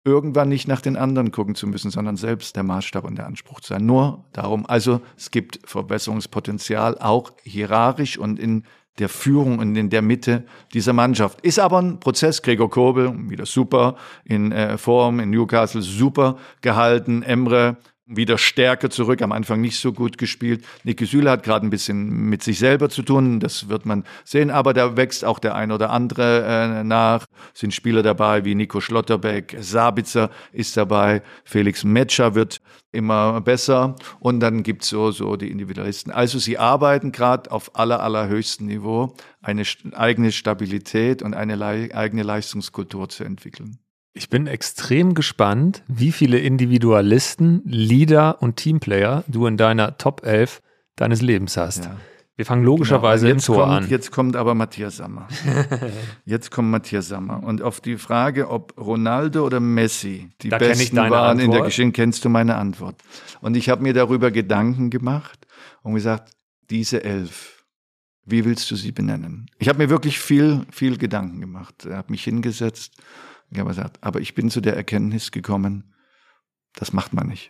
irgendwann nicht nach den anderen gucken zu müssen, sondern selbst der Maßstab und der Anspruch zu sein. Nur darum, also es gibt Verbesserungspotenzial, auch hierarchisch und in der Führung und in der Mitte dieser Mannschaft. Ist aber ein Prozess. Gregor Kobel, wieder super in äh, Form, in Newcastle super gehalten. Emre wieder stärker zurück, am Anfang nicht so gut gespielt. Niki Süle hat gerade ein bisschen mit sich selber zu tun, das wird man sehen, aber da wächst auch der ein oder andere äh, nach. Sind Spieler dabei wie Nico Schlotterbeck, Sabitzer ist dabei, Felix Metscher wird immer besser und dann gibt's so so die Individualisten. Also sie arbeiten gerade auf aller, allerhöchstem Niveau, eine eigene Stabilität und eine le- eigene Leistungskultur zu entwickeln.
Ich bin extrem gespannt, wie viele Individualisten, Leader und Teamplayer du in deiner Top elf deines Lebens hast. Ja. Wir fangen logischerweise
genau.
im Tor
kommt,
an.
Jetzt kommt aber Matthias Sammer. Jetzt kommt Matthias Sammer. Und auf die Frage, ob Ronaldo oder Messi die
da
Besten waren Antwort. in der Geschichte, kennst du meine Antwort. Und ich habe mir darüber Gedanken gemacht und gesagt, diese elf, wie willst du sie benennen? Ich habe mir wirklich viel, viel Gedanken gemacht. Ich habe mich hingesetzt. Ich habe gesagt, aber ich bin zu der Erkenntnis gekommen, das macht man nicht.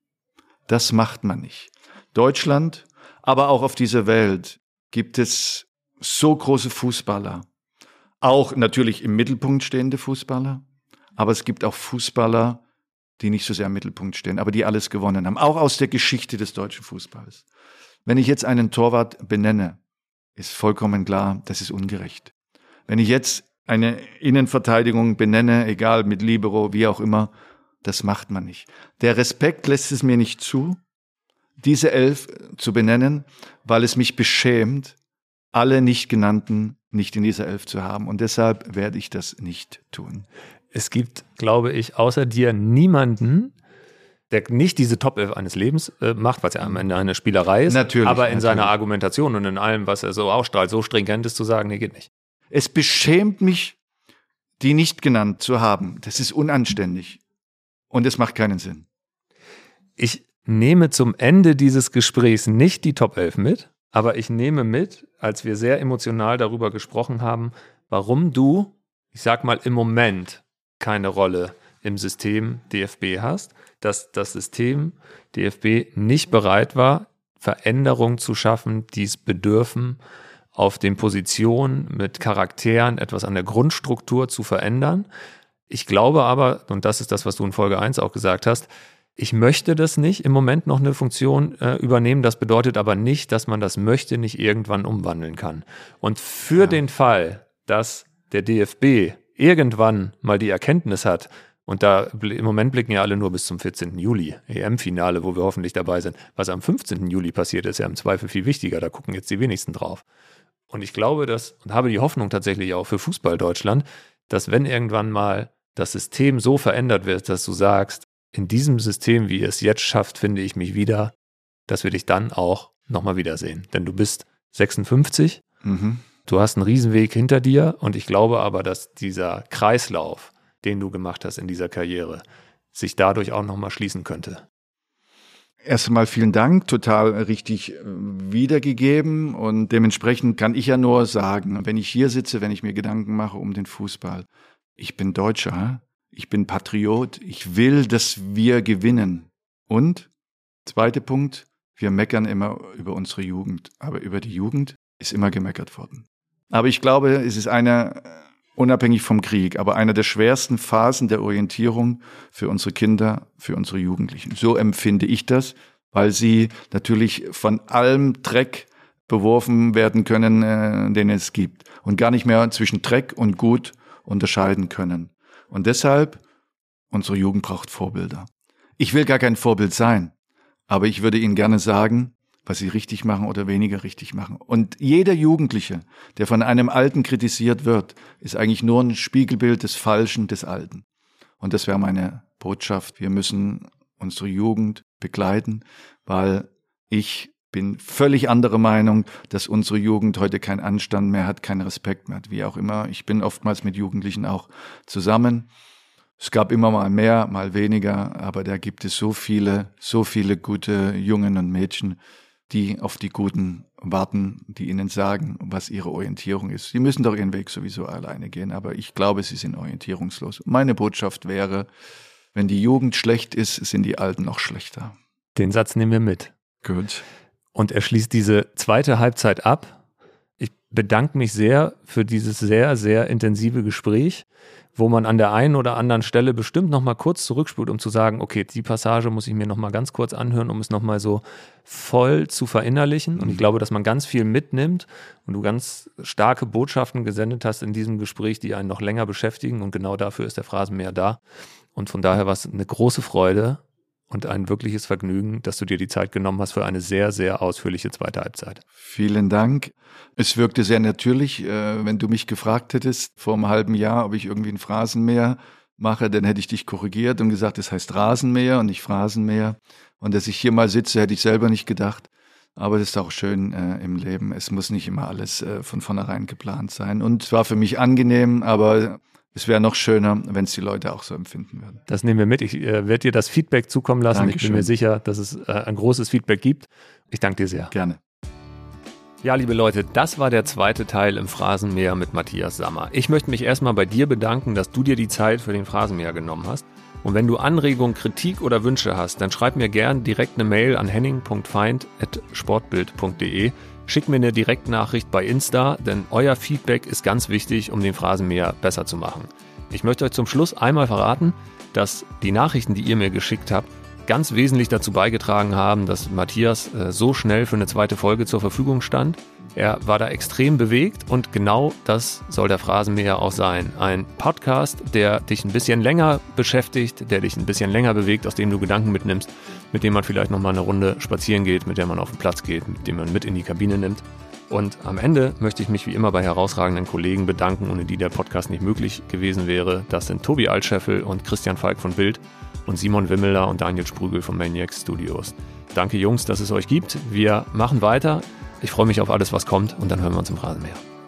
Das macht man nicht. Deutschland, aber auch auf dieser Welt gibt es so große Fußballer. Auch natürlich im Mittelpunkt stehende Fußballer, aber es gibt auch Fußballer, die nicht so sehr im Mittelpunkt stehen, aber die alles gewonnen haben. Auch aus der Geschichte des deutschen Fußballs. Wenn ich jetzt einen Torwart benenne, ist vollkommen klar, das ist ungerecht. Wenn ich jetzt eine Innenverteidigung benenne, egal mit Libero, wie auch immer, das macht man nicht. Der Respekt lässt es mir nicht zu, diese elf zu benennen, weil es mich beschämt, alle nicht genannten nicht in dieser elf zu haben. Und deshalb werde ich das nicht tun.
Es gibt, glaube ich, außer dir niemanden, der nicht diese Top elf eines Lebens äh, macht, was ja am Ende eine Spielerei ist,
natürlich,
aber in
natürlich.
seiner Argumentation und in allem, was er so ausstrahlt, so stringent ist zu sagen, nee, geht nicht.
Es beschämt mich, die nicht genannt zu haben. Das ist unanständig. Und es macht keinen Sinn.
Ich nehme zum Ende dieses Gesprächs nicht die Top elf mit, aber ich nehme mit, als wir sehr emotional darüber gesprochen haben, warum du, ich sag mal, im Moment keine Rolle im System D F B hast, dass das System D F B nicht bereit war, Veränderungen zu schaffen, die es bedürfen, auf den Positionen mit Charakteren etwas an der Grundstruktur zu verändern. Ich glaube aber, und das ist das, was du in Folge eins auch gesagt hast, ich möchte das nicht im Moment noch eine Funktion äh, übernehmen. Das bedeutet aber nicht, dass man das möchte, nicht irgendwann umwandeln kann. Und für ja. den Fall, dass der D F B irgendwann mal die Erkenntnis hat, und da im Moment blicken ja alle nur bis zum vierzehnten Juli, E M-Finale, wo wir hoffentlich dabei sind. Was am fünfzehnten Juli passiert, ist ja im Zweifel viel wichtiger. Da gucken jetzt die wenigsten drauf. Und ich glaube, dass, und habe die Hoffnung tatsächlich auch für Fußball Deutschland, dass wenn irgendwann mal das System so verändert wird, dass du sagst, in diesem System, wie ihr es jetzt schafft, finde ich mich wieder, dass wir dich dann auch nochmal wiedersehen. Denn du bist sechsundfünfzig, mhm. du hast einen Riesenweg hinter dir und ich glaube aber, dass dieser Kreislauf, den du gemacht hast in dieser Karriere, sich dadurch auch nochmal schließen könnte.
Erst einmal vielen Dank, total richtig wiedergegeben und dementsprechend kann ich ja nur sagen, wenn ich hier sitze, wenn ich mir Gedanken mache um den Fußball, ich bin Deutscher, ich bin Patriot, ich will, dass wir gewinnen. Und, zweiter Punkt, wir meckern immer über unsere Jugend, aber über die Jugend ist immer gemeckert worden. Aber ich glaube, es ist eine, unabhängig vom Krieg, aber eine der schwersten Phasen der Orientierung für unsere Kinder, für unsere Jugendlichen. So empfinde ich das, weil sie natürlich von allem Dreck beworfen werden können, äh, den es gibt und gar nicht mehr zwischen Dreck und Gut unterscheiden können. Und deshalb, unsere Jugend braucht Vorbilder. Ich will gar kein Vorbild sein, aber ich würde Ihnen gerne sagen, was sie richtig machen oder weniger richtig machen. Und jeder Jugendliche, der von einem Alten kritisiert wird, ist eigentlich nur ein Spiegelbild des Falschen, des Alten. Und das wäre meine Botschaft. Wir müssen unsere Jugend begleiten, weil ich bin völlig anderer Meinung, dass unsere Jugend heute keinen Anstand mehr hat, keinen Respekt mehr hat, wie auch immer. Ich bin oftmals mit Jugendlichen auch zusammen. Es gab immer mal mehr, mal weniger, aber da gibt es so viele, so viele gute Jungen und Mädchen. die auf die Guten warten, die ihnen sagen, was ihre Orientierung ist. Sie müssen doch ihren Weg sowieso alleine gehen, aber ich glaube, sie sind orientierungslos. Meine Botschaft wäre, wenn die Jugend schlecht ist, sind die Alten noch schlechter.
Den Satz nehmen wir mit.
Gut.
Und er schließt diese zweite Halbzeit ab. Ich bedanke mich sehr für dieses sehr, sehr intensive Gespräch, wo man an der einen oder anderen Stelle bestimmt noch mal kurz zurückspult, um zu sagen, okay, die Passage muss ich mir noch mal ganz kurz anhören, um es noch mal so voll zu verinnerlichen. Und ich glaube, dass man ganz viel mitnimmt und du ganz starke Botschaften gesendet hast in diesem Gespräch, die einen noch länger beschäftigen. Und genau dafür ist der Phrasenmäher da. Und von daher war es eine große Freude und ein wirkliches Vergnügen, dass du dir die Zeit genommen hast für eine sehr, sehr ausführliche zweite Halbzeit.
Vielen Dank. Es wirkte sehr natürlich, äh, wenn du mich gefragt hättest vor einem halben Jahr, ob ich irgendwie ein Phrasenmäher mache, dann hätte ich dich korrigiert und gesagt, es heißt Rasenmäher und nicht Phrasenmäher. Und dass ich hier mal sitze, hätte ich selber nicht gedacht. Aber das ist auch schön äh, im Leben. Es muss nicht immer alles äh, von vornherein geplant sein. Und es war für mich angenehm, aber es wäre noch schöner, wenn es die Leute auch so empfinden würden.
Das nehmen wir mit. Ich äh, werde dir das Feedback zukommen lassen.
Dankeschön.
Ich bin mir sicher, dass es äh, ein großes Feedback gibt. Ich danke dir sehr.
Gerne.
Ja, liebe Leute, das war der zweite Teil im Phrasenmäher mit Matthias Sammer. Ich möchte mich erstmal bei dir bedanken, dass du dir die Zeit für den Phrasenmäher genommen hast. Und wenn du Anregungen, Kritik oder Wünsche hast, dann schreib mir gern direkt eine Mail an henning punkt feind at sportbild punkt de. Schick mir eine Direktnachricht bei Insta, denn euer Feedback ist ganz wichtig, um den Phrasenmäher besser zu machen. Ich möchte euch zum Schluss einmal verraten, dass die Nachrichten, die ihr mir geschickt habt, ganz wesentlich dazu beigetragen haben, dass Matthias äh, so schnell für eine zweite Folge zur Verfügung stand. Er war da extrem bewegt und genau das soll der Phrasenmäher auch sein. Ein Podcast, der dich ein bisschen länger beschäftigt, der dich ein bisschen länger bewegt, aus dem du Gedanken mitnimmst, mit dem man vielleicht nochmal eine Runde spazieren geht, mit der man auf den Platz geht, mit dem man mit in die Kabine nimmt. Und am Ende möchte ich mich wie immer bei herausragenden Kollegen bedanken, ohne die der Podcast nicht möglich gewesen wäre. Das sind Tobi Altscheffel und Christian Falk von Bild und Simon Wimmeler und Daniel Sprügel von Maniacs Studios. Danke Jungs, dass es euch gibt. Wir machen weiter. Ich freue mich auf alles, was kommt und dann hören wir uns im Phrasenmäher.